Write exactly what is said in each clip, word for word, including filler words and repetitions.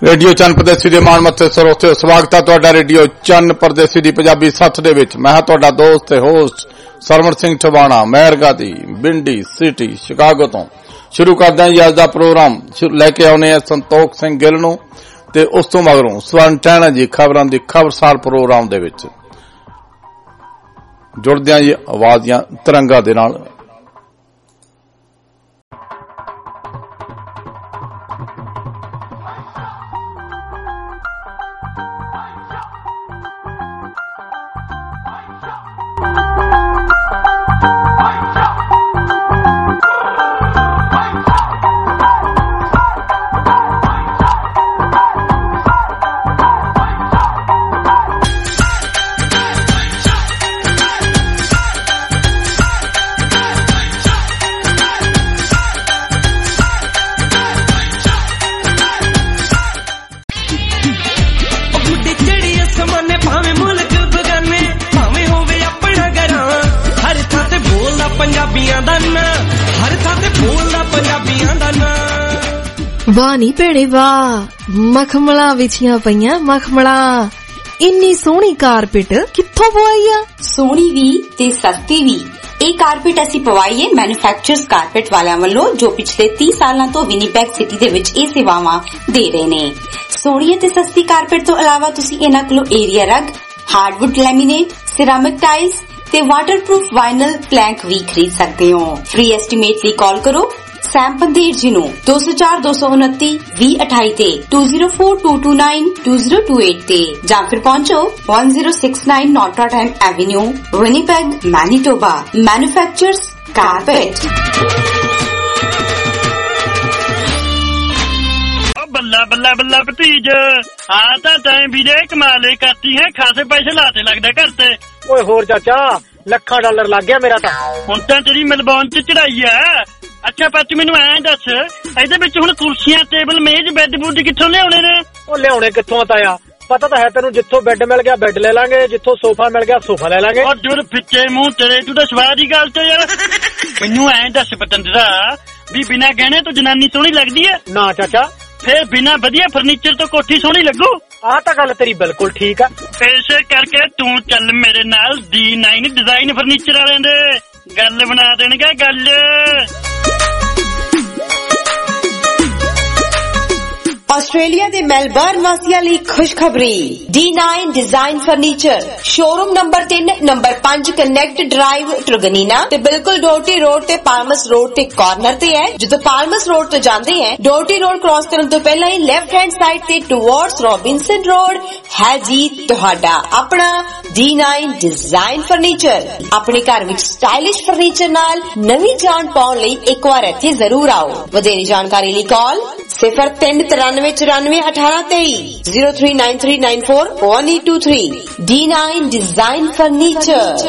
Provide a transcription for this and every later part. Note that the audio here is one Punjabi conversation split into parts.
रेडियो चंद परदेसी दे मान मत्थे सरੋਤੇ स्वागत है तुहाडा रेडियो चंद परदेसी दी पंजाबी सੱਥ दे विच। मैं तुहाडा दोस्त ते होस्ट सरवण सिंह ठवाणा मेहरगादी बिंडी सिटी शिकागो तो शुरू करदे हां अज दा प्रोग्राम। लैके आउने आ संतोख सिंह गिल नूं ते उस तों मगरों स्वर्ण टहना जी खबरां दी खबरसार प्रोग्राम दे विच जुड़दे हां जी आवाज़ां तरंगा दे नाल। वाह नी भेणे वाह, मखमला विछियां पईयां मखमला। इन्नी सोहनी कारपेट कित्थों पवाई आ? सोहनी भी ते सस्ती भी। ਇਹ ਕਾਰਪੇਟ ਅਸੀਂ ਪਵਾਈ ਹੈ ਮੈਨੂਫੈਕਚਰਰਸ ਕਾਰਪੇਟ ਵਾਲਿਆਂ ਵੱਲੋਂ, ਜੋ ਪਿਛਲੇ तीस ਸਾਲਾਂ ਤੋਂ ਵਿਨੀਪੈਗ ਸਿਟੀ ਦੇ ਵਿੱਚ ਇਹ ਸੇਵਾਵਾਂ ਦੇ ਰਹੇ ਨੇ। ਸੋਹਣੀ ਤੇ ਸਸਤੀ ਕਾਰਪੇਟ ਤੋਂ ਇਲਾਵਾ ਤੁਸੀਂ ਇਹਨਾਂ ਕੋਲੋਂ area rug, hardwood laminate, ceramic tiles ਤੇ ਵਾਟਰਪ੍ਰੂਫ ਵਾਈਨਲ ਪਲੈਂਕ ਵੀ ਖਰੀਦ ਸਕਦੇ ਹੋ। ਫ੍ਰੀ ਐਸਟੀਮੇਟ ਲਈ ਕਾਲ ਕਰੋ सैम पंधेर जी नूं दो सौ चार दो सौ उनती भी अठाई ते two zero four two two nine two zero two eight ते जां फिर पहुंचो one zero six nine Notre Dame avenue Winnipeg Manitoba. Manufacturers carpet. बल्ला बल्ला बल्ला भतीज आता टाइम भी दे कमाले करती है, खासे पैसे लाते लगदा घर ते। ओए होर चाचा ਲੱਖਾਂ ਡਾਲਰ ਲੱਗ ਗਿਆ ਮੇਰਾ ਤਾਂ। ਹੁਣ ਤਾਂ ਤੇਰੀ ਮੈਲਬੌਰਨ ਚ ਚੜਾਈ ਆ। ਅੱਛਾ ਪਰ ਤੂੰ ਮੈਨੂੰ ਐਂ ਦੱਸ, ਇਹਦੇ ਵਿੱਚ ਹੁਣ ਕੁਰਸੀਆਂ ਟੇਬਲ ਮੇਜ਼ ਬੈੱਡ ਬੁੱਡ ਕਿੱਥੋਂ ਲਿਆਉਣੇ ਨੇ? ਉਹ ਲਿਆਉਣੇ ਕਿੱਥੋਂ ਤਾਇਆ, ਪਤਾ ਤਾਂ ਹੈ ਤੈਨੂੰ, ਜਿੱਥੋਂ ਬੈੱਡ ਮਿਲ ਗਿਆ ਬੈੱਡ ਲੈ ਲਾਂਗੇ, ਜਿੱਥੋਂ ਸੋਫਾ ਮਿਲ ਗਿਆ ਸੋਫਾ ਲੈ ਲਾਂਗੇ। ਉਹ ਦੁਰ ਫਿੱਟੇ ਮੂੰਹ ਤੇਰੇ, ਤੂੰ ਤਾਂ ਸਵਾਦ ਦੀ ਗੱਲ ਤੇ ਯਾਰ। ਮੈਨੂੰ ਐਂ ਦੱਸ ਪਤੰਦਰਾ ਵੀ ਬਿਨਾਂ ਗਹਿਣੇ ਤੋਂ ਜਨਾਨੀ ਸੋਹਣੀ ਲੱਗਦੀ ਹੈ? ਨਾ ਚਾਚਾ। ਫੇਰ ਬਿਨਾਂ ਵਧੀਆ ਫਰਨੀਚਰ ਤੋਂ ਕੋਠੀ ਸੋਹਣੀ ਲੱਗੂ? ਆਹ ਤਾਂ ਗੱਲ ਤੇਰੀ ਬਿਲਕੁਲ ਠੀਕ ਆ। ਇਸੇ ਕਰਕੇ ਤੂੰ ਚੱਲ ਮੇਰੇ ਨਾਲ ਡੀ ਨਾइन ਡਿਜ਼ਾਈਨ ਫਰਨੀਚਰ ਵਾਲਿਆਂ ਦੇ, ਗੱਲ ਬਣਾ ਦੇਣਗੇ ਗੱਲ। ਆਸਟ੍ਰੇਲੀਆ ਦੇ ਮੈਲਬਰਨ ਵਾਸੀਆਂ ਲਈ ਖੁਸ਼ਖਬਰੀ। D nine design furniture showroom number तीन ਨੰਬਰ पांच ਕਨੈਕਟ ਡਰਾਈਵ ਟਰਗਨੀਨਾ ਤੇ ਬਿਲਕੁਲ ਡੋਟੀ ਰੋਡ ਤੇ ਪਾਲਮਸ ਰੋਡ ਤੇ ਕਾਰਨਰ ਤੇ ਹੈ। ਜਦੋਂ ਪਾਲਮਸ ਰੋਡ ਤੋਂ ਜਾਂਦੇ ਹੈ, ਡੋਟੀ ਰੋਡ ਕ੍ਰਾਸ ਕਰਨ ਤੋਂ ਪਹਿਲਾਂ ਹੀ ਲੈਫਟ ਹੈਂਡ ਸਾਈਡ ਤੇ ਟੁਵਰਡਸ ਰੋਬਿਨਸਨ ਰੋਡ ਹੈ ਜੀ ਤੁਹਾਡਾ ਆਪਣਾ ਡੀ नाइन ਡਿਜ਼ਾਈਨ ਫਰਨੀਚਰ। ਆਪਣੇ ਘਰ ਵਿੱਚ ਸਟਾਈਲਿਸ਼ ਫਰਨੀਚਰ ਨਾਲ ਨਵੀਂ ਜਾਨ ਪਾਉਣ ਲਈ ਇੱਕ ਵਾਰ ਇੱਥੇ ਜ਼ਰੂਰ ਆਓ। ਵਧੇਰੇ ਜਾਣਕਾਰੀ ਲਈ ਕਾਲ ਸਿਫਰ तीन तिरानवे चौरानवे अठारह तेईस zero three nine three nine four one eight two three. D nine design furniture.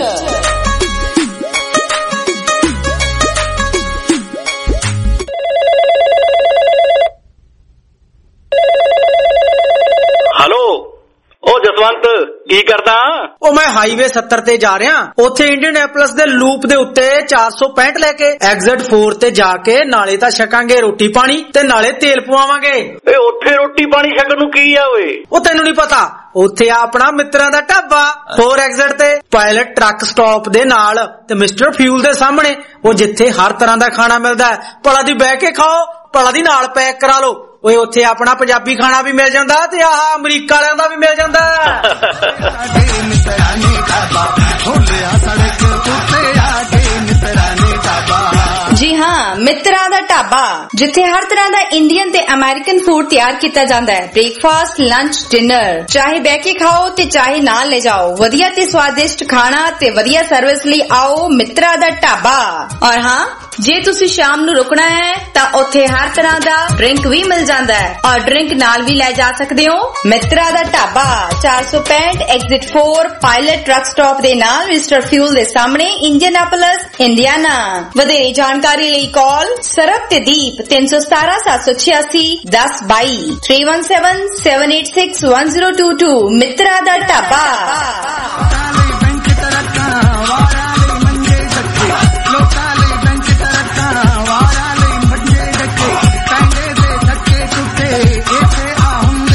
Hello ओ जसवंत की करदा? ਉਹ ਮੈਂ ਹਾਈਵੇ सत्तर ਤੇ ਜਾ ਰਿਹਾ, ਉੱਥੇ ਇੰਡੀਅਨੈਪਲਸ ਦੇ ਲੂਪ ਦੇ ਉੱਤੇ चार सौ पैंठ ਲੈ ਕੇ ਐਗਜ਼ਿਟ चार ਤੇ ਜਾ ਕੇ ਨਾਲੇ ਤਾਂ ਛਕਾਂਗੇ ਰੋਟੀ ਪਾਣੀ ਤੇ ਨਾਲੇ ਤੇਲ ਪਵਾਵਾਂਗੇ। ਏ ਉੱਥੇ ਰੋਟੀ ਪਾਣੀ ਛਕਣ ਨੂੰ ਕੀ ਆ ਓਏ? ਉਹ ਤੈਨੂੰ ਨਹੀਂ ਪਤਾ, ਉੱਥੇ ਆ ਆਪਣਾ ਮਿੱਤਰਾਂ ਦਾ ਢਾਬਾ फोर ਐਗਜ਼ਿਟ ਤੇ ਪਾਇਲਟ ਟਰੱਕ ਸਟਾਪ ਦੇ ਨਾਲ ਤੇ ਮਿਸਟਰ ਫਿਊਲ ਦੇ ਸਾਹਮਣੇ, ਉਹ ਜਿੱਥੇ ਹਰ ਤਰ੍ਹਾਂ ਦਾ ਖਾਣਾ ਮਿਲਦਾ ਹੈ। ਭਲਾ ਦੀ ਬਹਿ ਕੇ ਖਾਓ, ਭਲਾ ਦੀ ਨਾਲ ਪੈਕ ਕਰਾ ਲਓ। ਓਏ ਉੱਥੇ ਆਪਣਾ ਪੰਜਾਬੀ ਖਾਣਾ ਵੀ ਮਿਲ ਜਾਂਦਾ ਤੇ ਆਹ ਅਮਰੀਕਾ ਵਾਲਿਆਂ ਦਾ ਵੀ ਮਿਲ ਜਾਂਦਾ। जी हाँ, मित्रा दा ढाबा, जिथे हर तरह दा इंडियन ते अमेरिकन फूड तैयार किया जाता है। ब्रेकफास्ट, लंच, डिनर, चाहे बह के खाओ ते चाहे नाल ले जाओ। वधिया ते स्वादिष्ट खाना ते वधिया सर्विस ਲਈ आओ मित्रा दा ढाबा। और हाँ, जे तुसी शाम ਨੂੰ रुकना है ਤਾਂ ਉੱਥੇ हर तरह ਦਾ ਡਰਿੰਕ ਵੀ ਮਿਲ ਜਾਂਦਾ ਹੈ और ड्रिंक ਨਾਲ ਵੀ ਲੈ ਜਾ ਸਕਦੇ ਹੋ। ਮਿੱਤਰਾ ਦਾ ਢਾਬਾ चार सौ पैंठ exit four pilot truck stop ਦੇ ਨਾਲ ਮਿਸਟਰ ਫਿਊਲ ਦੇ ਸਾਹਮਣੇ, ਇੰਡੀਅਨਾਪੋਲਿਸ, ਇੰਡੀਆਨਾ। ਵਧੇਰੇ ਜਾਣਕਾਰੀ ਲਈ ਕਾਲ ਸਰਬ ਤੇ ਦੀਪ तीन सौ सतारह सात सौ छियासी दस by three one seven seven eight six one zero two two. मित्रा दा ढाबा। वारा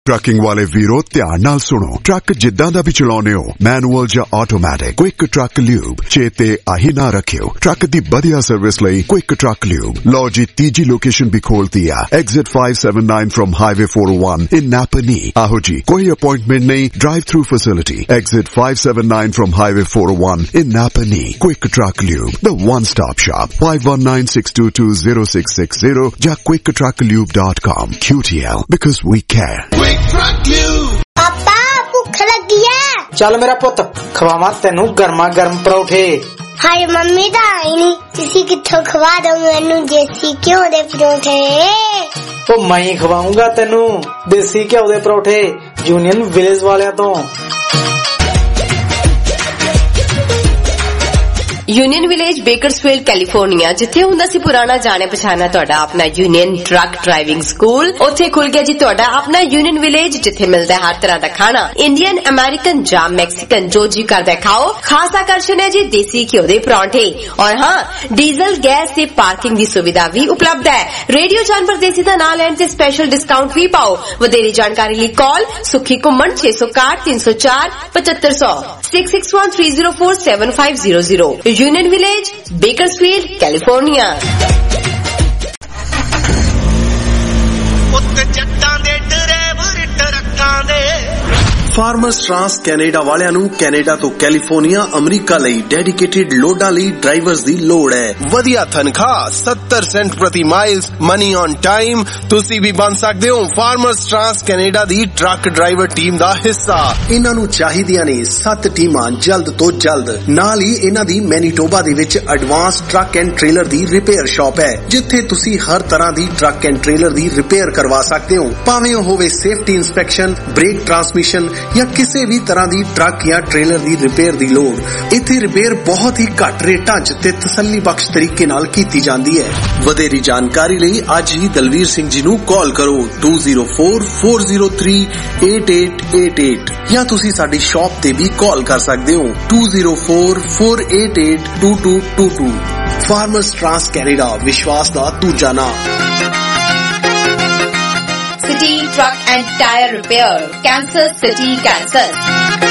ट्रकिंग वाले वीरो ध्यान नाल सुनो। ट्रक जिद्दां दा भी चलाउने हो, मैनुअल या ऑटोमैटिक, क्विक ट्रक ल्यूब चेते आही ना रखियो। ट्रक दी बढ़िया सर्विस लई क्विक ट्रक ल्यूब। लो जी तीजी लोकेशन भी खोलती है, exit five seven nine from highway four O one in Napanee. आहो जी कोई अपॉइंटमेंट नहीं, drive through facility, exit five seven nine from highway four O one in Napanee. Quick truck lube, the one stop shop. Five one nine six two two zero six six zero या quick truck lube dot com. Q T L because we care। पापा भूख लगी है। ਚੱਲ ਮੇਰਾ ਪੁੱਤ ਖਵਾਵਾਂ ਤੈਨੂੰ ਗਰਮਾ ਗਰਮ ਪਰੌਠੇ। ਹਾਏ ਮੰਮੀ ਤਾਂ ਆਈ ਨਹੀਂ, ਤੁਸੀਂ ਕਿੱਥੋਂ ਖਵਾ ਦੋ ਮੈਨੂੰ ਦੇਸੀ ਘਿਓ ਦੇ ਪਰੌਠੇ। ਉਹ ਮੈਂ ਹੀ ਖਵਾਉਂਗਾ ਤੈਨੂੰ ਦੇਸੀ ਘਿਓ ਦੇ ਪਰੌਠੇ ਯੂਨੀਅਨ ਵਿਲੇਜ ਵਾਲਿਆਂ ਤੋਂ। यूनियन विलेज बेकर्सफील्ड कैलिफोर्निया, जिथे हुंदा सी पुराना जाने पछाना तुहाडा अपना यूनियन ट्रक ड्राइविंग स्कूल, उत्थे खुल गया जी तुहाडा अपना यूनियन विलेज, जिथे मिलदा है हर तरह दा खाना, इंडियन, अमेरिकन या मैक्सिकन, जो जी करदा खाओ। खास आकर्षण है जी देसी घिओ दे परांठे, और हाँ डीजल गैस ते पार्किंग दी सुविधा भी उपलब्ध है। रेडियो जानवर देसी दा नाम लैण ते स्पेशल डिस्काउंट भी पाओ। वधेरी जानकारी लई कॉल सुखी घुम्मण छे सौ इकसठ तीन सौ चार पचहत्तर सौ six six one three zero four seven five zero zero. Union village Bakersfield California. Farmers trans Canada वालियां नू कैनेडा तो कैलिफोर्निया अमरीका लई डेडिकेटेड लोडां लई ड्राइवर्स दी लोड़ है। वधिया तनख्वाह, सत्तर सेंट प्रति माइल्स, मनी ऑन टाइम। तुसी भी बन सकदे हो फार्मर्स ट्रांस कैनेडा दी ट्रक ड्राइवर टीम दा हिस्सा। इन्हां नू चाहिदियां ने सत्त टीमां जल्द तो जल्द। नाल ही इन्हां दी मैनीटोबा दे विच एडवांस ट्रक एंड ट्रेलर दी रिपेयर शॉप है, जिथे तुसी हर तरह दी ट्रक एंड ट्रेलर दी रिपेयर करवा सकदे हो, भावें होवे सेफ्टी इंस्पेक्शन, ब्रेक, ट्रांसमिशन या किसी भी तरह की ट्रक या ट्रेलर की रिपेयर की लोड़। इत्थे रिपेयर बहुत ही घट रेटां च ते तसल्ली बख्श तरीके नाल कीती जांदी है। वधेरी जानकारी लई अज ही दलवीर सिंह जी नू कॉल करो two zero four four zero three eight eight eight eight या तुसी साडी शॉप ते भी कॉल कर सकदे हो two zero four four eight eight two two two two. Farmers trans Canada, विश्वास दा दूजा नाम। City Truck and Tire Repair, Kansas City, Kansas.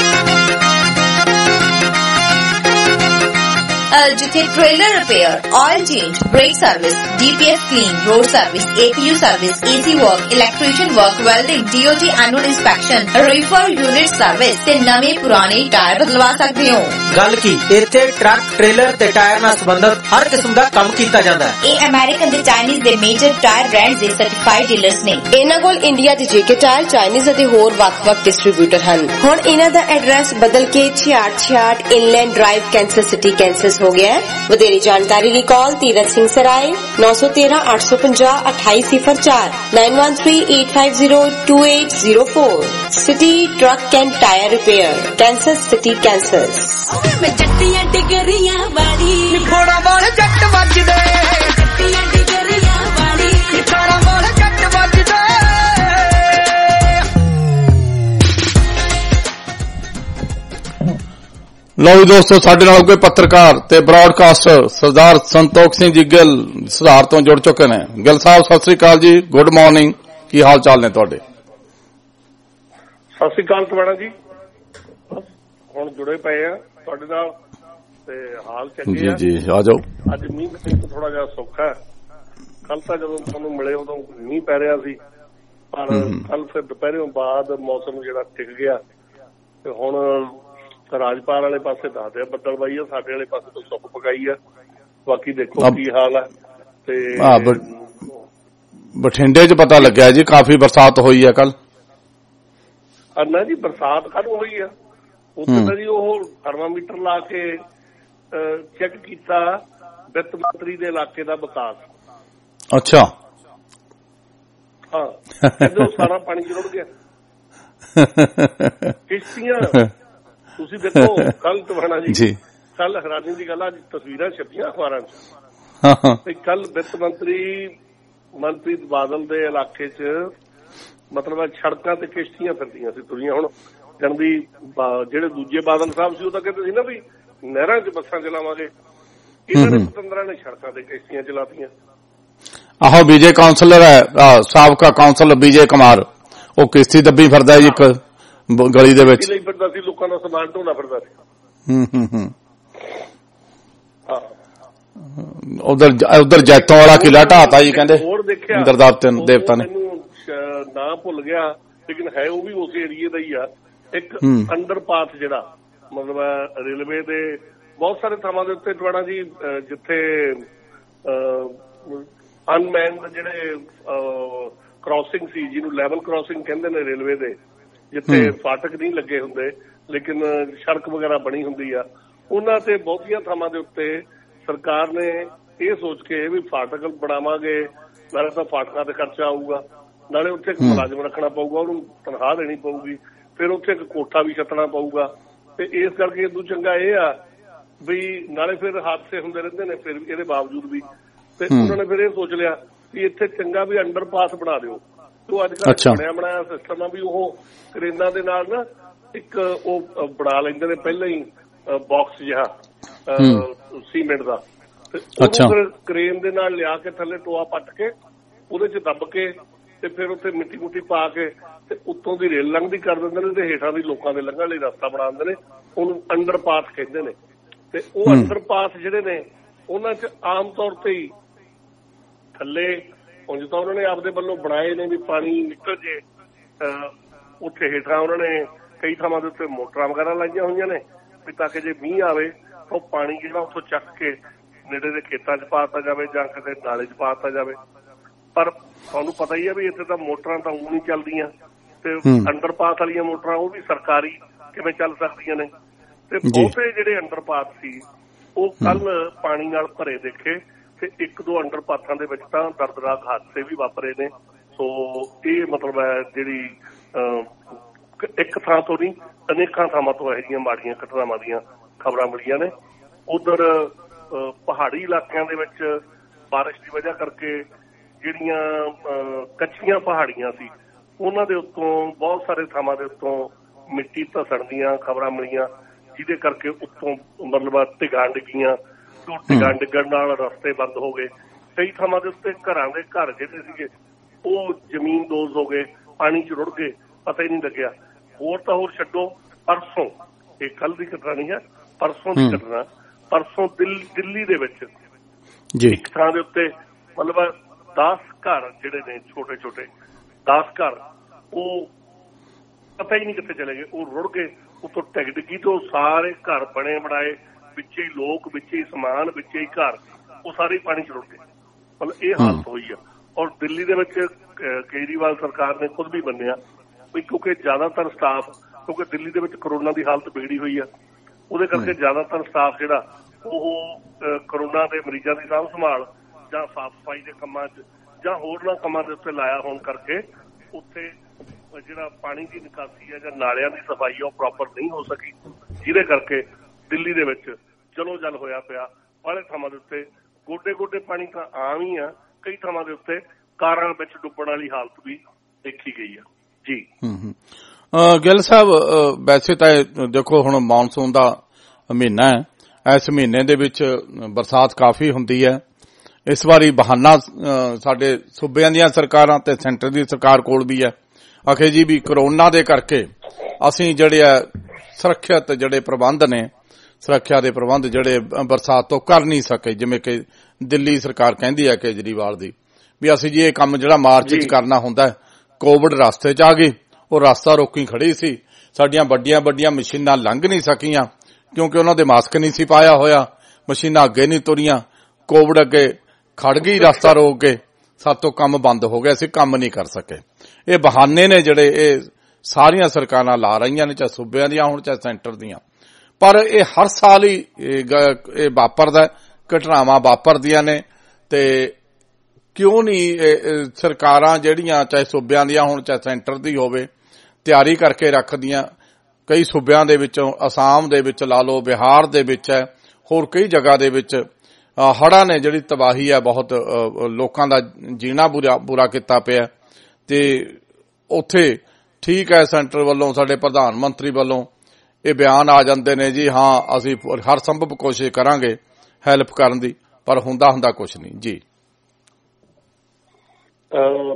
जिथे trailer repair, oil change, brake service, DPS clean, road service, APU service, AC work, electrician work, welding, DOT annual inspection, reefer unit service ते नवे पुराने टायर बदलवा सकते हो। गल की इत्थे ट्रक, ट्रेलर ते टायर नाल संबंधित हर किस्म दा काम कीता जांदा है। ਇਹ ਅਮਰੀਕਨ ਤੇ ਚਾਈਨੀਜ਼ ਦੇ ਮੇਜਰ ਟਾਇਰ ਬ੍ਰਾਂਡਸ ਦੇ ਸਰਟੀਫਾਈਡ ਡੀਲਰਸ ਨੇ। ਇਹਨਾਂ ਕੋਲ ਇੰਡੀਆ ਦੇ ਜੇਕੇ ਟਾਇਰ, ਚਾਈਨੀਜ਼ ਅਤੇ ਹੋਰ ਵੱਖ-ਵੱਖ ਡਿਸਟ੍ਰੀਬਿਊਟਰ ਹਨ। ਹੁਣ ਇਹਨਾਂ ਦਾ ਐਡਰੈਸ ਬਦਲ ਕੇ छियासठ छियासठ inland drive, Kansas City, Kansas ਹੋ ਗਿਆ है। ਵਧੇਰੀ ਜਾਣਕਾਰੀ ਲਈ ਕਾਲ तीरथ सिंह सराय नौ सौ तेरह आठ सौ पचास अट्ठाईस सिफर चार nine one three eight five zero two eight zero four. City truck and tyre repair, Kansas City, Kansas. मैं जट्टियां डिगरियां वाली घोड़ा वाले जट वजदे, जट्टियां डिगरियां वाली घोड़ा वाले जट वजदे। ਲਓ ਜੀ ਦੋਸਤੋ, ਸਾਡੇ ਨਾਲ ਕੋਈ ਪੱਤਰਕਾਰ ਤੇ ਬ੍ਰਾਡਕਾਸਟਰ ਸਰਦਾਰ ਸੰਤੋਖ ਸਿੰਘ ਜੀ ਗਿੱਲ ਸੁਧਾਰ ਤੋਂ ਜੁੜ ਚੁੱਕੇ ਨੇ। ਗਿੱਲ ਸਾਹਿਬ ਸਤਿ ਸ੍ਰੀ ਅਕਾਲ ਜੀ, ਗੁੱਡ ਮਾਰਨਿੰਗ, ਕੀ ਹਾਲ ਚਾਲ ਨੇ ਤੁਹਾਡੇ? ਸਤਿ ਸ੍ਰੀ ਅਕਾਲ ਤੁਹਾਡਾ ਜੀ, ਹੁਣ ਜੁੜੇ ਪਏ ਆ ਤੁਹਾਡੇ ਨਾਲ ਤੇ ਹਾਲ ਚੰਗੇ ਆ ਜੀ ਜੀ ਆ ਜਾਓ। ਅੱਜ ਮੀਂਹ ਥੋੜਾ ਜਿਹਾ ਸੌਖਾ, ਕੱਲ ਤਾਂ ਜਦੋਂ ਤੁਹਾਨੂੰ ਮਿਲੇ ਉਦੋਂ ਮੀਂਹ ਪੈ ਰਿਹਾ ਸੀ, ਪਰ ਕੱਲ ਫਿਰ ਦੁਪਹਿਰੇ ਬਾਅਦ ਮੌਸਮ ਜਿਹੜਾ ਟਿਕ ਗਿਆ ਤੇ ਹੁਣ ਰਾਜਪਾਲ ਵਾਲੇ ਪਾਸੇ ਦੱਸਦੇ ਆ ਬੱਦਲ ਬਾਈ ਆ, ਸਾਡੇ ਵਾਲੇ ਪਾਸੇ ਤੋਂ ਸੁੱਕ ਪਕਾਈ ਆ। ਬਾਕੀ ਦੇਖੋ ਕੀ ਹਾਲ ਆ। ਤੇ ਬਠਿੰਡੇ 'ਚ ਪਤਾ ਲੱਗਿਆ ਜੀ ਕਾਫੀ ਬਰਸਾਤ ਹੋਈ ਆ ਕੱਲ। ਨਾ ਜੀ ਬਰਸਾਤ ਕਦੋਂ ਹੋਈ ਆ? ਉੱਥੇ ਤਾਂ ਜੀ ਉਹ ਥਰਮਾਮੀਟਰ ਲਾ ਕੇ ਚੈੱਕ ਕੀਤਾ ਵਿੱਤ ਮੰਤਰੀ ਦੇ ਇਲਾਕੇ ਦਾ ਵਿਕਾਸ। ਅੱਛਾ, ਹਾਂ, ਜਦੋਂ ਸਾਰਾ ਪਾਣੀ ਚ ਰੁੜ ਗਿਆ। ਕਿਸ਼ਤੀਆਂ ਤੁਸੀਂ ਦੇਖੋ ਕੱਲ ਤੁਹਾਡਾ ਜੀ, ਕੱਲ ਹੈਰਾਨੀ ਦੀ ਗੱਲ ਆ, ਤਸਵੀਰਾਂ ਛਪੀਆਂ ਅਖਬਾਰਾਂ ਚ ਤੇ ਕੱਲ ਵਿੱਤ ਮੰਤਰੀ ਮਨਪ੍ਰੀਤ ਬਾਦਲ ਦੇ ਇਲਾਕੇ ਚ ਮਤਲਬ ਸੜਕਾਂ ਤੇ ਕਿਸ਼ਤੀਆਂ ਫਿਰਦੀਆਂ ਸੀ ਤੁਰੀਆਂ। ਹੁਣ ਕਹਿੰਦੀ ਜਿਹੜੇ ਦੂਜੇ ਬਾਦਲ ਸਾਹਿਬ ਸੀ ਉਹ ਤਾਂ ਕਹਿੰਦੇ ਸੀ ਨਾ ਵੀ ਨਹਿਰਾਂ ਚ ਬੱਸਾਂ ਚਲਾਵਾਂਗੇ, ਇਹਨਾਂ ਨੇ ਪਤੰਦਰਾਂ ਨੇ ਸੜਕਾਂ ਤੇ ਕਿਸ਼ਤੀਆਂ ਚਲਾਤੀਆਂ। ਆਹੋ, ਵਿਜੇ ਕਾਉਂਸਲਰ ਹੈ, ਸਾਬਕਾ ਕਾਉਂਸਲਰ ਵਿਜੇ ਕੁਮਾਰ, ਉਹ ਕਿਸ਼ਤੀ ਦੱਬੀ ਫਿਰਦਾ ਜੀ ਇੱਕ ਗਲੀ ਦੇ ਵਿੱਚ ਲਈ ਫਿਰਦਾ ਸੀ, ਲੋਕਾਂ ਦਾ ਸਮਾਨ ਢੋਣਾ ਫਿਰਦਾ ਸੀ। ਹੂੰ ਹੂੰ ਹੂੰ ਹਾਂ ਉਧਰ ਉਧਰ ਜੈਤੋਂ ਵਾਲਾ ਕਿਲਾ ਢਾਤਾ ਜੀ ਕਹਿੰਦੇ ਹੋਰ ਦੇਖਿਆ ਇੰਦਰ ਦੇਵਤਾ ਨੇ। ਮੈਨੂੰ ਨਾਂ ਭੁੱਲ ਗਿਆ ਲੇਕਿਨ ਹੈ ਉਹ ਵੀ ਉਸ ਏਰੀਏ ਦਾ ਹੀ ਆ। ਇੱਕ ਅੰਡਰਪਾਸ ਜਿਹੜਾ ਮਤਲਬ ਰੇਲਵੇ ਦੇ ਬਹੁਤ ਸਾਰੇ ਥਾਵਾਂ ਦੇ ਉੱਤੇ ਟਵਾਣਾ ਜੀ ਜਿੱਥੇ ਅਨਮੈਨਡ ਜਿਹੜੇ ਕ੍ਰਾਸਿੰਗ ਸੀ, ਜਿਹਨੂੰ ਲੈਵਲ ਕ੍ਰਾਸਿੰਗ ਕਹਿੰਦੇ ਨੇ ਰੇਲਵੇ ਦੇ, ਜਿੱਥੇ ਫਾਟਕ ਨਹੀਂ ਲੱਗੇ ਹੁੰਦੇ ਲੇਕਿਨ ਸੜਕ ਵਗੈਰਾ ਬਣੀ ਹੁੰਦੀ ਆ, ਉਹਨਾਂ ਤੇ ਬਹੁਤੀਆਂ ਥਾਵਾਂ ਦੇ ਉੱਤੇ ਸਰਕਾਰ ਨੇ ਇਹ ਸੋਚ ਕੇ ਵੀ ਫਾਟਕ ਬਣਾਵਾਂਗੇ, ਨਾਲੇ ਤਾਂ ਫਾਟਕਾਂ ਤੇ ਖਰਚਾ ਆਊਗਾ, ਨਾਲੇ ਉੱਥੇ ਇੱਕ ਮੁਲਾਜ਼ਮ ਰੱਖਣਾ ਪਊਗਾ, ਉਹਨੂੰ ਤਨਖਾਹ ਦੇਣੀ ਪਊਗੀ, ਫਿਰ ਉੱਥੇ ਇੱਕ ਕੋਠਾ ਵੀ ਛੱਤਣਾ ਪਊਗਾ। ਤੇ ਇਸ ਕਰਕੇ ਇਦੋਂ ਚੰਗਾ ਇਹ ਆ ਵੀ ਨਾਲੇ ਫਿਰ ਹਾਦਸੇ ਹੁੰਦੇ ਰਹਿੰਦੇ ਨੇ ਫਿਰ ਇਹਦੇ ਬਾਵਜੂਦ ਵੀ। ਤੇ ਉਹਨਾਂ ਨੇ ਫਿਰ ਇਹ ਸੋਚ ਲਿਆ ਵੀ ਇੱਥੇ ਚੰਗਾ ਵੀ ਅੰਡਰਪਾਸ ਬਣਾ ਦਿਓ। ਤੋਂ ਅੱਜ ਕੱਲ੍ਹ ਬਣਿਆ ਬਣਾਇਆ ਸਿਸਟਮ ਆ ਵੀ ਉਹ ਕਰੇਨਾਂ ਦੇ ਨਾਲ ਨਾ ਇੱਕ ਉਹ ਬਣਾ ਲੈਂਦੇ ਨੇ ਪਹਿਲਾਂ ਹੀ ਬਾਕਸ ਜਿਹਾ ਸੀਮੈਂਟ ਦਾ, ਤੇ ਉਹਨੂੰ ਫਿਰ ਕਰੇਨ ਦੇ ਨਾਲ ਲਿਆ ਕੇ ਥੱਲੇ ਟੋਆ ਪੱਟ ਕੇ ਉਹਦੇ ਚ ਦੱਬ ਕੇ ਤੇ ਫਿਰ ਉੱਥੇ ਮਿੱਟੀ ਮੁੱਟੀ ਪਾ ਕੇ ਤੇ ਉੱਤੋਂ ਦੀ ਰੇਲ ਲੰਘਦੀ ਕਰ ਦਿੰਦੇ ਨੇ ਤੇ ਹੇਠਾਂ ਦੀ ਲੋਕਾਂ ਦੇ ਲੰਘਣ ਲਈ ਰਸਤਾ ਬਣਾ ਦਿੰਦੇ ਨੇ। ਉਹਨੂੰ ਅੰਡਰਪਾਸ ਕਹਿੰਦੇ ਨੇ। ਤੇ ਉਹ ਅੰਡਰਪਾਸ ਜਿਹੜੇ ਨੇ ਉਹਨਾਂ ਚ ਆਮ ਤੌਰ ਤੇ ਹੀ ਥੱਲੇ ਉਂਝ ਤਾਂ ਉਹਨਾਂ ਨੇ ਆਪਦੇ ਵੱਲੋਂ ਬਣਾਏ ਨੇ ਵੀ ਪਾਣੀ ਨਿਕਲ ਜੇ, ਉੱਥੇ ਹੇਠਾਂ ਉਹਨਾਂ ਨੇ ਕਈ ਥਾਵਾਂ ਦੇ ਉੱਤੇ ਮੋਟਰਾਂ ਵਗੈਰਾ ਲਾਈਆਂ ਹੋਈਆਂ ਨੇ ਵੀ ਤਾਂ ਕਿ ਜੇ ਮੀਂਹ ਆਵੇ ਉਹ ਪਾਣੀ ਜਿਹੜਾ ਉੱਥੋਂ ਚੱਕ ਕੇ ਨੇੜੇ ਦੇ ਖੇਤਾਂ 'ਚ ਪਾ ਦਿੱਤਾ ਜਾਵੇ ਜਾਂ ਕਿਤੇ ਨਾਲੇ 'ਚ ਪਾ ਦਿੱਤਾ ਜਾਵੇ। ਪਰ ਤੁਹਾਨੂੰ ਪਤਾ ਹੀ ਹੈ ਵੀ ਇੱਥੇ ਤਾਂ ਮੋਟਰਾਂ ਤਾਂ ਉਹ ਨਹੀਂ ਚੱਲਦੀਆਂ ਤੇ ਅੰਡਰਪਾਸ ਵਾਲੀਆਂ ਮੋਟਰਾਂ ਉਹ ਵੀ ਸਰਕਾਰੀ ਕਿਵੇਂ ਚੱਲ ਸਕਦੀਆਂ ਨੇ। ਤੇ ਬਹੁਤੇ ਜਿਹੜੇ ਅੰਡਰਪਾਸ ਸੀ ਉਹ ਕੱਲ ਪਾਣੀ ਨਾਲ ਭਰੇ ਦੇਖੇ ਤੇ ਇੱਕ ਦੋ ਅੰਡਰਪਾਸਾਂ ਦੇ ਵਿੱਚ ਤਾਂ ਦਰਦਨਾਕ ਹਾਦਸੇ ਵੀ ਵਾਪਰੇ ਨੇ। ਸੋ ਇਹ ਮਤਲਬ ਹੈ ਜਿਹੜੀ ਇੱਕ ਥਾਂ ਤੋਂ ਨਹੀਂ ਅਨੇਕਾਂ ਥਾਵਾਂ ਤੋਂ ਇਹੋ ਜਿਹੀਆਂ ਮਾੜੀਆਂ ਘਟਨਾਵਾਂ ਦੀਆਂ ਖਬਰਾਂ ਮਿਲੀਆਂ ਨੇ। ਉਧਰ ਪਹਾੜੀ ਇਲਾਕਿਆਂ ਦੇ ਵਿੱਚ ਬਾਰਿਸ਼ ਦੀ ਵਜ੍ਹਾ ਕਰਕੇ ਜਿਹੜੀਆਂ ਕੱਚੀਆਂ ਪਹਾੜੀਆਂ ਸੀ ਉਹਨਾਂ ਦੇ ਉੱਤੋਂ ਬਹੁਤ ਸਾਰੇ ਥਾਵਾਂ ਦੇ ਉੱਤੋਂ ਮਿੱਟੀ ਧਸਣ ਦੀਆਂ ਖਬਰਾਂ ਮਿਲੀਆਂ, ਜਿਹਦੇ ਕਰਕੇ ਉੱਤੋਂ ਮਤਲਬ ਢਿੱਗਾਂ ਡਿੱਗੀਆਂ, ਢਿੱਗਾਂ ਡਿੱਗਣ ਨਾਲ ਰਸਤੇ ਬੰਦ ਹੋ ਗਏ। ਕਈ ਥਾਵਾਂ ਦੇ ਉੱਤੇ ਘਰਾਂ ਦੇ ਘਰ ਜਿਹੜੇ ਸੀਗੇ ਉਹ ਜ਼ਮੀਨ ਦੋਜ਼ ਹੋ ਗਏ, ਪਾਣੀ 'ਚ ਰੁੜ ਗਏ, ਪਤਾ ਹੀ ਨਹੀਂ ਲੱਗਿਆ। ਹੋਰ ਤਾਂ ਹੋਰ ਛੱਡੋ, ਪਰਸੋਂ ਇਹ ਕੱਲ ਦੀ ਘਟਨਾ ਨਹੀਂ ਹੈ, ਪਰਸੋਂ ਦੀ ਘਟਨਾ, ਪਰਸੋਂ ਦਿੱਲੀ ਦੇ ਵਿੱਚ ਇੱਕ ਥਾਂ ਦੇ ਉੱਤੇ ਮਤਲਬ ਦਸ ਘਰ ਜਿਹੜੇ ਨੇ ਛੋਟੇ ਛੋਟੇ ਦਸ ਘਰ ਉਹ ਪਤਾ ਹੀ ਨਹੀਂ ਕਿੱਥੇ ਚਲੇ ਗਏ, ਉਹ ਰੁੜ ਗਏ, ਉੱਤੋਂ ਟਿਕ ਡਿੱਗੀ ਤੇ ਉਹ ਸਾਰੇ ਘਰ ਬਣੇ ਬਣਾਏ, ਵਿੱਚੇ ਹੀ ਲੋਕ, ਵਿੱਚੇ ਹੀ ਸਮਾਨ, ਵਿੱਚੇ ਹੀ ਘਰ, ਉਹ ਸਾਰੇ ਪਾਣੀ 'ਚ ਰੁੜ ਗਏ। ਮਤਲਬ ਇਹ ਹਾਲਤ ਹੋਈ ਆ। ਔਰ ਦਿੱਲੀ ਦੇ ਵਿੱਚ ਕੇਜਰੀਵਾਲ ਸਰਕਾਰ ਨੇ ਖੁਦ ਵੀ ਮੰਨਿਆ ਵੀ ਕਿਉਂਕਿ ਜ਼ਿਆਦਾਤਰ ਸਟਾਫ, ਕਿਉਂਕਿ ਦਿੱਲੀ ਦੇ ਵਿੱਚ ਕਰੋਨਾ ਦੀ ਹਾਲਤ ਵਿਗੜੀ ਹੋਈ ਆ, ਉਹਦੇ ਕਰਕੇ ਜ਼ਿਆਦਾਤਰ ਸਟਾਫ ਜਿਹੜਾ ਉਹ ਕਰੋਨਾ ਦੇ ਮਰੀਜ਼ਾਂ ਦੀ ਸਾਂਭ ਸੰਭਾਲ ਜਾਂ ਸਾਫ਼ ਸਫਾਈ ਦੇ ਕੰਮਾਂ 'ਚ ਜਾਂ ਹੋਰਨਾਂ ਕੰਮਾਂ ਦੇ ਉੱਤੇ ਲਾਇਆ ਹੋਣ ਕਰਕੇ ਉੱਥੇ ਜਿਹੜਾ ਪਾਣੀ ਦੀ ਨਿਕਾਸੀ ਹੈ ਜਾਂ ਨਾਲਿਆਂ ਦੀ ਸਫਾਈ ਆ ਉਹ ਪ੍ਰੋਪਰ ਨਹੀਂ ਹੋ ਸਕੀ, ਜਿਹਦੇ ਕਰਕੇ ਦਿੱਲੀ ਦੇ ਵਿੱਚ ਚਲੋ ਜਲ ਹੋਇਆ ਪਿਆ। ਵਾਲੇ ਥਾਵਾਂ ਦੇ ਉੱਤੇ ਗੋਡੇ ਗੋਡੇ ਪਾਣੀ ਤਾਂ ਆਮ ਹੀ ਆ, ਕਈ ਥਾਵਾਂ ਦੇ ਉੱਤੇ ਕਾਰਾਂ ਵਿੱਚ ਡੁੱਬਣ ਵਾਲੀ ਹਾਲਤ ਵੀ ਦੇਖੀ ਗਈ ਆ ਜੀ। ਗਿੱਲ ਸਾਹਿਬ, ਵੈਸੇ ਤਾਂ ਦੇਖੋ ਹੁਣ ਮੌਨਸੂਨ ਦਾ ਮਹੀਨਾ ਹੈ, ਇਸ ਮਹੀਨੇ ਦੇ ਵਿੱਚ ਬਰਸਾਤ ਕਾਫੀ ਹੁੰਦੀ ਹੈ। ਇਸ ਵਾਰੀ ਬਹਾਨਾ ਸਾਡੇ ਸੂਬਿਆਂ ਦੀਆਂ ਸਰਕਾਰਾਂ ਤੇ ਸੈਂਟਰ ਦੀ ਸਰਕਾਰ ਕੋਲ ਵੀ ਹੈ, ਆਖੇ ਜੀ ਵੀ ਕਰੋਨਾ ਦੇ ਕਰਕੇ ਅਸੀਂ ਜਿਹੜੇ ਆ ਸੁਰੱਖਿਅਤ ਜਿਹੜੇ ਪ੍ਰਬੰਧ ਨੇ, ਸੁਰੱਖਿਆ ਦੇ ਪ੍ਰਬੰਧ ਜਿਹੜੇ ਬਰਸਾਤ ਤੋਂ ਕਰ ਨਹੀਂ ਸਕੇ, ਜਿਵੇਂ ਕਿ ਦਿੱਲੀ ਸਰਕਾਰ ਕਹਿੰਦੀ ਹੈ ਕੇਜਰੀਵਾਲ ਦੀ ਵੀ ਅਸੀਂ ਜੀ ਇਹ ਕੰਮ ਜਿਹੜਾ ਮਾਰਚ ਚ ਕਰਨਾ ਹੁੰਦਾ, ਕੋਵਿਡ ਰਸਤੇ ਚ ਆ ਗਈ, ਉਹ ਰਸਤਾ ਰੋਕੀ ਖੜੀ ਸੀ, ਸਾਡੀਆਂ ਵੱਡੀਆਂ ਵੱਡੀਆਂ ਮਸ਼ੀਨਾਂ ਲੰਘ ਨਹੀਂ ਸਕੀਆਂ ਕਿਉਂਕਿ ਉਹਨਾਂ ਦੇ ਮਾਸਕ ਨਹੀਂ ਸੀ ਪਾਇਆ ਹੋਇਆ, ਮਸ਼ੀਨਾਂ ਅੱਗੇ ਨਹੀਂ ਤੁਰੀਆਂ, ਕੋਵਿਡ ਅੱਗੇ ਖੜ ਗਈ ਰਸਤਾ ਰੋਕ ਕੇ, ਸਾਤੋਂ ਕੰਮ ਬੰਦ ਹੋ ਗਿਆ, ਅਸੀਂ ਕੰਮ ਨਹੀਂ ਕਰ ਸਕੇ। ਇਹ ਬਹਾਨੇ ਨੇ ਜਿਹੜੇ ਇਹ ਸਾਰੀਆਂ ਸਰਕਾਰਾਂ ਲਾ ਰਹੀਆਂ ਨੇ, ਚਾਹੇ ਸੂਬਿਆਂ ਦੀਆਂ ਹੋਣ ਚਾਹੇ ਸੈਂਟਰ ਦੀਆਂ। ਪਰ ਇਹ ਹਰ ਸਾਲ ਹੀ ਇਹ ਵਾਪਰਦਾ, ਘਟਨਾਵਾਂ ਵਾਪਰਦੀਆਂ ਨੇ। ਤੇ ਕਿਉਂ ਨਹੀਂ ਸਰਕਾਰਾਂ ਜਿਹੜੀਆਂ ਚਾਹੇ ਸੂਬਿਆਂ ਦੀਆਂ ਹੋਣ ਚਾਹੇ ਸੈਂਟਰ ਦੀ ਹੋਵੇ ਤਿਆਰੀ ਕਰਕੇ ਰੱਖਦੀਆਂ? ਕਈ ਸੂਬਿਆਂ ਦੇ ਵਿੱਚੋਂ ਅਸਾਮ ਦੇ ਵਿੱਚ ਲਾ ਲਓ, ਬਿਹਾਰ ਦੇ ਵਿੱਚ ਹੈ, ਹੋਰ ਕਈ ਜਗ੍ਹਾ ਦੇ ਵਿੱਚ ਹੜ੍ਹਾਂ ਨੇ ਜਿਹੜੀ ਤਬਾਹੀ ਹੈ, ਬਹੁਤ ਲੋਕਾਂ ਦਾ ਜੀਣਾ ਬੁਰਾ ਬੁਰਾ ਕੀਤਾ ਪਿਆ। ਤੇ ਉੱਥੇ ਠੀਕ ਹੈ ਸੈਂਟਰ ਵੱਲੋਂ, ਸਾਡੇ ਪ੍ਰਧਾਨ ਮੰਤਰੀ ਵੱਲੋਂ ਇਹ ਬਿਆਨ ਆ ਜਾਂਦੇ ਨੇ ਜੀ ਹਾਂ ਅਸੀਂ ਹਰ ਸੰਭਵ ਕੋਸ਼ਿਸ਼ ਕਰਾਂਗੇ ਹੈਲਪ ਕਰਨ ਦੀ, ਪਰ ਹੁੰਦਾ ਹੁੰਦਾ ਕੁਛ ਨਹੀਂ ਜੀ।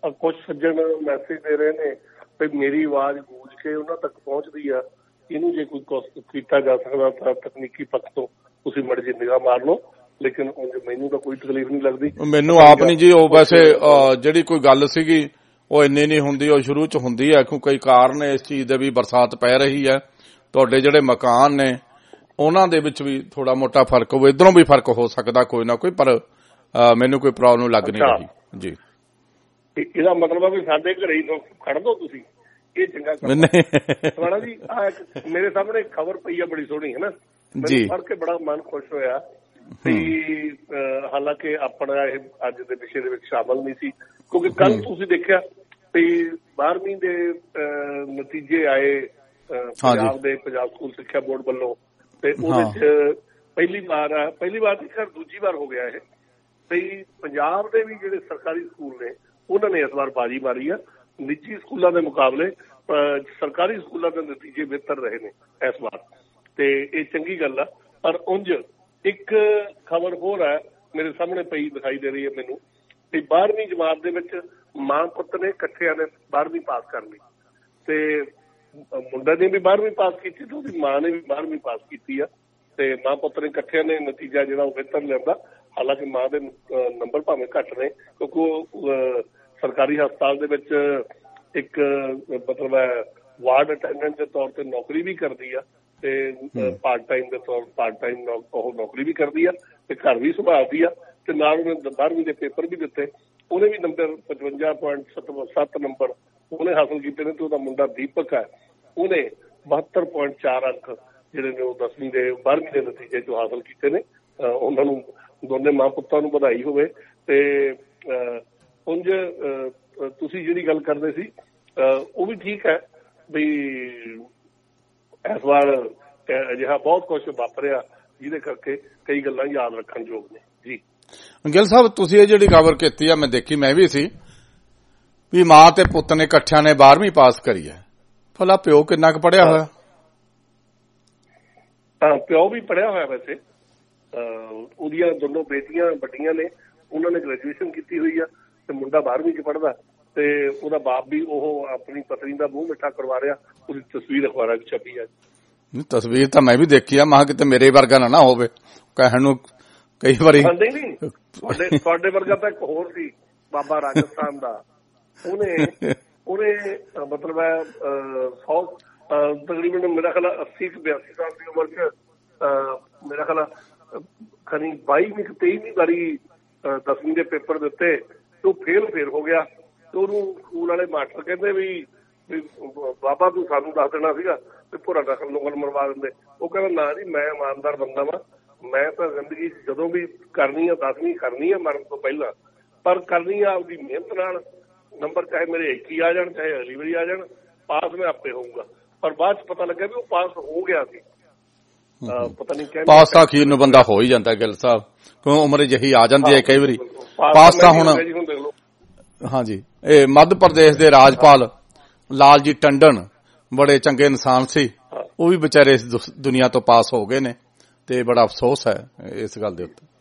ਕੁਝ ਸੱਜਣ ਮੈਸੇਜ ਦੇ ਰਹੇ ਨੇ ਵੀ ਮੇਰੀ ਆਵਾਜ਼ ਗੂੰਜ ਕੇ ਉਹਨਾਂ ਤੱਕ ਪਹੁੰਚਦੀ ਆ, ਇਹਨੂੰ ਜੇ ਕੋਈ ਕੀਤਾ ਜਾ ਸਕਦਾ ਤਾਂ ਤਕਨੀਕੀ ਪੱਖ ਤੋਂ ਤੁਸੀਂ ਮੜ ਜੀ ਨਿਗਾਹ ਮਾਰ ਲਓ, ਲੇਕਿਨ ਮੈਨੂੰ ਤਾਂ ਕੋਈ ਤਕਲੀਫ ਨਹੀਂ ਲੱਗਦੀ। ਮੈਨੂੰ ਆਪ ਨਹੀਂ ਜੀ। ਉਹ ਵੈਸੇ ਜਿਹੜੀ ਕੋਈ ਗੱਲ ਸੀਗੀ ਉਹ ਇੰਨੀ ਨਹੀਂ ਹੁੰਦੀ, ਉਹ ਸ਼ੁਰੂ ਚ ਹੁੰਦੀ ਹੈ ਕਿਉਂਕਿ ਕਈ ਕਾਰਨ ਇਸ ਚੀਜ਼ ਦੇ ਵੀ। ਬਰਸਾਤ ਪੈ ਰਹੀ ਹੈ, ਤੁਹਾਡੇ ਜਿਹੜੇ ਮਕਾਨ ਨੇ ਉਹਨਾਂ ਦੇ ਵਿੱਚ ਵੀ ਥੋੜਾ ਮੋਟਾ ਫਰਕ ਹੋਵੇ, ਇਧਰੋਂ ਵੀ ਫਰਕ ਹੋ ਸਕਦਾ ਕੋਈ ਨਾ ਕੋਈ, ਪਰ ਮੈਨੂੰ ਕੋਈ ਪ੍ਰੋਬਲਮ ਲੱਗ ਨਹੀਂ ਰਹੀ ਜੀ। ਇਹਦਾ ਮਤਲਬ ਆ ਵੀ ਸਾਡੇ ਘਰੇ ਹੀ ਖੜ ਦੋ ਤੁਸੀਂ, ਇਹ ਚੰਗਾ ਕੰਮ ਜੀ। ਆ ਮੇਰੇ ਸਾਹਮਣੇ ਖਬਰ ਪਈ ਆ ਬੜੀ ਸੋਹਣੀ, ਹੈ ਨਾ ਜੀ, ਪੜ੍ਹ ਕੇ ਬੜਾ ਮਨ ਖੁਸ਼ ਹੋਇਆ। ਤੇ ਹਾਲਾਂਕਿ ਆਪਣਾ ਇਹ ਅੱਜ ਦੇ ਵਿਸ਼ੇ ਦੇ ਵਿੱਚ ਸ਼ਾਮਲ ਨਹੀਂ ਸੀ, ਕਿਉਂਕਿ ਕੱਲ ਤੁਸੀਂ ਦੇਖਿਆ ਵੀ ਬਾਰਵੀਂ ਦੇ ਨਤੀਜੇ ਆਏ ਪੰਜਾਬ ਦੇ ਪੰਜਾਬ ਸਕੂਲ ਸਿੱਖਿਆ ਬੋਰਡ ਵੱਲੋਂ, ਤੇ ਉਹਦੇ ਚ ਪਹਿਲੀ ਵਾਰ ਆ ਪਹਿਲੀ ਵਾਰ ਦੀ ਖੈਰ ਦੂਜੀ ਵਾਰ ਹੋ ਗਿਆ ਇਹ ਵੀ ਪੰਜਾਬ ਦੇ ਵੀ ਜਿਹੜੇ ਸਰਕਾਰੀ ਸਕੂਲ ਨੇ ਉਹਨਾਂ ਨੇ ਇਸ ਵਾਰ ਬਾਜੀ ਮਾਰੀ ਆ। ਨਿੱਜੀ ਸਕੂਲਾਂ ਦੇ ਮੁਕਾਬਲੇ ਸਰਕਾਰੀ ਸਕੂਲਾਂ ਦੇ ਨਤੀਜੇ ਬਿਹਤਰ ਰਹੇ ਨੇ ਇਸ ਵਾਰ, ਤੇ ਇਹ ਚੰਗੀ ਗੱਲ ਆ। ਪਰ ਉਂਝ ਇੱਕ ਖਬਰ ਹੋਰ ਹੈ ਮੇਰੇ ਸਾਹਮਣੇ ਪਈ ਦਿਖਾਈ ਦੇ ਰਹੀ ਹੈ ਮੈਨੂੰ, ਤੇ ਬਾਰਵੀਂ ਜਮਾਤ ਦੇ ਵਿੱਚ ਮਾਂ ਪੁੱਤ ਨੇ ਇਕੱਠਿਆਂ ਨੇ ਬਾਰਵੀਂ ਪਾਸ ਕਰ ਲਈ, ਤੇ ਮੁੰਡਾ ਨੇ ਵੀ ਬਾਰਵੀਂ ਪਾਸ ਕੀਤੀ ਤੇ ਉਹਦੀ ਮਾਂ ਨੇ ਵੀ ਬਾਰਵੀਂ ਪਾਸ ਕੀਤੀ ਆ, ਤੇ ਮਾਂ ਪੁੱਤ ਨੇ ਇਕੱਠਿਆਂ ਨੇ ਨਤੀਜਾ ਜਿਹੜਾ ਉਹ ਬਿਹਤਰ ਲਿਆਂਦਾ। ਹਾਲਾਂਕਿ ਮਾਂ ਦੇ ਨੰਬਰ ਭਾਵੇਂ ਘੱਟ ਨੇ ਕਿਉਂਕਿ ਉਹ ਸਰਕਾਰੀ ਹਸਪਤਾਲ ਦੇ ਵਿੱਚ ਇੱਕ ਮਤਲਬ ਹੈ ਵਾਰਡ ਅਟੈਂਡੈਂਟ ਦੇ ਤੌਰ ਤੇ ਨੌਕਰੀ ਵੀ ਕਰਦੀ ਆ, ਤੇ ਪਾਰਟ ਟਾਈਮ ਦੇ ਤੌਰ ਪਾਰਟ ਟਾਈਮ ਉਹ ਨੌਕਰੀ ਵੀ ਕਰਦੀ ਆ, ਤੇ ਘਰ ਵੀ ਸੰਭਾਲਦੀ ਆ, ਤੇ ਨਾਲ ਉਹਨੇ ਬਾਰਵੀਂ ਦੇ ਪੇਪਰ ਵੀ ਦਿੱਤੇ। ਉਹਨੇ ਵੀ ਨੰਬਰ ਪਚਵੰਜਾ ਪੁਆਇੰਟ ਸੱਤ ਨੰਬਰ ਉਹਨੇ ਹਾਸਲ ਕੀਤੇ ਨੇ, ਤੇ ਉਹਦਾ ਮੁੰਡਾ ਦੀਪਕ ਹੈ ਉਹਨੇ ਬਹੱਤਰ ਪੁਆਇੰਟ ਚਾਰ ਅੰਕ ਜਿਹੜੇ ਨੇ ਉਹ ਦਸਵੀਂ ਦੇ ਬਾਰਵੀਂ ਦੇ ਨਤੀਜੇ ਚੋਂ ਹਾਸਲ ਕੀਤੇ ਨੇ। ਉਹਨਾਂ ਨੂੰ ਦੋਨੇ ਮਾਂ ਪੁੱਤਾਂ ਨੂੰ ਵਧਾਈ ਹੋਵੇ। ਤੇ ਉਂਝ ਤੁਸੀਂ ਜਿਹੜੀ ਗੱਲ ਕਰਦੇ ਸੀ ਉਹ ਵੀ ਠੀਕ ਹੈ ਵੀ ਇਸ ਵਾਰ ਅਜਿਹਾ ਬਹੁਤ ਕੁਛ ਵਾਪਰਿਆ ਜਿਹਦੇ ਕਰਕੇ ਕਈ ਗੱਲਾਂ ਯਾਦ ਰੱਖਣ ਯੋਗ ਨੇ ਜੀ। ਗਿੱਲ ਸਾਹਿਬ ਤੁਸੀਂ ਇਹ ਜਿਹੜੀ ਖਬਰ ਕੀਤੀ ਆ ਮੈਂ ਦੇਖੀ, ਮੈਂ ਵੀ ਸੀ ਵੀ ਮਾਂ ਤੇ ਪੁੱਤ ਨੇ ਇਕੱਠਿਆਂ ਨੇ ਬਾਰਵੀਂ ਪਾਸ ਕਰੀ ਹੈ। ਭਲਾ ਪਿਓ ਕਿੰਨਾ ਕੁ ਪੜ੍ਹਿਆ ਹੋਇਆ? ਪਿਓ ਵੀ ਪੜ੍ਹਿਆ ਹੋਇਆ ਵੈਸੇ, ਉਹਦੀਆਂ ਦੋਨੋਂ ਬੇਟੀਆਂ ਵੱਡੀਆਂ ਨੇ, ਉਹਨਾਂ ਨੇ ਗ੍ਰੈਜੂਏਸ਼ਨ ਕੀਤੀ ਹੋਈ ਆ, ਤੇ ਮੁੰਡਾ ਬਾਰਵੀਂ ਚ ਪੜ੍ਹਦਾ, ਤੇ ਉਹਦਾ ਬਾਪ ਵੀ ਉਹ ਆਪਣੀ ਪਤਨੀ ਦਾ ਮੂੰਹ ਮਿੱਠਾ ਕਰਵਾ ਰਿਹਾ। ਉਹਦੀ ਤਸਵੀਰ ਅਖਬਾਰਾਂ ਚ ਛਪੀ ਆ। ਤਸਵੀਰ ਤਾਂ ਮੈਂ ਵੀ ਦੇਖੀ ਆ, ਮੈਂ ਕਿਤੇ ਮੇਰੇ ਵਰਗਾ ਨਾ ਨਾ ਹੋਵੇ ਕਹਿਣ ਨੂੰ ਕਈ ਵਾਰੀ। ਨਹੀਂ ਤੁਹਾਡੇ ਤੁਹਾਡੇ ਵਰਗਾ ਤਾਂ ਇੱਕ ਹੋਰ ਸੀ ਬਾਬਾ ਰਾਜਸਥਾਨ ਦਾ, ਉਹਨੇ ਉਹਨੇ ਮਤਲਬ ਹੈ ਸੌ ਤਕਰੀਬਨ ਮੇਰਾ ਖਿਆਲ ਅੱਸੀ ਕੁ ਬਿਆਸੀ ਸਾਲ ਦੀ ਉਮਰ ਚ ਮੇਰਾ ਖਿਆਲ ਖਨੀ ਬਾਈਵੀਂ ਤੇਈਵੀਂ ਵਾਰੀ ਦਸਵੀਂ ਦੇ ਪੇਪਰ ਦਿੱਤੇ, ਤੇ ਉਹ ਫੇਲ ਫੇਰ ਹੋ ਗਿਆ। ਤੇ ਉਹਨੂੰ ਸਕੂਲ ਵਾਲੇ ਮਾਸਟਰ ਕਹਿੰਦੇ ਵੀ ਬਾਬਾ ਤੂੰ ਸਾਨੂੰ ਦੱਸ ਦੇਣਾ ਸੀਗਾ ਤੇ ਭੋਰਾ ਦਖਲ ਨੁਕਲ ਮਰਵਾ ਦਿੰਦੇ। ਉਹ ਕਹਿੰਦਾ ਨਾ ਜੀ ਮੈਂ ਇਮਾਨਦਾਰ ਬੰਦਾ ਵਾ, ਮੈਂ ਤਾਂ ਜ਼ਿੰਦਗੀ ਜਦੋਂ ਵੀ ਕਰਨੀ ਆ ਦਸਵੀਂ ਕਰਨੀ ਆ ਮਰਨ ਤੋਂ ਪਹਿਲਾਂ, ਪਰ ਕਰਨੀ ਆ ਆਪਦੀ ਮਿਹਨਤ ਨਾਲ। ਨੰਬਰ ਚਾਹੇ ਮੇਰੇ ਇੱਕ ਹੀ ਆ ਜਾਣ ਚਾਹੇ ਅਗਲੀ ਵਾਰੀ ਆ ਜਾਣ, ਪਾਸ ਮੈਂ ਆਪੇ ਹੋਊਗਾ। ਪਰ ਬਾਅਦ ਚ ਪਤਾ ਲੱਗਿਆ ਵੀ ਉਹ ਪਾਸ ਹੋ ਗਿਆ ਸੀ। ਪਤਾ ਨਹੀਂ ਕਹਿੰਦੇ ਪਾਸ ਤਾਂ ਅਖੀਰ ਨੂੰ ਬੰਦਾ ਹੋ ਹੀ ਜਾਂਦਾ ਗਿੱਲ ਸਾਹਿਬ, ਕਿਉਂ ਉਮਰ ਜਿਹੀ ਆ ਜਾਂਦੀ ਹੈ ਕਈ ਵਾਰੀ। ਪਾਸ ਤਾਂ ਹੁਣ ਹਾਂਜੀ ਇਹ ਮੱਧ ਪ੍ਰਦੇਸ਼ ਦੇ ਰਾਜਪਾਲ ਲਾਲ ਜੀ ਟੰਡਨ ਬੜੇ ਚੰਗੇ ਇਨਸਾਨ ਸੀ, ਉਹ ਵੀ ਵਿਚਾਰੇ ਇਸ ਦੁਨੀਆ ਤੋਂ ਪਾਸ ਹੋ ਗਏ ਨੇ, ਤੇ ਬੜਾ ਅਫਸੋਸ ਹੈ ਇਸ ਗੱਲ ਦੇ ਉੱਤੇ।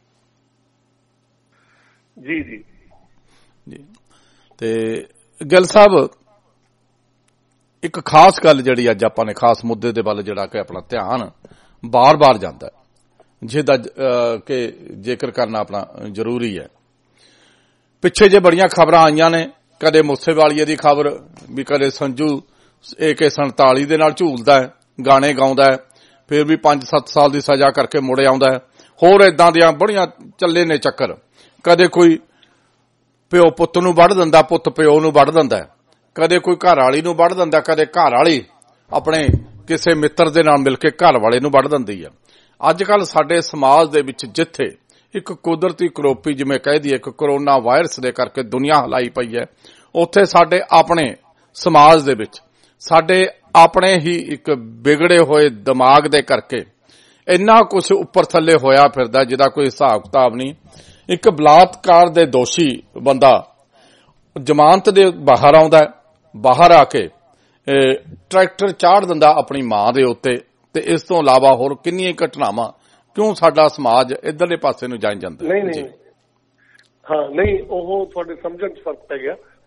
ਜੀ ਜੀ ਜੀ ਤੇ ਗਿੱਲ ਸਾਹਿਬ ਇੱਕ ਖਾਸ ਗੱਲ ਜਿਹੜੀ ਅੱਜ ਆਪਾਂ ਨੇ ਖਾਸ ਮੁੱਦੇ ਦੇ ਵੱਲ ਜਿਹੜਾ ਕਿ ਆਪਣਾ ਧਿਆਨ ਬਾਰ-ਬਾਰ ਜਾਂਦਾ ਹੈ, ਜਿਹਦਾ ਕਿ ਜ਼ਿਕਰ ਕਰਨਾ ਆਪਣਾ ਜ਼ਰੂਰੀ ਹੈ। ਪਿੱਛੇ ਜੇ ਬੜੀਆਂ ਖਬਰਾਂ ਆਈਆਂ ਨੇ, ਕਦੇ ਮੂਸੇਵਾਲੀਏ ਦੀ ਖਬਰ ਵੀ ਕਦੇ ਸੰਜੂ ਏ ਕੇ ਸੰਤਾਲੀ ਦੇ ਨਾਲ ਝੂਲਦਾ ਹੈ, ਗਾਣੇ ਗਾਉਂਦਾ ਹੈ, ਫਿਰ ਵੀ ਪੰਜ ਸੱਤ ਸਾਲ ਦੀ ਸਜ਼ਾ ਕਰਕੇ ਮੁੜ ਆਉਂਦਾ ਹੈ। ਹੋਰ ਏਦਾਂ ਦੀਆਂ ਬੜੀਆਂ ਚੱਲੇ ਨੇ ਚੱਕਰ। ਕਦੇ ਕੋਈ ਪਿਓ ਪੁੱਤ ਨੂੰ ਵੱਢ ਦਿੰਦਾ, ਪੁੱਤ ਪਿਓ ਨੂੰ ਵੱਢ ਦਿੰਦਾ, ਕਦੇ ਕੋਈ ਘਰ ਵਾਲੀ ਨੂੰ ਵੱਢ ਦਿੰਦਾ, ਕਦੇ ਘਰ ਵਾਲੀ ਆਪਣੇ ਕਿਸੇ ਮਿੱਤਰ ਦੇ ਨਾਲ ਮਿਲ ਕੇ ਘਰ ਵਾਲੇ ਨੂੰ ਵੱਢ ਦਿੰਦੀ ਹੈ। ਅੱਜ ਕੱਲ ਸਾਡੇ ਸਮਾਜ ਦੇ ਵਿੱਚ ਜਿੱਥੇ ਇੱਕ ਕੁਦਰਤੀ ਕਰੋਪੀ ਜਿਵੇਂ ਕਹਿ ਦਈਏ ਇੱਕ ਕਰੋਨਾ ਵਾਇਰਸ ਦੇ ਕਰਕੇ ਦੁਨੀਆ ਹਿਲਾਈ ਪਈ ਹੈ, ਉੱਥੇ ਸਾਡੇ ਆਪਣੇ ਸਮਾਜ ਦੇ ਵਿੱਚ ਸਾਡੇ ਆਪਣੇ ਹੀ ਇੱਕ ਵਿਗੜੇ ਹੋਏ ਦਿਮਾਗ ਦੇ ਕਰਕੇ ਇੰਨਾ ਕੁਝ ਉੱਪਰ ਥੱਲੇ ਹੋਇਆ ਫਿਰਦਾ ਜਿਹਦਾ ਕੋਈ ਹਿਸਾਬ ਕਿਤਾਬ ਨਹੀਂ। ਇੱਕ ਬਲਾਤਕਾਰ ਦੇ ਦੋਸ਼ੀ ਬੰਦਾ ਜ਼ਮਾਨਤ ਦੇ ਬਾਹਰ ਆਉਂਦਾ, ਬਾਹਰ ਆ ਕੇ ਟਰੈਕਟਰ ਚਾੜ ਦਿੰਦਾ ਆਪਣੀ ਮਾਂ ਦੇ ਉੱਤੇ, ਤੇ ਇਸ ਤੋਂ ਇਲਾਵਾ ਹੋਰ ਕਿੰਨੀਆਂ ਘਟਨਾਵਾਂ। ਕਿਉਂ ਸਾਡਾ ਸਮਾਜ ਇਧਰਲੇ ਪਾਸੇ ਨੂੰ ਜਾਈ ਜਾਂਦਾ? ਨਹੀਂ ਨਹੀਂ ਹਾਂ ਨਹੀਂ ਉਹ ਤੁਹਾਡੇ ਸਮਝਣ ਚ ਫਰਕ ਪੈ ਗਿਆ।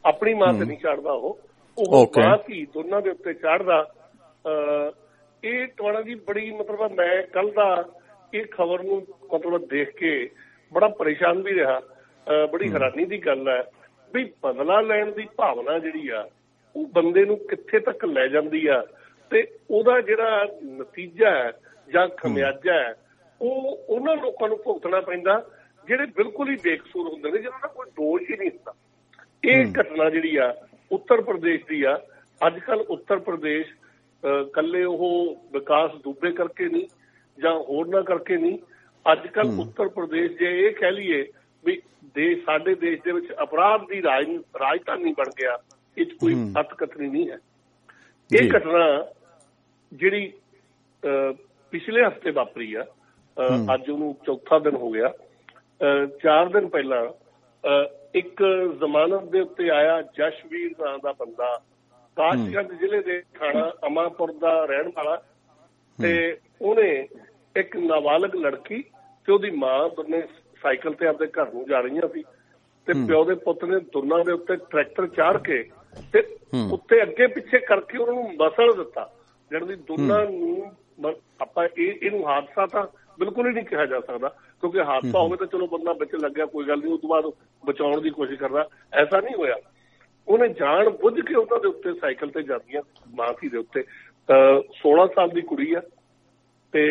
ਆਪਣੀ ਮਾਂ ਤੇ ਨਹੀਂ ਚੜਦਾ, ਉਹ ਉਹ ਮਾਂ ਧੀ ਦੋਨਾਂ ਦੇ ਉੱਤੇ ਚੜਦਾ। ਇਹ ਟਵਾਣਾ ਜੀ ਬੜੀ ਮਤਲਬ ਮੈਂ ਕੱਲ ਦਾ ਇਹ ਖਬਰ ਨੂੰ ਮਤਲਬ ਦੇਖ ਕੇ ਬੜਾ ਪਰੇਸ਼ਾਨ ਵੀ ਰਿਹਾ। ਬੜੀ ਹੈਰਾਨੀ ਦੀ ਗੱਲ ਹੈ ਵੀ ਬਦਲਾ ਲੈਣ ਦੀ ਭਾਵਨਾ ਜਿਹੜੀ ਆ ਉਹ ਬੰਦੇ ਨੂੰ ਕਿੱਥੇ ਤੱਕ ਲੈ ਜਾਂਦੀ ਆ, ਤੇ ਉਹਦਾ ਜਿਹੜਾ ਨਤੀਜਾ ਹੈ ਜਾਂ ਖਮਿਆਜਾ ਹੈ ਉਹ ਉਹਨਾਂ ਲੋਕਾਂ ਨੂੰ ਭੁਗਤਣਾ ਪੈਂਦਾ ਜਿਹੜੇ ਬਿਲਕੁਲ ਹੀ ਬੇਕਸੂਰ ਹੁੰਦੇ ਨੇ, ਜਿਹਨਾਂ ਦਾ ਕੋਈ ਦੋਸ਼ ਹੀ ਨਹੀਂ ਹੁੰਦਾ। ਇਹ ਘਟਨਾ ਜਿਹੜੀ ਆ ਉੱਤਰ ਪ੍ਰਦੇਸ਼ ਦੀ ਆ। ਅੱਜ ਕੱਲ੍ਹ ਉੱਤਰ ਪ੍ਰਦੇਸ਼ ਕੱਲੇ ਉਹ ਵਿਕਾਸ ਦੁਬੇ ਕਰਕੇ ਨਹੀਂ ਜਾਂ ਹੋਰਨਾਂ ਕਰਕੇ ਨਹੀਂ, ਅੱਜ ਕੱਲ੍ਹ ਉੱਤਰ ਪ੍ਰਦੇਸ਼ ਜੇ ਇਹ ਕਹਿ ਲਈਏ ਵੀ ਦੇਸ਼ ਸਾਡੇ ਦੇਸ਼ ਦੇ ਵਿੱਚ ਅਪਰਾਧ ਦੀ ਰਾਜ ਰਾਜਧਾਨੀ ਬਣ ਗਿਆ, ਇਹ 'ਚ ਕੋਈ ਹੱਥਕਥਨੀ ਨਹੀਂ ਹੈ। ਇਹ ਘਟਨਾ ਜਿਹੜੀ ਪਿਛਲੇ ਹਫ਼ਤੇ ਵਾਪਰੀ ਆ, ਅੱਜ ਉਹਨੂੰ ਚੌਥਾ ਦਿਨ ਹੋ ਗਿਆ। ਚਾਰ ਦਿਨ ਪਹਿਲਾਂ ਇੱਕ ਜ਼ਮਾਨਤ ਦੇ ਉੱਤੇ ਆਇਆ ਜਸ਼ਵੀਰ ਨਾਂ ਦਾ ਬੰਦਾ, ਕਾਸ਼ਗੰਜ ਜ਼ਿਲ੍ਹੇ ਦੇ ਥਾਣਾ ਅਮਾਂਪੁਰ ਦਾ ਰਹਿਣ ਵਾਲਾ, ਤੇ ਉਹਨੇ ਇੱਕ ਨਾਬਾਲਗ ਲੜਕੀ ਤੇ ਉਹਦੀ ਮਾਂ ਦੋਨੇ ਸਾਈਕਲ ਤੇ ਆਪਣੇ ਘਰ ਨੂੰ ਜਾ ਰਹੀਆਂ ਸੀ, ਤੇ ਪਿਓ ਦੇ ਪੁੱਤ ਨੇ ਦੋਨਾਂ ਦੇ ਉੱਤੇ ਟਰੈਕਟਰ ਚਾੜ ਕੇ ਤੇ ਉੱਤੇ ਅੱਗੇ ਪਿੱਛੇ ਕਰਕੇ ਉਹਨਾਂ ਨੂੰ ਮਸਲ ਦਿੱਤਾ। ਜਿਹੜੀ ਦੋਨਾਂ ਨੂੰ ਆਪਾਂ ਇਹ ਇਹਨੂੰ ਹਾਦਸਾ ਤਾਂ ਬਿਲਕੁਲ ਹੀ ਨਹੀਂ ਕਿਹਾ ਜਾ ਸਕਦਾ, ਕਿਉਂਕਿ ਹਾਦਸਾ ਹੋਵੇ ਤਾਂ ਚਲੋ ਬੰਦਾ ਵਿੱਚ ਲੱਗਿਆ ਕੋਈ ਗੱਲ ਨਹੀਂ, ਉਸ ਤੋਂ ਬਾਅਦ ਬਚਾਉਣ ਦੀ ਕੋਸ਼ਿਸ਼ ਕਰਦਾ, ਐਸਾ ਨਹੀਂ ਹੋਇਆ। ਉਹਨੇ ਜਾਣ ਬੁੱਝ ਕੇ ਉਹਨਾਂ ਦੇ ਉੱਤੇ ਸਾਈਕਲ ਤੇ ਜਾਂਦੀਆਂ ਮਾਂ ਧੀ ਦੇ ਉੱਤੇ, ਸੋਲਾਂ ਸਾਲ ਦੀ ਕੁੜੀ ਆ ਤੇ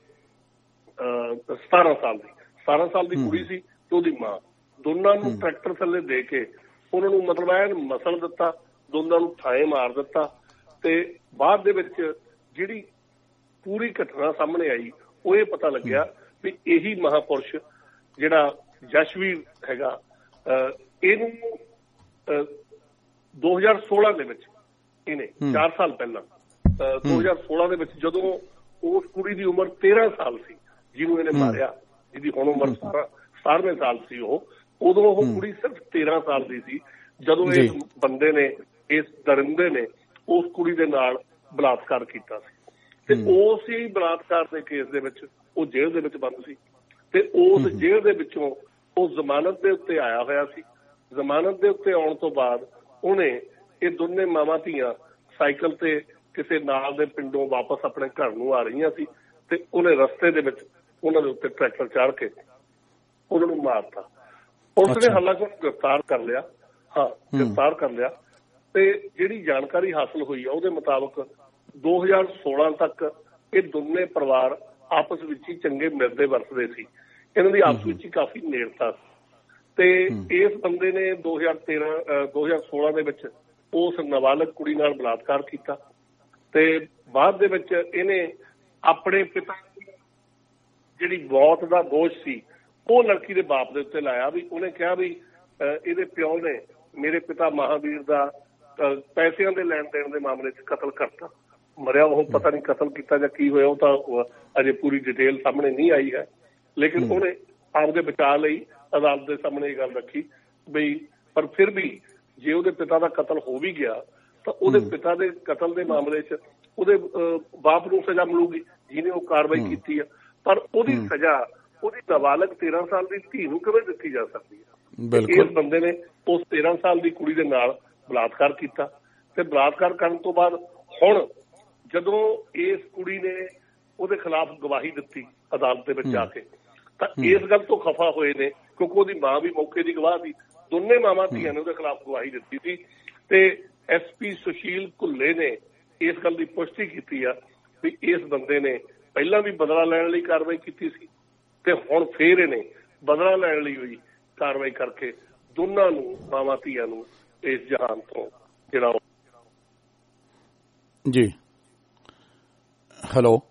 ਸਤਾਰਾਂ ਸਾਲ ਦੀ ਸਤਾਰਾਂ ਸਾਲ ਦੀ ਕੁੜੀ ਸੀ ਤੇ ਉਹਦੀ ਮਾਂ, ਦੋਨਾਂ ਨੂੰ ਟਰੈਕਟਰ ਥੱਲੇ ਦੇ ਕੇ ਉਹਨਾਂ ਨੂੰ ਮਤਲਬ ਐਨ ਮਸਲ ਦਿੱਤਾ, ਦੋਨਾਂ ਨੂੰ ਥਾਏ ਮਾਰ ਦਿੱਤਾ। ਤੇ ਬਾਅਦ ਦੇ ਵਿੱਚ ਜਿਹੜੀ ਪੂਰੀ ਘਟਨਾ ਸਾਹਮਣੇ ਆਈ ਉਹ ਇਹ ਪਤਾ ਲੱਗਿਆ ਵੀ ਇਹੀ ਮਹਾਪੁਰਸ਼ ਜਿਹੜਾ ਜਸ਼ਵੀਰ ਹੈਗਾ, ਇਹਨੂੰ ਦੋ ਹਜ਼ਾਰ ਸੋਲਾਂ ਦੇ ਵਿੱਚ ਇਹਨੇ ਚਾਰ ਸਾਲ ਪਹਿਲਾਂ ਦੋ ਹਜ਼ਾਰ ਸੋਲਾਂ ਦੇ ਵਿੱਚ ਜਦੋਂ ਉਸ ਕੁੜੀ ਦੀ ਉਮਰ ਤੇਰਾਂ ਸਾਲ ਸੀ ਜਿਹਨੂੰ ਇਹਨੇ ਮਾਰਿਆ, ਜਿਹਦੀ ਹੁਣ ਉਮਰ ਸਤਾਰਵੇਂ ਸਾਲ ਸੀ, ਉਹ ਉਦੋਂ ਉਹ ਕੁੜੀ ਸਿਰਫ ਤੇਰਾਂ ਸਾਲ ਦੀ ਸੀ ਜਦੋਂ ਇਸ ਬੰਦੇ ਨੇ, ਇਸ ਦਰਿੰਦੇ ਨੇ ਉਸ ਕੁੜੀ ਦੇ ਨਾਲ ਬਲਾਤਕਾਰ ਕੀਤਾ ਸੀ। ਤੇ ਉਸ ਹੀ ਬਲਾਤਕਾਰ ਦੇ ਕੇਸ ਦੇ ਵਿੱਚ ਉਹ ਜੇਲ੍ਹ ਦੇ ਵਿੱਚ ਬੰਦ ਸੀ, ਤੇ ਉਸ ਜੇਲ੍ਹ ਦੇ ਵਿੱਚੋਂ ਉਹ ਜ਼ਮਾਨਤ ਦੇ ਉੱਤੇ ਆਇਆ ਹੋਇਆ ਸੀ। ਜ਼ਮਾਨਤ ਦੇ ਉੱਤੇ ਆਉਣ ਤੋਂ ਬਾਅਦ ਉਹਨੇ ਇਹ ਦੋਨੇ ਮਾਵਾਂ ਧੀਆਂ ਸਾਈਕਲ ਤੇ ਕਿਸੇ ਨਾਲ ਦੇ ਪਿੰਡੋਂ ਵਾਪਸ ਆਪਣੇ ਘਰ ਨੂੰ ਆ ਰਹੀਆਂ ਸੀ, ਤੇ ਉਹਨੇ ਰਸਤੇ ਦੇ ਵਿੱਚ ਉਹਨਾਂ ਦੇ ਉੱਤੇ ਟਰੈਕਟਰ ਚਾੜ ਕੇ ਉਹਨਾਂ ਨੂੰ ਮਾਰਤਾ। ਪੁਲਿਸ ਨੇ ਹਾਲਾਂਕਿ ਗ੍ਰਿਫਤਾਰ ਕਰ ਲਿਆ, ਹਾਂ ਗ੍ਰਿਫਤਾਰ ਕਰ ਲਿਆ। ਤੇ ਜਿਹੜੀ ਜਾਣਕਾਰੀ ਹਾਸਲ ਹੋਈ ਆ ਉਹਦੇ ਮੁਤਾਬਕ ਦੋ ਹਜ਼ਾਰ ਸੋਲਾਂ ਤੱਕ ਇਹ ਦੋਨੇ ਪਰਿਵਾਰ ਆਪਸ ਵਿੱਚ ਹੀ ਚੰਗੇ ਮਿਲਦੇ ਵਰਤਦੇ ਸੀ, ਇਹਨਾਂ ਦੀ ਆਪਸ ਵਿੱਚ ਹੀ ਕਾਫੀ ਨੇੜਤਾ ਸੀ। ਤੇ ਇਸ ਬੰਦੇ ਨੇ ਦੋ ਹਜ਼ਾਰ ਤੇਰਾਂ ਦੋ ਹਜ਼ਾਰ ਸੋਲਾਂ ਦੇ ਵਿੱਚ ਉਸ ਨਾਬਾਲਗ ਕੁੜੀ ਨਾਲ ਬਲਾਤਕਾਰ ਕੀਤਾ, ਤੇ ਬਾਅਦ ਦੇ ਵਿੱਚ ਇਹਨੇ ਆਪਣੇ ਪਿਤਾ ਜਿਹੜੀ ਮੌਤ ਦਾ ਦੋਸ਼ ਸੀ ਉਹ ਲੜਕੀ ਦੇ ਬਾਪ ਦੇ ਉੱਤੇ ਲਾਇਆ। ਵੀ ਉਹਨੇ ਕਿਹਾ ਵੀ ਇਹਦੇ ਪਿਓ ਨੇ ਮੇਰੇ ਪਿਤਾ ਮਹਾਵੀਰ ਦਾ ਪੈਸਿਆਂ ਦੇ ਲੈਣ ਦੇਣ ਦੇ ਮਾਮਲੇ 'ਚ ਕਤਲ ਕਰਤਾ, ਮਰਿਆ ਉਹ ਪਤਾ ਨਹੀਂ ਕਤਲ ਕੀਤਾ ਜਾਂ ਕੀ ਹੋਇਆ, ਉਹ ਤਾਂ ਅਜੇ ਪੂਰੀ ਡਿਟੇਲ ਸਾਹਮਣੇ ਨਹੀਂ ਆਈ ਹੈ। ਲੇਕਿਨ ਉਹਨੇ ਆਪਦੇ ਬਚਾਅ ਲਈ ਅਦਾਲਤ ਦੇ ਸਾਹਮਣੇ ਇਹ ਗੱਲ ਰੱਖੀ ਬਈ ਪਰ ਫਿਰ ਵੀ ਜੇ ਉਹਦੇ ਪਿਤਾ ਦਾ ਕਤਲ ਹੋ ਵੀ ਗਿਆ ਤਾਂ ਉਹਦੇ ਪਿਤਾ ਦੇ ਕਤਲ ਦੇ ਮਾਮਲੇ 'ਚ ਉਹਦੇ ਬਾਪ ਨੂੰ ਸਜ਼ਾ ਮਿਲੂਗੀ ਜਿਹਨੇ ਉਹ ਕਾਰਵਾਈ ਕੀਤੀ ਆ, ਪਰ ਉਹਦੀ ਸਜ਼ਾ ਉਹਦੀ ਨਾਬਾਲਗ ਤੇਰਾਂ ਸਾਲ ਦੀ ਧੀ ਨੂੰ ਕਿਵੇਂ ਦਿੱਤੀ ਜਾ ਸਕਦੀ ਹੈ। ਇਸ ਬੰਦੇ ਨੇ ਉਸ ਤੇਰਾਂ ਸਾਲ ਦੀ ਕੁੜੀ ਦੇ ਨਾਲ ਬਲਾਤਕਾਰ ਕੀਤਾ, ਤੇ ਬਲਾਤਕਾਰ ਕਰਨ ਤੋਂ ਬਾਅਦ ਹੁਣ ਜਦੋਂ ਇਸ ਕੁੜੀ ਨੇ ਉਹਦੇ ਖਿਲਾਫ ਗਵਾਹੀ ਦਿੱਤੀ ਅਦਾਲਤ ਦੇ ਵਿੱਚ ਜਾ ਕੇ, ਤਾਂ ਇਸ ਗੱਲ ਤੋਂ ਖਫਾ ਹੋਏ ਨੇ ਕਿਉਂਕਿ ਉਹਦੀ ਮਾਂ ਵੀ ਮੌਕੇ ਦੀ ਗਵਾਹ ਸੀ, ਦੋਨੇ ਮਾਵਾਂ ਧੀਆਂ ਨੇ ਉਹਦੇ ਖਿਲਾਫ ਗਵਾਹੀ ਦਿੱਤੀ ਸੀ। ਤੇ ਐਸ ਪੀ ਸੁਸ਼ੀਲ ਘੁੱਲੇ ਨੇ ਇਸ ਗੱਲ ਦੀ ਪੁਸ਼ਟੀ ਕੀਤੀ ਆ ਵੀ ਇਸ ਬੰਦੇ ਨੇ ਪਹਿਲਾਂ ਵੀ ਬਦਲਾ ਲੈਣ ਲਈ ਕਾਰਵਾਈ ਕੀਤੀ ਸੀ, ਤੇ ਹੁਣ ਫੇਰ ਇਹਨੇ ਬਦਲਾ ਲੈਣ ਲਈ ਹੋਈ ਕਾਰਵਾਈ ਕਰਕੇ ਦੋਨਾਂ ਨੂੰ ਮਾਵਾਂ ਧੀਆਂ ਨੂੰ ਇਸ ਜਹਾਨ ਤੋਂ ਜਿਹੜਾ ਜੀ। ਹੈਲੋ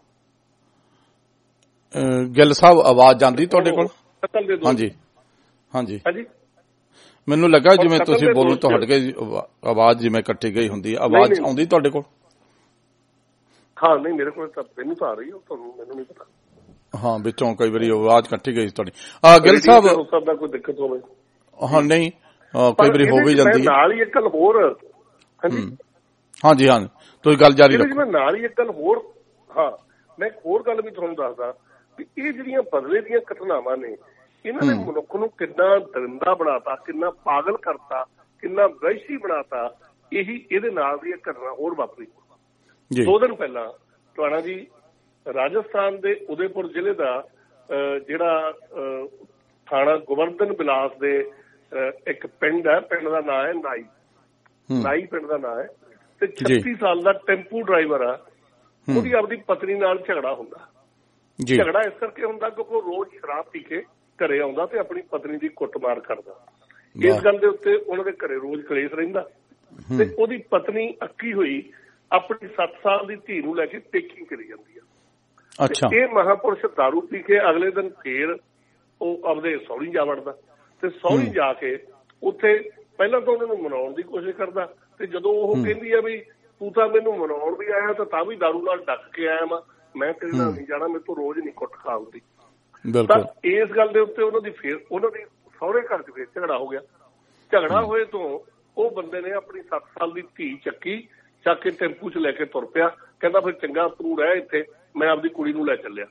ਗਿੱਲ ਸਾਹਿਬ, ਆਵਾਜ਼ ਜਾਂਦੀ ਤੁਹਾਡੇ ਕੋਲ? ਹਾਂਜੀ ਹਾਂਜੀ ਹਾਂਜੀ ਮੈਨੂੰ ਲੱਗਾ ਜਿਵੇਂ ਤੁਸੀਂ ਬੋਲੋ ਤੋਂ ਹਟ ਗਏ, ਆਵਾਜ਼ ਜਿਵੇਂ ਕੱਟੀ ਗਈ ਹੁੰਦੀ, ਆਵਾਜ਼ ਆਉਂਦੀ ਤੁਹਾਡੇ ਕੋਲ? ਹਾਂ ਨਹੀਂ ਮੇਰੇ ਕੋਲ ਤਾਂ ਮੈਨੂੰ ਤਾਂ ਆ ਰਹੀ ਹੈ, ਤੁਹਾਨੂੰ ਮੈਨੂੰ ਨਹੀਂ ਪਤਾ। ਹਾਂ ਵਿੱਚੋਂ ਕਈ ਵਾਰੀ ਆਵਾਜ਼ ਕੱਟੀ ਗਈ ਤੁਹਾਡੀ। ਗਿੱਲ ਸਾਹਿਬ ਹੋ ਸਕਦਾ ਕੋਈ ਦਿੱਕਤ ਹੋਵੇ। ਹਾਂ ਨਹੀਂ ਕਈ ਵਾਰੀ ਹੋ ਵੀ ਜਾਂਦੀ। ਨਾਲ ਹੀ ਇੱਕ ਗੱਲ ਹੋਰ, ਹਾਂਜੀ ਹਾਂਜੀ ਹਾਂ ਤੁਸੀਂ ਗੱਲ ਜਾਰੀ ਰੱਖੋ। ਮੈਂ ਨਾਲ ਹੀ ਇੱਕ ਗੱਲ ਹੋਰ, ਹਾਂ ਮੈਂ ਇੱਕ ਹੋਰ ਗੱਲ ਵੀ ਤੁਹਾਨੂੰ ਦੱਸਦਾ ਵੀ ਇਹ ਜਿਹੜੀਆਂ ਬਦਲੇ ਦੀਆਂ ਘਟਨਾਵਾਂ ਨੇ ਇਹਨਾਂ ਨੇ ਮਨੁੱਖ ਨੂੰ ਕਿੰਨਾ ਦਰਿੰਦਾ ਬਣਾਤਾ, ਕਿੰਨਾ ਪਾਗਲ ਕਰਤਾ, ਕਿੰਨਾ ਵਹਿਸ਼ੀ ਬਣਾਤਾ। ਇਹੀ ਇਹਦੇ ਨਾਲ ਦੀ ਇੱਕ ਘਟਨਾ ਹੋਰ ਵਾਪਰੀ ਦੋ ਦਿਨ ਪਹਿਲਾਂ ਟਵਾਣਾ ਜੀ, ਰਾਜਸਥਾਨ ਦੇ ਉਦੈਪੁਰ ਜ਼ਿਲ੍ਹੇ ਦਾ ਜਿਹੜਾ ਥਾਣਾ ਗੋਵਰਧਨ ਬਿਲਾਸ ਦੇ ਇੱਕ ਪਿੰਡ ਹੈ, ਪਿੰਡ ਦਾ ਨਾਂ ਹੈ ਨਾਈ ਨਾਈ ਪਿੰਡ ਦਾ ਨਾਂ ਹੈ, ਤੇ ਛੱਤੀ ਸਾਲ ਦਾ ਟੈਂਪੂ ਡਰਾਈਵਰ ਆ। ਉਹਦੀ ਆਪਦੀ ਪਤਨੀ ਨਾਲ ਝਗੜਾ ਹੁੰਦਾ। ਝਗੜਾ ਇਸ ਕਰਕੇ ਹੁੰਦਾ ਕਿਉਂਕਿ ਉਹ ਰੋਜ਼ ਸ਼ਰਾਬ ਪੀ ਕੇ ਘਰੇ ਆਉਂਦਾ ਤੇ ਆਪਣੀ ਪਤਨੀ ਦੀ ਕੁੱਟਮਾਰ ਕਰਦਾ। ਇਸ ਗੱਲ ਦੇ ਉੱਤੇ ਉਹਨਾਂ ਦੇ ਘਰੇ ਰੋਜ਼ ਕਲੇਸ਼ ਰਹਿੰਦਾ ਤੇ ਉਹਦੀ ਪਤਨੀ ਅੱਕੀ ਹੋਈ ਆਪਣੀ ਸੱਤ ਸਾਲ ਦੀ ਧੀ ਨੂੰ ਲੈ ਕੇ ਪੇਕੀ ਕਰੀ ਜਾਂਦੀ ਆ। ਇਹ ਮਹਾਂਪੁਰਸ਼ ਦਾਰੂ ਪੀ ਕੇ ਅਗਲੇ ਦਿਨ ਫੇਰ ਉਹ ਆਪਦੇ ਸਹੁਰੀ ਜਾ ਵੜਦਾ ਤੇ ਸਹੁਰੀ ਜਾ ਕੇ ਉੱਥੇ ਪਹਿਲਾਂ ਤਾਂ ਉਹਨਾਂ ਨੂੰ ਮਨਾਉਣ ਦੀ ਕੋਸ਼ਿਸ਼ ਕਰਦਾ ਤੇ ਜਦੋਂ ਉਹ ਕਹਿੰਦੀ ਆ ਵੀ ਤੂੰ ਤਾਂ ਮੈਨੂੰ ਮਨਾਉਣ ਵੀ ਆਇਆ ਤਾਂ ਤਾਂ ਵੀ ਦਾਰੂ ਨਾਲ ਡੱਕ ਕੇ ਆਇਆ ਵਾ, ਮੈਂ ਤੇਰੇ ਨਾਲ ਨਹੀਂ ਜਾਣਾ, ਮੇਰੇ ਤੋਂ ਰੋਜ਼ ਨਹੀਂ ਕੁੱਟ ਖਾ ਹੁੰਦੀ। ਤਾਂ ਇਸ ਗੱਲ ਦੇ ਉੱਤੇ ਉਹਨਾਂ ਦੀ ਫੇਰ ਉਹਨਾਂ ਦੀ ਸਹੁਰੇ ਘਰ ਚ ਫੇਰ ਝਗੜਾ ਹੋ ਗਿਆ। ਝਗੜਾ ਹੋਏ ਤੋਂ ਉਹ ਬੰਦੇ ਨੇ ਆਪਣੀ ਸੱਤ ਸਾਲ ਦੀ ਧੀ ਚੱਕੀ, ਚੱਕ ਕੇ ਟੈਂਪੂ ਚ ਲੈ ਕੇ ਤੁਰ ਪਿਆ। ਕਹਿੰਦਾ ਫਿਰ ਚੰਗਾ ਤੂੰ ਰਹਿ ਇੱਥੇ, ਮੈਂ ਆਪਦੀ ਕੁੜੀ ਨੂੰ ਲੈ ਚੱਲਿਆ।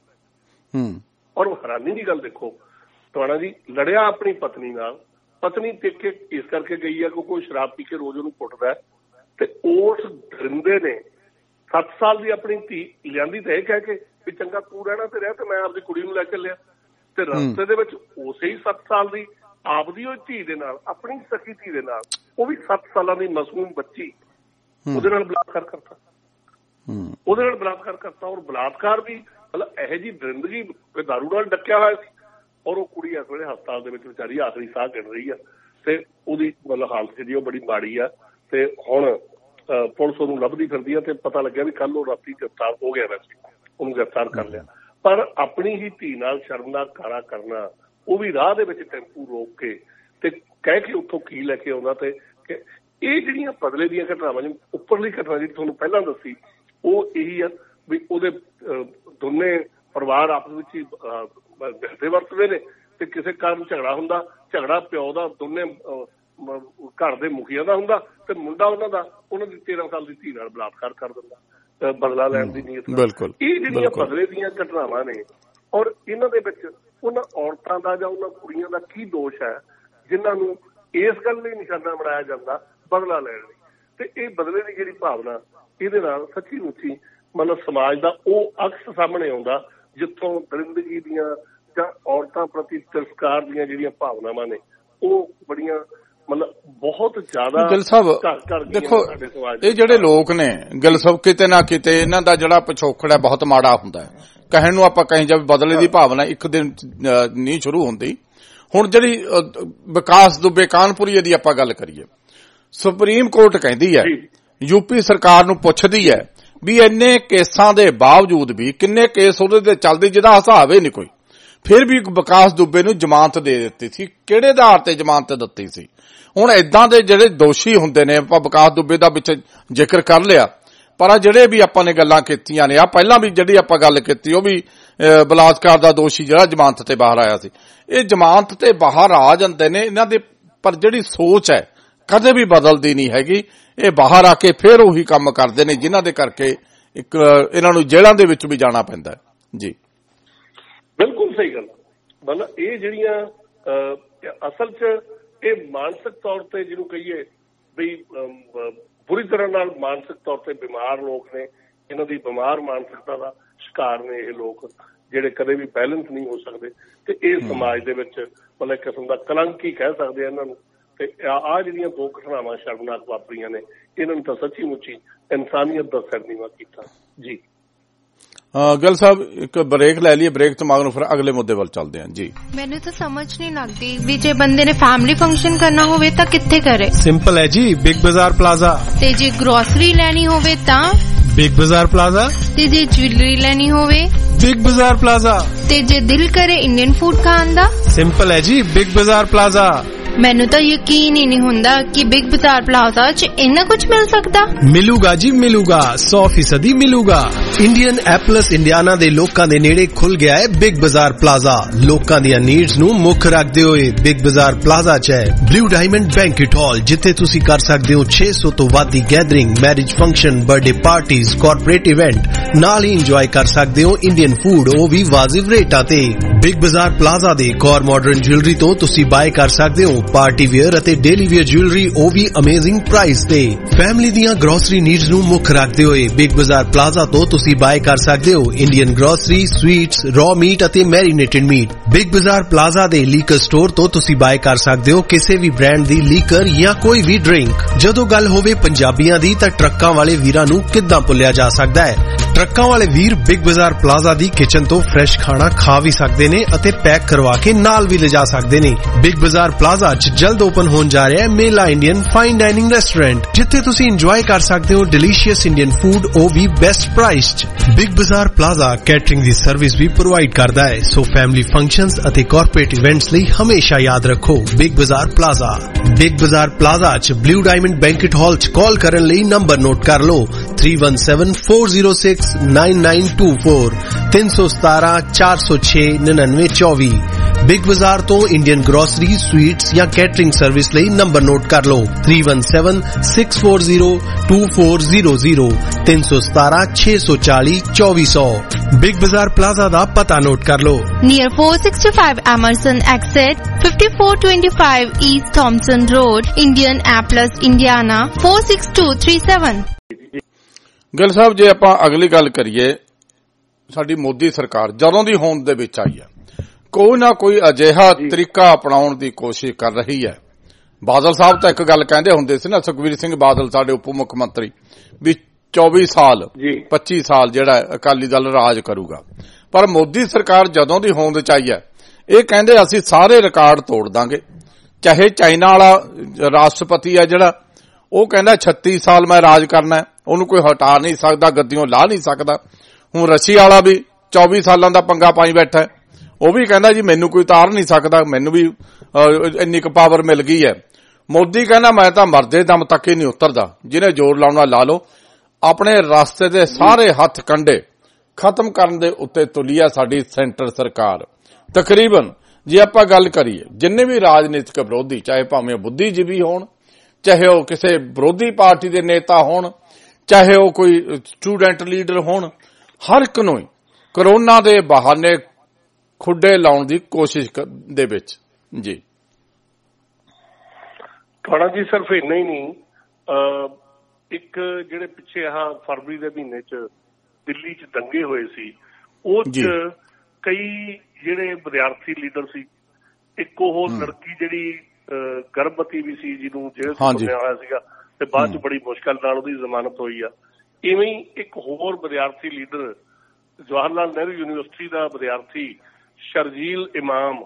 ਔਰ ਉਹ ਹੈਰਾਨੀ ਦੀ ਗੱਲ ਦੇਖੋ ਟਵਾਣਾ ਜੀ, ਲੜਿਆ ਆਪਣੀ ਪਤਨੀ ਨਾਲ। ਪਤਨੀ ਟਿੱਕੇ ਇਸ ਕਰਕੇ ਗਈ ਹੈ ਕਿ ਕੋਈ ਸ਼ਰਾਬ ਪੀ ਕੇ ਰੋਜ਼ ਉਹਨੂੰ ਕੁੱਟਦਾ ਤੇ ਉਸ ਦਰਿੰਦੇ ਨੇ ਸੱਤ ਸਾਲ ਦੀ ਆਪਣੀ ਧੀ ਲਿਆਂਦੀ ਤੇ ਇਹ ਕਹਿ ਕੇ ਵੀ ਚੰਗਾ ਤੂੰ ਰਹਿਣਾ ਤੇ ਰਹਿ, ਤੇ ਮੈਂ ਆਪਦੀ ਕੁੜੀ ਨੂੰ ਲੈ ਚੱਲਿਆ। ਤੇ ਰਸਤੇ ਦੇ ਵਿੱਚ ਉਸੇ ਹੀ ਸੱਤ ਸਾਲ ਦੀ ਆਪਦੀ ਉਹ ਧੀ ਦੇ ਨਾਲ, ਆਪਣੀ ਸਕੀ ਧੀ ਦੇ ਨਾਲ, ਉਹ ਵੀ ਸੱਤ ਸਾਲਾਂ ਦੀ ਮਾਸੂਮ ਬੱਚੀ, ਉਹਦੇ ਨਾਲ ਬਲਾਤਕਾਰ ਕਰਤਾ ਉਹਦੇ ਨਾਲ ਬਲਾਤਕਾਰ ਕਰਤਾ ਔਰ ਬਲਾਤਕਾਰ ਵੀ ਮਤਲਬ ਇਹੋ ਜਿਹੀ ਦਰਿੰਦਗੀ ਦਾਰੂ ਨਾਲ ਡੱਕਿਆ ਹੋਇਆ ਸੀ। ਔਰ ਉਹ ਕੁੜੀ ਇਸ ਵੇਲੇ ਹਸਪਤਾਲ ਦੇ ਵਿੱਚ ਵਿਚਾਰੀ ਆਖਰੀ ਸਾਹ ਗਿਣ ਰਹੀ ਆ ਤੇ ਉਹਦੀ ਮਤਲਬ ਹਾਲਤ ਜਿਹੜੀ ਉਹ ਬੜੀ ਮਾੜੀ ਆ। ਤੇ ਹੁਣ ਪੁਲਿਸ ਉਹਨੂੰ ਲੱਭਦੀ ਫਿਰਦੀ ਆ ਤੇ ਪਤਾ ਲੱਗਿਆ ਵੀ ਕੱਲ ਉਹ ਰਾਤੀ ਗ੍ਰਿਫਤਾਰ ਹੋ ਗਿਆ, ਵੈਸੇ ਉਹਨੂੰ ਗ੍ਰਿਫਤਾਰ ਕਰ ਲਿਆ। ਪਰ ਆਪਣੀ ਹੀ ਧੀ ਨਾਲ ਸ਼ਰਮਨਾਕ ਕਾਰਾ ਕਰਨਾ, ਉਹ ਵੀ ਰਾਹ ਦੇ ਵਿੱਚ ਟੈਂਪੂ ਰੋਕ ਕੇ ਤੇ ਕਹਿ ਕੇ ਉੱਥੋਂ ਕੀ ਲੈ ਕੇ ਆਉਂਦਾ। ਤੇ ਇਹ ਜਿਹੜੀਆਂ ਬਦਲੇ ਦੀਆਂ ਘਟਨਾਵਾਂ, ਜਿਵੇਂ ਉੱਪਰਲੀ ਘਟਨਾ ਜਿਹੜੀ ਤੁਹਾਨੂੰ ਪਹਿਲਾਂ ਦੱਸੀ, ਉਹ ਇਹੀ ਆ ਵੀ ਉਹਦੇ ਦੋਨੇ ਪਰਿਵਾਰ ਆਪਸ ਵਿੱਚ ਹੀ ਬਿਹਦੇ ਵਰਤਦੇ ਨੇ ਤੇ ਕਿਸੇ ਕਾਰਨ ਝਗੜਾ ਹੁੰਦਾ। ਝਗੜਾ ਪਿਓ ਦਾ, ਦੋਨੇ ਘਰ ਦੇ ਮੁਖੀਆਂ ਦਾ ਹੁੰਦਾ ਤੇ ਮੁੰਡਾ ਉਹਨਾਂ ਦਾ ਉਹਨਾਂ ਦੀ ਤੇਰਾਂ ਸਾਲ ਦੀ ਧੀ ਨਾਲ ਬਲਾਤਕਾਰ ਕਰ ਦਿੰਦਾ ਬਦਲਾ ਲੈਣ ਦੀ ਨੀਅਤ ਨਾਲ। ਇਹ ਜਿਹੜੀਆਂ ਬਦਲੇ ਦੀਆਂ ਘਟਨਾਵਾਂ ਨੇ ਔਰ ਇਹਨਾਂ ਦੇ ਵਿੱਚ ਉਹਨਾਂ ਔਰਤਾਂ ਦਾ ਜਾਂ ਉਹਨਾਂ ਕੁੜੀਆਂ ਦਾ ਕੀ ਦੋਸ਼ ਹੈ ਜਿਨ੍ਹਾਂ ਨੂੰ ਇਸ ਗੱਲ ਲਈ ਨਿਸ਼ਾਨਾ ਬਣਾਇਆ ਜਾਂਦਾ ਬਦਲਾ ਲੈਣ ਲਈ। ਤੇ ਇਹ ਬਦਲੇ ਦੀ ਜਿਹੜੀ ਭਾਵਨਾ, ਇਹਦੇ ਨਾਲ ਸੱਚੀ ਮੁੱਚੀ ਮਤਲਬ ਸਮਾਜ ਦਾ ਉਹ ਅਕਸ ਸਾਹਮਣੇ ਆਉਂਦਾ ਜਿੱਥੋਂ ਦਰਿੰਦਗੀ ਦੀਆਂ ਜਾਂ ਔਰਤਾਂ ਪ੍ਰਤੀ ਤਿਰਸਕਾਰ ਦੀਆਂ ਜਿਹੜੀਆਂ ਭਾਵਨਾਵਾਂ ਨੇ ਉਹ ਬੜੀਆਂ ਮਤਲਬ ਬਹੁਤ ਜ਼ਿਆਦਾ। ਗਿੱਲ ਸਾਹਿਬ ਦੇਖੋ, ਇਹ ਜਿਹੜੇ ਲੋਕ ਨੇ ਗਿੱਲ ਸਾਹਿਬ, ਕਿਤੇ ਨਾ ਕਿਤੇ ਇਹਨਾਂ ਦਾ ਜਿਹੜਾ ਪਿਛੋਕੜ ਹੈ ਬਹੁਤ ਮਾੜਾ ਹੁੰਦਾ ਹੈ। ਕਹਿਣ ਨੂੰ ਆਪਾਂ ਕਹੀਂ ਜਦ ਬਦਲੇ ਦੀ ਭਾਵਨਾ ਇੱਕ ਦਿਨ ਨਹੀਂ ਸ਼ੁਰੂ ਹੁੰਦੀ। ਹੁਣ ਜਿਹੜੀ ਵਿਕਾਸ ਦੁਬੇ ਕਾਨਪੁਰੀਏ ਦੀ ਆਪਾਂ ਗੱਲ ਕਰੀਏ, ਸੁਪਰੀਮ ਕੋਰਟ ਕਹਿੰਦੀ ਹੈ, ਯੂਪੀ ਸਰਕਾਰ ਨੂੰ ਪੁੱਛਦੀ ਹੈ ਵੀ ਇੰਨੇ ਕੇਸਾਂ ਦੇ ਬਾਵਜੂਦ ਵੀ ਕਿੰਨੇ ਕੇਸ ਉਹਦੇ ਤੇ ਚੱਲਦੇ ਜਿਹਦਾ ਹਿਸਾਬ ਹੀ ਨਹੀਂ ਕੋਈ, ਫਿਰ ਵੀ ਵਿਕਾਸ ਦੁਬੇ ਨੂੰ ਜ਼ਮਾਨਤ ਦੇ ਦਿੱਤੀ ਸੀ। ਕਿਹੜੇ ਆਧਾਰ ਤੇ ਜ਼ਮਾਨਤ ਦਿੱਤੀ ਸੀ? ਹੁਣ ਏਦਾਂ ਦੇ ਜਿਹੜੇ ਦੋਸ਼ੀ ਹੁੰਦੇ ਨੇ, ਆਪਾਂ ਵਿਕਾਸ ਦੁਬੇ ਦਾ ਵਿੱਚ ਜ਼ਿਕਰ ਕਰ ਲਿਆ, ਪਰ ਆ ਜਿਹੜੇ ਵੀ ਆਪਾਂ ਨੇ ਗੱਲਾਂ ਕੀਤੀਆਂ ਨੇ, ਆ ਪਹਿਲਾਂ ਵੀ ਜਿਹੜੀ ਆਪਾਂ ਗੱਲ ਕੀਤੀ ਉਹ ਵੀ ਬਲਾਤਕਾਰ ਦਾ ਦੋਸ਼ੀ ਜਿਹੜਾ ਜ਼ਮਾਨਤ ਤੇ ਬਾਹਰ ਆਇਆ ਸੀ, ਇਹ ਜ਼ਮਾਨਤ ਤੇ ਬਾਹਰ ਆ ਜਾਂਦੇ ਨੇ ਇਹਨਾਂ ਦੇ, ਪਰ ਜਿਹੜੀ ਸੋਚ ਹੈ ਕਦੇ ਵੀ ਬਦਲਦੀ ਨਹੀਂ ਹੈਗੀ। ਇਹ ਬਾਹਰ ਆ ਕੇ ਫਿਰ ਉਹੀ ਕੰਮ ਕਰਦੇ ਨੇ ਜਿਨ੍ਹਾਂ ਦੇ ਕਰਕੇ ਇੱਕ ਇਹਨਾਂ ਨੂੰ ਜੇਲ੍ਹਾਂ ਦੇ ਵਿੱਚ ਵੀ ਜਾਣਾ ਪੈਂਦਾ ਹੈ। ਜੀ ਬਿਲਕੁਲ ਸਹੀ ਗੱਲ। ਮਤਲਬ ਇਹ ਜਿਹੜੀਆਂ ਅਸਲ 'ਚ ਇਹ ਮਾਨਸਿਕ ਤੌਰ ਤੇ ਜਿਹਨੂੰ ਕਹੀਏ ਵੀ ਬੁਰੀ ਤਰ੍ਹਾਂ ਨਾਲ ਮਾਨਸਿਕ ਤੌਰ ਤੇ ਬਿਮਾਰ ਲੋਕ ਨੇ, ਇਹਨਾਂ ਦੀ ਬਿਮਾਰ ਮਾਨਸਿਕਤਾ ਦਾ ਸ਼ਿਕਾਰ ਨੇ ਇਹ ਲੋਕ, ਜਿਹੜੇ ਕਦੇ ਵੀ ਬੈਲੈਂਸ ਨਹੀਂ ਹੋ ਸਕਦੇ ਤੇ ਇਹ ਸਮਾਜ ਦੇ ਵਿੱਚ ਮਤਲਬ ਇੱਕ ਕਿਸਮ ਦਾ ਕਲੰਕ ਹੀ ਕਹਿ ਸਕਦੇ ਆ ਇਹਨਾਂ ਨੂੰ। ਤੇ ਆਹ ਜਿਹੜੀਆਂ ਦੋ ਘਟਨਾਵਾਂ ਸ਼ਰਮਨਾਕ ਵਾਪਰੀਆਂ ਨੇ, ਇਹਨਾਂ ਨੂੰ ਤਾਂ ਸੱਚੀ ਮੁੱਚੀ ਇਨਸਾਨੀਅਤ ਦਾ ਸਿਰ ਨੀਵਾਂ ਕੀਤਾ। ਜੀ ਗਿੱਲ ਸਾਹਿਬ ਇੱਕ ਬ੍ਰੇਕ ਲੈ ਲਈਏ, ਬ੍ਰੇਕ ਤੋਂ ਮਗਰੋਂ ਫਿਰ ਅਗਲੇ ਮੁੱਦੇ ਵੱਲ ਚੱਲਦੇ ਹਾਂ। ਜੀ ਮੈਨੂੰ ਤਾਂ ਸਮਝ ਨਹੀਂ ਲੱਗਦੀ ਵੀ ਜੇ ਬੰਦੇ ਨੇ ਫੈਮਿਲੀ ਫੰਕਸ਼ਨ ਕਰਨਾ ਹੋਵੇ ਤਾਂ ਕਿੱਥੇ ਕਰੇ? ਸਿੰਪਲ ਹੈ ਜੀ, ਬਿਗ ਬਾਜ਼ਾਰ ਪਲਾਜ਼ਾ। ਤੇ ਜੇ ਗਰੋਸਰੀ ਲੈਣੀ ਹੋਵੇ ਤਾਂ ਬਿਗ ਬਾਜ਼ਾਰ ਪਲਾਜ਼ਾ। ਤੇ ਜੇ ਜੁਐਲਰੀ ਲੈਣੀ ਹੋਵੇ ਬਿਗ ਬਾਜ਼ਾਰ ਪਲਾਜ਼ਾ। ਤੇ ਜੇ ਦਿਲ ਕਰੇ ਇੰਡੀਅਨ ਫੂਡ ਖਾਣ ਦਾ? ਸਿੰਪਲ ਹੈ ਜੀ, ਬਿਗ ਬਾਜ਼ਾਰ ਪਲਾਜ਼ਾ। ਮੈਨੂੰ ਤਾਂ ਯਕੀਨ ਹੀ ਨਹੀਂ ਹੁੰਦਾ ਕਿ ਬਿਗ ਬਾਜ਼ਾਰ ਪਲਾਜ਼ਾ 'ਚ ਇੰਨਾ ਕੁਝ ਮਿਲ ਸਕਦਾ। ਮਿਲੂਗਾ ਜੀ, ਮਿਲੂਗਾ, ਸੌ ਫੀਸਦੀ ਮਿਲੂਗਾ। ਇੰਡੀਅਨ ਐਪਲਸ ਇੰਡੀਆਨਾ ਦੇ ਲੋਕਾਂ ਦੇ ਨੇੜੇ ਖੁੱਲ ਗਿਆ ਹੈ ਬਿਗ ਬਾਜ਼ਾਰ ਪਲਾਜ਼ਾ। ਲੋਕਾਂ ਦੀਆਂ ਨੀਡਸ ਨੂੰ ਮੁੱਖ ਰੱਖਦੇ ਹੋਏ ਬਿਗ ਬਾਜ਼ਾਰ ਪਲਾਜ਼ਾ 'ਚ ਹੈ ਬਲੂ ਡਾਇਮੰਡ ਬੈਂਕਟ ਹਾਲ, ਜਿੱਥੇ ਤੁਸੀਂ ਕਰ ਸਕਦੇ ਹੋ ਛੇ ਸੌ ਤੋਂ ਵੱਧ ਦੀ gathering, marriage function, birthday parties, corporate event. ਨਾਲ ਹੀ ਇੰਜੋਏ ਕਰ ਸਕਦੇ ਹੋ ਇੰਡੀਅਨ ਫੂਡ, ਉਹ ਵੀ ਵਾਜਿਬ ਰੇਟਾਂ ਤੇ। ਬਿਗ ਬਾਜ਼ਾਰ ਪਲਾਜ਼ਾ ਦੇ ਇੱਕ ਹੋਰ ਮਾਡਰਨ ਜੁਐਲਰੀ ਤੋਂ ਤੁਸੀਂ ਬਾਏ ਕਰ ਸਕਦੇ ਹੋ ਪਾਰਟੀ ਵੇਅਰ ਅਤੇ ਡੇਲੀ ਵੇਅਰ ਜੁਐਲਰੀ ਉਹ ਵੀ ਅਮੇਜ਼ਿੰਗ ਪ੍ਰਾਈਸ ਤੇ। ਫੈਮਿਲੀ ਦੀਆਂ ਗਰੋਸਰੀ ਨੀਡਸ ਨੂੰ ਮੁੱਖ ਰੱਖਦੇ ਹੋਏ ਬਿਗ ਬਾਜ਼ਾਰ ਪਲਾਜ਼ਾ ਤੋਂ ਤੁਸੀਂ ਬਾਏ ਕਰ ਸਕਦੇ ਹੋ Indian grocery, sweets, raw meat ਅਤੇ marinated meat. Big bazaar plaza ਦੇ ਲੀਕਰ ਸਟੋਰ ਤੋਂ ਤੁਸੀਂ ਬਾਏ ਕਰ ਸਕਦੇ ਹੋ ਕਿਸੇ ਵੀ ਬ੍ਰਾਂਡ ਦੀ ਲੀਕਰ ਜਾਂ ਕੋਈ ਵੀ ਡਰਿੰਕ। ਜਦੋਂ ਗੱਲ ਹੋਵੇ ਪੰਜਾਬੀਆਂ ਦੀ ਤਾਂ ਟਰੱਕਾਂ ਵਾਲੇ ਵੀਰਾਂ ਨੂੰ ਕਿੱਦਾਂ ਭੁੱਲਿਆ ਜਾ ਸਕਦਾ ਹੈ। ਟਰੱਕਾਂ ਵਾਲੇ ਵੀਰ ਬਿਗ ਬਾਜ਼ਾਰ ਪਲਾਜ਼ਾ ਦੀ ਕਿਚਨ ਤੋਂ ਫਰੈਸ਼ ਖਾਣਾ ਖਾ ਵੀ ਸਕਦੇ ਨੇ ਅਤੇ ਪੈਕ ਕਰਵਾ ਕੇ ਨਾਲ ਵੀ ਲਿਜਾ ਸਕਦੇ ਨੇ। ਬਿਗ ਬਾਜ਼ਾਰ ਪਲਾਜ਼ਾ 'ਚ ਜਲਦ ਓਪਨ ਹੋਣ ਜਾ ਰਿਹਾ ਹੈ ਮੇਲਾ ਇੰਡੀਅਨ ਫਾਈਨ ਡਾਈਨਿੰਗ ਰੈਸਟੋਰੈਂਟ, ਜਿੱਥੇ ਤੁਸੀਂ ਇੰਜੋਏ ਕਰ ਸਕਦੇ ਹੋ ਡਿਲੀਸ਼ੀਅਸ ਇੰਡੀਅਨ ਫੂਡ, ਉਹ ਵੀ ਬੈਸਟ ਪ੍ਰਾਈਸ 'ਚ। ਬਿਗ ਬਾਜ਼ਾਰ ਪਲਾਜ਼ਾ ਕੈਟਰਿੰਗ ਦੀ ਸਰਵਿਸ ਵੀ ਪ੍ਰੋਵਾਈਡ ਕਰਦਾ ਹੈ, ਸੋ ਫੈਮਿਲੀ ਫੰਕਸ਼ਨਸ ਅਤੇ ਕਾਰਪੋਰੇਟ ਇਵੈਂਟਸ ਲਈ ਹਮੇਸ਼ਾ ਯਾਦ ਰੱਖੋ big bazaar plaza. Big bazaar plaza 'ਚ ਬਲੂ ਡਾਇਮੰਡ ਬੈਂਕਟ ਹਾਲ 'ਚ ਕਾਲ ਕਰਨ ਲਈ ਨੰਬਰ ਨੋਟ ਕਰ ਲਓ three one seven four zero six nine nine two four ਤਿੰਨ ਸੌ ਸਤਾਰਾਂ ਚਾਰ ਸੌ ਛੇ ਨੜਿਨਵੇਂ ਚੌਵੀ। ਬਿਗ ਬਾਜ਼ਾਰ ਤੋਂ ਇੰਡੀਅਨ ਗਰੋਸਰੀ, ਸਵੀਟਸ ਜਾਂ ਕੈਟਰਿੰਗ ਸਰਵਿਸ ਲਈ ਨੰਬਰ ਨੋਟ ਕਰ ਲਓ three one seven six four zero two four zero zero ਤਿੰਨ ਸੌ ਸਤਾਰਾਂ ਛੇ ਸੌ ਚਾਲੀ ਚੌਵੀ ਸੌ। ਬਿਗ ਬਾਜ਼ਾਰ ਪਲਾਜ਼ਾ ਦਾ ਪਤਾ ਨੋਟ ਕਰ ਲਓ। Near four sixty-five Emerson Exit, fifty-four twenty-five East Thompson Road, Indianapolis, Indiana four six two three seven। Gill ਸਾਹਿਬ, ਜੇ ਆਪਾਂ ਅਗਲੀ ਗੱਲ ਕਰੀਏ, ਸਾਡੀ ਮੋਦੀ ਸਰਕਾਰ ਜਦੋਂ ਦੀ ਹੋਂਦ ਦੇ ਵਿੱਚ ਆਈ ਹੈ, ਕੋਈ ਨਾ ਕੋਈ ਅਜਿਹਾ ਤਰੀਕਾ ਅਪਣਾਉਣ ਦੀ ਕੋਸ਼ਿਸ਼ ਕਰ ਰਹੀ ਹੈ। ਬਾਦਲ ਸਾਹਿਬ ਤਾਂ ਇੱਕ ਗੱਲ ਕਹਿੰਦੇ ਹੁੰਦੇ ਸੀ ਨਾ, ਸੁਖਬੀਰ ਸਿੰਘ ਬਾਦਲ ਸਾਡੇ ਉਪ ਮੁੱਖ ਮੰਤਰੀ, ਵੀ ਚੌਵੀ ਸਾਲ ਪੱਚੀ ਸਾਲ ਜਿਹੜਾ ਅਕਾਲੀ ਦਲ ਰਾਜ ਕਰੂਗਾ। ਪਰ ਮੋਦੀ ਸਰਕਾਰ ਜਦੋਂ ਦੀ ਹੋਂਦ ਚ ਆਈ ਹੈ, ਇਹ ਕਹਿੰਦੇ ਅਸੀਂ ਸਾਰੇ ਰਿਕਾਰਡ ਤੋੜ ਦਾਂਗੇ। ਚਾਹੇ ਚਾਈਨਾ ਵਾਲਾ ਰਾਸ਼ਟਰਪਤੀ ਹੈ ਜਿਹੜਾ, ਉਹ ਕਹਿੰਦਾ ਛੱਤੀ ਸਾਲ ਮੈਂ ਰਾਜ ਕਰਨਾ, ਉਹਨੂੰ ਕੋਈ ਹਟਾ ਨਹੀਂ ਸਕਦਾ, ਗੱਦੀਓਂ ਲਾ ਨਹੀਂ ਸਕਦਾ। ਹੁਣ ਰਸ਼ੀਆ ਵਾਲਾ ਵੀ ਚੌਵੀ ਸਾਲਾਂ ਦਾ ਪੰਗਾ ਪਾਈ ਬੈਠਾ, ਉਹ ਵੀ ਕਹਿੰਦਾ ਜੀ ਮੈਨੂੰ ਕੋਈ ਤਾਰ ਨਹੀਂ ਸਕਦਾ, ਮੈਨੂੰ ਵੀ ਇੰਨੀ ਕੁ ਪਾਵਰ ਮਿਲ ਗਈ ਹੈ। ਮੋਦੀ ਕਹਿੰਦਾ ਮੈਂ ਤਾਂ ਮਰਦੇ ਦਮ ਤੱਕ ਹੀ ਨਹੀਂ ਉਤਰਦਾ, ਜਿਹਨੇ ਜ਼ੋਰ ਲਾਉਣਾ ਲਾ ਲਓ। ਆਪਣੇ ਰਸਤੇ ਦੇ ਸਾਰੇ ਹੱਥ ਕੰਡੇ ਖਤਮ ਕਰਨ ਦੇ ਉੱਤੇ ਤੁਲੀ ਆ ਸਾਡੀ ਸੈਂਟਰ ਸਰਕਾਰ। ਤਕਰੀਬਨ ਜੇ ਆਪਾਂ ਗੱਲ ਕਰੀਏ, ਜਿੰਨੇ ਵੀ ਰਾਜਨੀਤਿਕ ਵਿਰੋਧੀ, ਚਾਹੇ ਭਾਵੇਂ ਬੁੱਧੀਜੀਵੀ ਹੋਣ, ਚਾਹੇ ਉਹ ਕਿਸੇ ਵਿਰੋਧੀ ਪਾਰਟੀ ਦੇ ਨੇਤਾ ਹੋਣ, ਚਾਹੇ ਉਹ ਕੋਈ ਸਟੂਡੈਂਟ ਲੀਡਰ ਹੋਣ, ਹਰ ਇੱਕ ਨੂੰ ਕਰੋਨਾ ਦੇ ਬਹਾਨੇ ਖੁੱਡੇ ਲਾਉਣ ਦੀ ਕੋਸ਼ਿਸ਼ ਦੇ ਵਿੱਚ ਜੀ। ਥੋੜਾ ਜੀ ਸਿਰਫ ਇੰਨਾ ਹੀ ਨਹੀਂ, ਇੱਕ ਜਿਹੜੇ ਪਿੱਛੇ ਆਹ ਫਰਵਰੀ ਦੇ ਮਹੀਨੇ ਚ ਦਿੱਲੀ ਚ ਦੰਗੇ ਹੋਏ ਸੀ, ਉਹ ਚ ਕਈ ਜਿਹੜੇ ਵਿਦਿਆਰਥੀ ਲੀਡਰ ਸੀ, ਇੱਕ ਉਹ ਲੜਕੀ ਜਿਹੜੀ ਗਰਭਵਤੀ ਵੀ ਸੀ, ਜਿਹਨੂੰ ਜੇਲ੍ਹ ਚ ਸੁਣਿਆ ਹੋਇਆ ਸੀਗਾ ਤੇ ਬਾਅਦ ਚ ਬੜੀ ਮੁਸ਼ਕਲ ਨਾਲ ਉਹਦੀ ਜ਼ਮਾਨਤ ਹੋਈ ਆ। ਇਵੇਂ ਹੀ ਇੱਕ ਹੋਰ ਵਿਦਿਆਰਥੀ ਲੀਡਰ, ਜਵਾਹਰ ਲਾਲ ਨਹਿਰੂ ਯੂਨੀਵਰਸਿਟੀ ਦਾ ਵਿਦਿਆਰਥੀ ਸ਼ਰਜੀਲ ਇਮਾਮ,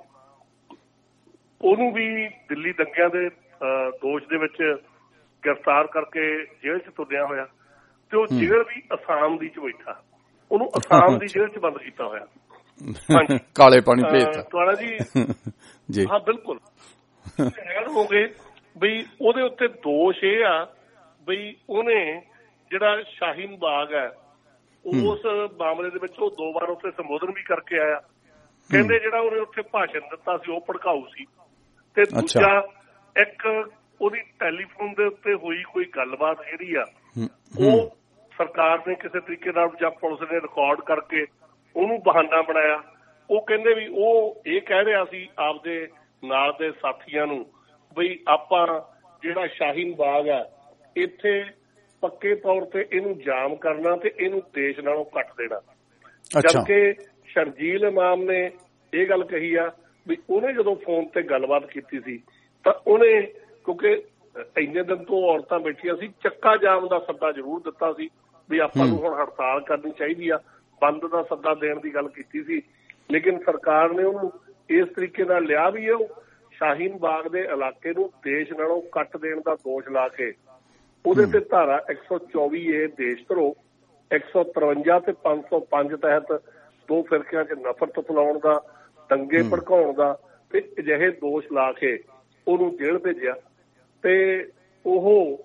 ਉਹਨੂੰ ਵੀ ਦਿੱਲੀ ਦੰਗਿਆਂ ਦੇ ਦੋਸ਼ ਦੇ ਵਿੱਚ ਗ੍ਰਿਫਤਾਰ ਕਰਕੇ ਜੇਲ੍ਹ ਚ ਤੁਰਿਆ ਹੋਇਆ, ਤੇ ਉਹ ਜੇਲ੍ਹ ਵੀ ਅਸਾਮ ਦੀ ਚ ਬੈਠਾ, ਉਹਨੂੰ ਅਸਾਮ ਦੀ ਜੇਲ੍ਹ ਚ ਬੰਦ ਕੀਤਾ ਹੋਇਆ। ਹਾਂਜੀ, ਕਾਲੇ ਪਾਣੀ ਭੇਜਤਾ ਤੁਹਾਡਾ ਜੀ। ਹਾਂ ਬਿਲਕੁਲ, ਹੈਰਾਨ ਹੋ ਗਏ ਬਈ ਉਹਦੇ ਉੱਤੇ ਦੋਸ਼ ਇਹ ਆ ਬਈ ਉਹਨੇ ਜਿਹੜਾ ਸ਼ਾਹੀਨ ਬਾਗ ਹੈ, ਉਸ ਮਾਮਲੇ ਦੇ ਵਿੱਚ ਉਹ ਦੋ ਵਾਰ ਉੱਥੇ ਸੰਬੋਧਨ ਵੀ ਕਰਕੇ ਆਇਆ। ਕਹਿੰਦੇ ਜਿਹੜਾ ਉਹਨੇ ਉੱਥੇ ਭਾਸ਼ਣ ਦਿੱਤਾ ਸੀ ਉਹ ਭੜਕਾਊ ਸੀ, ਤੇ ਦੂਜਾ ਇੱਕ ਉਹਦੀ ਟੈਲੀਫੋਨ ਦੇ ਉੱਤੇ ਹੋਈ ਕੋਈ ਗੱਲਬਾਤ ਜਿਹੜੀ ਆ, ਉਹ ਸਰਕਾਰ ਨੇ ਕਿਸੇ ਤਰੀਕੇ ਨਾਲ ਜਾਂ ਪੁਲਿਸ ਨੇ ਰਿਕਾਰਡ ਕਰਕੇ ਉਹਨੂੰ ਬਹਾਨਾ ਬਣਾਇਆ। ਉਹ ਕਹਿੰਦੇ ਵੀ ਉਹ ਇਹ ਕਹਿ ਰਿਹਾ ਸੀ ਆਪਦੇ ਨਾਲ ਦੇ ਸਾਥੀਆਂ ਨੂੰ ਬਈ ਆਪਾਂ ਜਿਹੜਾ ਸ਼ਾਹੀਨ ਬਾਗ ਆ, ਇੱਥੇ ਪੱਕੇ ਤੌਰ ਤੇ ਇਹਨੂੰ ਜਾਮ ਕਰਨਾ ਤੇ ਇਹਨੂੰ ਦੇਸ਼ ਨਾਲੋਂ ਕੱਟ ਦੇਣਾ। ਜਦਕਿ ਸ਼ਰਜੀਲ ਇਮਾਮ ਨੇ ਇਹ ਗੱਲ ਕਹੀ ਆ ਵੀ ਉਹਨੇ ਜਦੋਂ ਫੋਨ ਤੇ ਗੱਲਬਾਤ ਕੀਤੀ ਸੀ ਤਾਂ ਉਹਨੇ, ਕਿਉਂਕਿ ਇੰਨੇ ਦਿਨ ਤੋਂ ਔਰਤਾਂ ਬੈਠੀਆਂ ਸੀ, ਚੱਕਾ ਜਾਮ ਦਾ ਸੱਦਾ ਜ਼ਰੂਰ ਦਿੱਤਾ ਸੀ ਵੀ ਆਪਾਂ ਨੂੰ ਹੁਣ ਹੜਤਾਲ ਕਰਨੀ ਚਾਹੀਦੀ ਆ, ਬੰਦ ਦਾ ਸੱਦਾ ਦੇਣ ਦੀ ਗੱਲ ਕੀਤੀ ਸੀ। ਲੇਕਿਨ ਸਰਕਾਰ ਨੇ ਉਹਨੂੰ ਇਸ ਤਰੀਕੇ ਨਾਲ ਲਿਆ ਵੀ ਉਹ ਸ਼ਾਹੀਨ ਬਾਗ ਦੇ ਇਲਾਕੇ ਨੂੰ ਦੇਸ਼ ਨਾਲੋਂ ਕੱਟ ਦੇਣ ਦਾ ਦੋਸ਼ ਲਾ ਕੇ ਉਹਦੇ ਤੇ ਧਾਰਾ ਇੱਕ ਸੌ ਚੌਵੀ ਏ ਦੇਸ਼ ਧਰੋ, ਇੱਕ ਸੌ ਤਰਵੰਜਾ ਤੇ ਪੰਜ ਸੌ ਪੰਜ ਤਹਿਤ ਦੋ ਫਿਰਕਿਆਂ ਚ ਨਫ਼ਰਤ ਫੈਲਾਉਣ ਦਾ, ਦੰਗੇ ਭੜਕਾਉਣ ਦਾ ਤੇ ਅਜਿਹੇ ਦੋਸ਼ ਲਾ ਕੇ ਉਹਨੂੰ ਜੇਲ੍ਹ ਭੇਜਿਆ। ਤੇ ਉਹ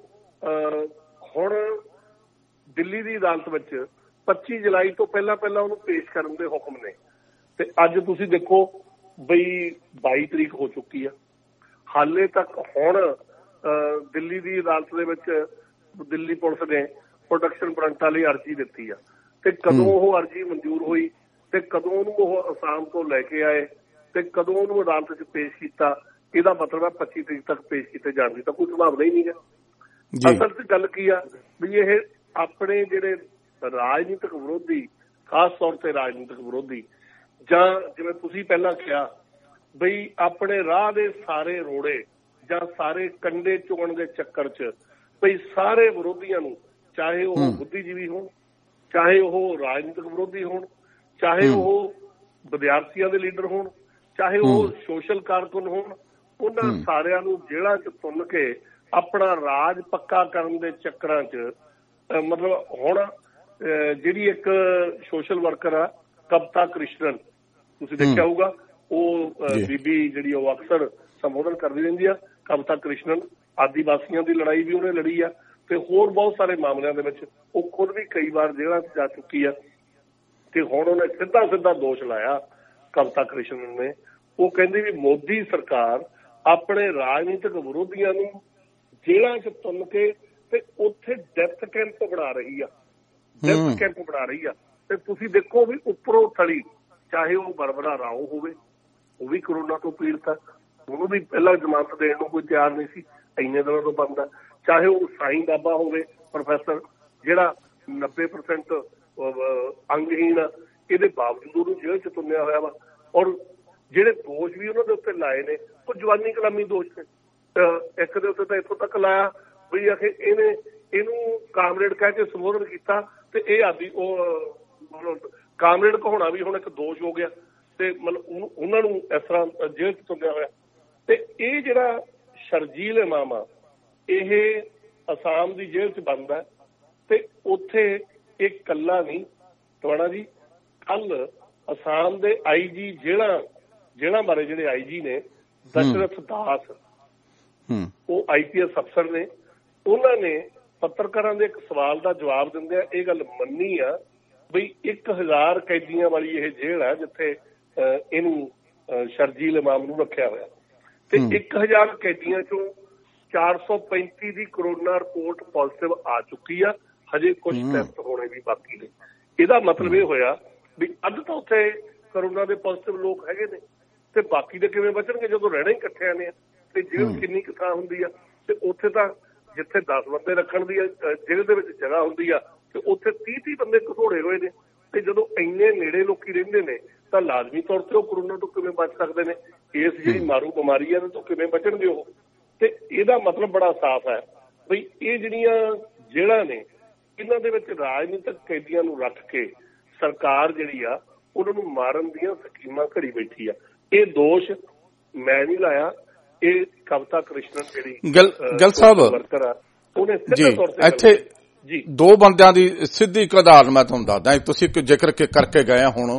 ਹੁਣ ਦਿੱਲੀ ਦੀ ਅਦਾਲਤ ਵਿੱਚ ਪੱਚੀ ਜੁਲਾਈ ਤੋਂ ਪਹਿਲਾਂ ਪਹਿਲਾਂ ਉਹਨੂੰ ਪੇਸ਼ ਕਰਨ ਦੇ ਹੁਕਮ ਨੇ, ਤੇ ਅੱਜ ਤੁਸੀਂ ਦੇਖੋ ਬਈ ਬਾਈ ਤਰੀਕ ਹੋ ਚੁੱਕੀ ਆ, ਹਾਲੇ ਤੱਕ ਹੁਣ ਦਿੱਲੀ ਦੀ ਅਦਾਲਤ ਦੇ ਵਿੱਚ ਦਿੱਲੀ ਪੁਲਿਸ ਨੇ ਪ੍ਰੋਟੈਕਸ਼ਨ ਵਾਰੰਟਾਂ ਲਈ ਅਰਜ਼ੀ ਦਿੱਤੀ ਆ, ਤੇ ਕਦੋਂ ਉਹ ਅਰਜ਼ੀ ਮਨਜ਼ੂਰ ਹੋਈ ਤੇ ਕਦੋਂ ਉਹਨੂੰ ਉਹ ਅਸਾਮ ਤੋਂ ਲੈ ਕੇ ਆਏ ਤੇ ਕਦੋਂ ਉਹਨੂੰ ਅਦਾਲਤ 'ਚ ਪੇਸ਼ ਕੀਤਾ, ਇਹਦਾ ਮਤਲਬ ਹੈ ਪੱਚੀ ਤਰੀਕ ਤੱਕ ਪੇਸ਼ ਕੀਤੇ ਜਾਣ ਦੀ ਤਾਂ ਕੋਈ ਸੰਭਾਵਨਾ ਹੀ ਨਹੀਂ ਹੈ। ਅਸਲ 'ਚ ਗੱਲ ਕੀ ਆ ਵੀ ਇਹ ਆਪਣੇ ਜਿਹੜੇ ਰਾਜਨੀਤਿਕ ਵਿਰੋਧੀ, ਖਾਸ ਤੌਰ ਤੇ ਰਾਜਨੀਤਿਕ ਵਿਰੋਧੀ, ਜਾਂ ਜਿਵੇਂ ਤੁਸੀਂ ਪਹਿਲਾਂ ਕਿਹਾ ਬਈ ਆਪਣੇ ਰਾਹ ਦੇ ਸਾਰੇ ਰੋੜੇ ਜਾਂ ਸਾਰੇ ਕੰਡੇ ਚੁਗਣ ਦੇ ਚੱਕਰ 'ਚ ਬਈ ਸਾਰੇ ਵਿਰੋਧੀਆਂ ਨੂੰ, ਚਾਹੇ ਉਹ ਬੁੱਧੀਜੀਵੀ ਹੋਣ, ਚਾਹੇ ਉਹ ਰਾਜਨੀਤਿਕ ਵਿਰੋਧੀ ਹੋਣ, ਚਾਹੇ ਉਹ ਵਿਦਿਆਰਥੀਆਂ ਦੇ ਲੀਡਰ ਹੋਣ, ਚਾਹੇ ਉਹ ਸੋਸ਼ਲ ਕਾਰਕੁਨ ਹੋਣ, ਉਹਨਾਂ ਸਾਰਿਆਂ ਨੂੰ ਜੇਲ੍ਹਾਂ 'ਚ ਤੁੰਨ ਕੇ ਆਪਣਾ ਰਾਜ ਪੱਕਾ ਕਰਨ ਦੇ ਚੱਕਰਾਂ 'ਚ ਮਤਲਬ ਹੁਣ ਜਿਹੜੀ ਇੱਕ ਸੋਸ਼ਲ ਵਰਕਰ ਆ ਕਵਿਤਾ ਕ੍ਰਿਸ਼ਨਨ, ਤੁਸੀਂ ਦੇਖਿਆ ਹੋਊਗਾ, ਉਹ ਬੀਬੀ ਜਿਹੜੀ ਉਹ ਅਕਸਰ ਸੰਬੋਧਨ ਕਰਦੀ ਰਹਿੰਦੀ ਆ, ਕਵਿਤਾ ਕ੍ਰਿਸ਼ਨਨ, ਆਦੀਵਾਸੀਆਂ ਦੀ ਲੜਾਈ ਵੀ ਉਹਨੇ ਲੜੀ ਆ ਤੇ ਹੋਰ ਬਹੁਤ ਸਾਰੇ ਮਾਮਲਿਆਂ ਦੇ ਵਿੱਚ ਉਹ ਖੁਦ ਵੀ ਕਈ ਵਾਰ ਜੇਲ੍ਹਾਂ 'ਚ ਜਾ ਚੁੱਕੀ ਆ। ਤੇ ਹੁਣ ਉਹਨੇ ਸਿੱਧਾ ਸਿੱਧਾ ਦੋਸ਼ ਲਾਇਆ ਕਵਿਤਾ ਕ੍ਰਿਸ਼ਨਨ ਨੇ, ਉਹ ਕਹਿੰਦੀ ਵੀ ਮੋਦੀ ਸਰਕਾਰ ਆਪਣੇ ਰਾਜਨੀਤਿਕ ਵਿਰੋਧੀਆਂ ਨੂੰ ਜੇਲ੍ਹਾਂ 'ਚ ਤੁੰਨ ਕੇ ਤੇ ਉੱਥੇ ਡੈਥ ਕੈਂਪ ਬਣਾ ਰਹੀ ਆ, ਡੈਥ ਕੈਂਪ ਬਣਾ ਰਹੀ ਆ। ਤੇ ਤੁਸੀਂ ਦੇਖੋ ਵੀ ਉੱਪਰੋਂ ਥਲੀ, ਚਾਹੇ ਉਹ ਬਰਬਰਾ ਰਾਓ ਹੋਵੇ, ਉਹ ਵੀ ਕਰੋਨਾ ਤੋਂ ਪੀੜਤ ਆ, ਉਹਨੂੰ ਵੀ ਪਹਿਲਾਂ ਜ਼ਮਾਨਤ ਦੇਣ ਨੂੰ ਕੋਈ ਤਿਆਰ ਨਹੀਂ ਸੀ, ਇੰਨੇ ਦਿਨਾਂ ਤੋਂ ਬੰਦ ਆ। ਚਾਹੇ ਉਹ ਸਾਈਂ ਬਾਬਾ ਹੋਵੇ ਪ੍ਰੋਫੈਸਰ, ਜਿਹੜਾ ਨੱਬੇ ਪ੍ਰਸੈਂਟ ਅੰਗਹੀਣ ਆ, ਇਹਦੇ ਬਾਵਜੂਦ ਉਹਨੂੰ ਜੇਲ੍ਹ 'ਚ ਤੁੰਨਿਆ ਹੋਇਆ ਵਾ। ਔਰ ਜਿਹੜੇ ਦੋਸ਼ ਵੀ ਉਹਨਾਂ ਦੇ ਉੱਤੇ ਲਾਏ ਨੇ ਉਹ ਜਵਾਨੀ ਕਲਾਮੀ ਦੋਸ਼ ਨੇ। ਇੱਕ ਦੇ ਉੱਤੇ ਤਾਂ ਇੱਥੋਂ ਤੱਕ ਲਾਇਆ ਵੀ ਆਖੇ ਇਹਨੇ ਇਹਨੂੰ ਕਾਮਰੇਡ ਕਹਿ ਕੇ ਸੰਬੋਧਨ ਕੀਤਾ ਤੇ ਇਹ ਆਦੀ ਉਹ ਕਾਮਰੇਡ ਕਹਾਉਣਾ ਵੀ ਹੁਣ ਇੱਕ ਦੋਸ਼ ਹੋ ਗਿਆ ਤੇ ਮਤਲਬ ਉਹਨਾਂ ਨੂੰ ਇਸ ਤਰ੍ਹਾਂ ਜੇਲ੍ਹ 'ਚ ਤੁੰਨਿਆ ਹੋਇਆ। ਤੇ ਇਹ ਜਿਹੜਾ ਸ਼ਰਜੀਲ ਇਮਾਮ ਆ, ਇਹ ਅਸਾਮ ਦੀ ਜੇਲ੍ਹ 'ਚ ਬੰਦ ਹੈ ਤੇ ਉੱਥੇ ਇਹ ਇਕੱਲਾ ਨਹੀਂ ਟਵਾਣਾ ਜੀ, ਕੱਲ ਅਸਾਮ ਦੇ ਆਈ ਜੀ ਜੇਲ੍ਹਾਂ ਜੇਲ੍ਹਾਂ ਬਾਰੇ ਜਿਹੜੇ ਆਈ ਜੀ ਨੇ ਦਸ਼ਰਥ ਦਾਸ, ਉਹ ਆਈ ਪੀ ਐਸ ਅਫਸਰ ਨੇ, ਉਹਨਾਂ ਨੇ ਪੱਤਰਕਾਰਾਂ ਦੇ ਇੱਕ ਸਵਾਲ ਦਾ ਜਵਾਬ ਦਿੰਦਿਆਂ ਇਹ ਗੱਲ ਮੰਨੀ ਆ ਬਈ ਇੱਕ ਹਜ਼ਾਰ ਕੈਦੀਆਂ ਵਾਲੀ ਇਹ ਜੇਲ੍ਹ ਹੈ ਜਿੱਥੇ ਇਹਨੂੰ ਸ਼ਰਜੀਲ ਇਮਾਮ ਨੂੰ ਰੱਖਿਆ ਹੋਇਆ ਤੇ ਇੱਕ ਹਜ਼ਾਰ ਕੈਦੀਆਂ ਚੋਂ ਚਾਰ ਸੌ ਪੈਂਤੀ ਦੀ ਕਰੋਨਾ ਰਿਪੋਰਟ ਪੋਜ਼ਿਟਿਵ ਆ ਚੁੱਕੀ ਆ, ਹਜੇ ਕੁਝ ਟੈਸਟ ਹੋਣੇ ਵੀ ਬਾਕੀ ਨੇ। ਇਹਦਾ ਮਤਲਬ ਇਹ ਹੋਇਆ ਵੀ ਅੱਧ ਤਾਂ ਉੱਥੇ ਕਰੋਨਾ ਦੇ ਪੋਜ਼ਿਟਿਵ ਲੋਕ ਹੈਗੇ ਨੇ ਤੇ ਬਾਕੀ ਦੇ ਕਿਵੇਂ ਬਚਣਗੇ ਜਦੋਂ ਰਹਿਣਾ ਹੀ ਇਕੱਠਿਆਂ ਨੇ। ਤੇ ਜੇਲ੍ਹ ਕਿੰਨੀ ਕੁ ਥਾਂ ਹੁੰਦੀ ਆ ਤੇ ਉੱਥੇ ਤਾਂ ਜਿੱਥੇ ਦਸ ਬੰਦੇ ਰੱਖਣ ਦੀ ਜੇਲ੍ਹ ਦੇ ਵਿੱਚ ਜਗ੍ਹਾ ਹੁੰਦੀ ਆ ਤੇ ਉੱਥੇ ਤੀਹ ਤੀਹ ਬੰਦੇ ਘਸੋੜੇ ਹੋਏ ਨੇ। ਤੇ ਜਦੋਂ ਇੰਨੇ ਨੇੜੇ ਲੋਕੀ ਰਹਿੰਦੇ ਨੇ ਤਾਂ ਲਾਜ਼ਮੀ ਤੌਰ ਤੇ ਉਹ ਕਰੋਨਾ ਤੋਂ ਕਿਵੇਂ ਬਚ ਸਕਦੇ ਨੇ? ਇਸ ਜਿਹੜੀ ਮਾਰੂ ਬਿਮਾਰੀ ਆ ਤੋਂ ਕਿਵੇਂ ਬਚਣਗੇ ਉਹ? ਤੇ ਇਹਦਾ ਮਤਲਬ ਬੜਾ ਸਾਫ਼ ਹੈ ਬਈ ਇਹ ਜਿਹੜੀਆਂ ਜੇਲ੍ਹਾਂ ਨੇ ਇਹਨਾਂ ਦੇ ਵਿੱਚ ਰਾਜਨੀਤਿਕ ਕੈਦੀਆਂ ਨੂੰ ਰੱਖ ਕੇ ਸਰਕਾਰ ਜਿਹੜੀ ਆ ਉਹਨਾਂ ਨੂੰ ਮਾਰਨ ਦੀਆਂ ਸਕੀਮਾਂ ਘੜੀ ਬੈਠੀ ਆ। ਇਹ ਦੋਸ਼ ਮੈਂ ਨਹੀਂ ਲਾਇਆ, ਇਹ ਕਵਿਤਾ ਕ੍ਰਿਸ਼ਨਨ ਜਿਹੜੀ ਗੱਲ ਸਾਹਿਬ ਵਰਕਰ ਆ ਉਹਨੇ ਸਿੱਧੇ ਤੌਰ ਤੇ ਇੱਥੇ ਜੀ ਦੋ ਬੰਦਿਆਂ ਦੀ ਸਿੱਧੀ ਉਦਾਹਰਨ ਮੈਂ ਤੁਹਾਨੂੰ ਦੱਸਦਾ। ਤੁਸੀਂ ਇੱਕ ਜ਼ਿਕਰ ਕਰਕੇ ਗਏ ਹੁਣ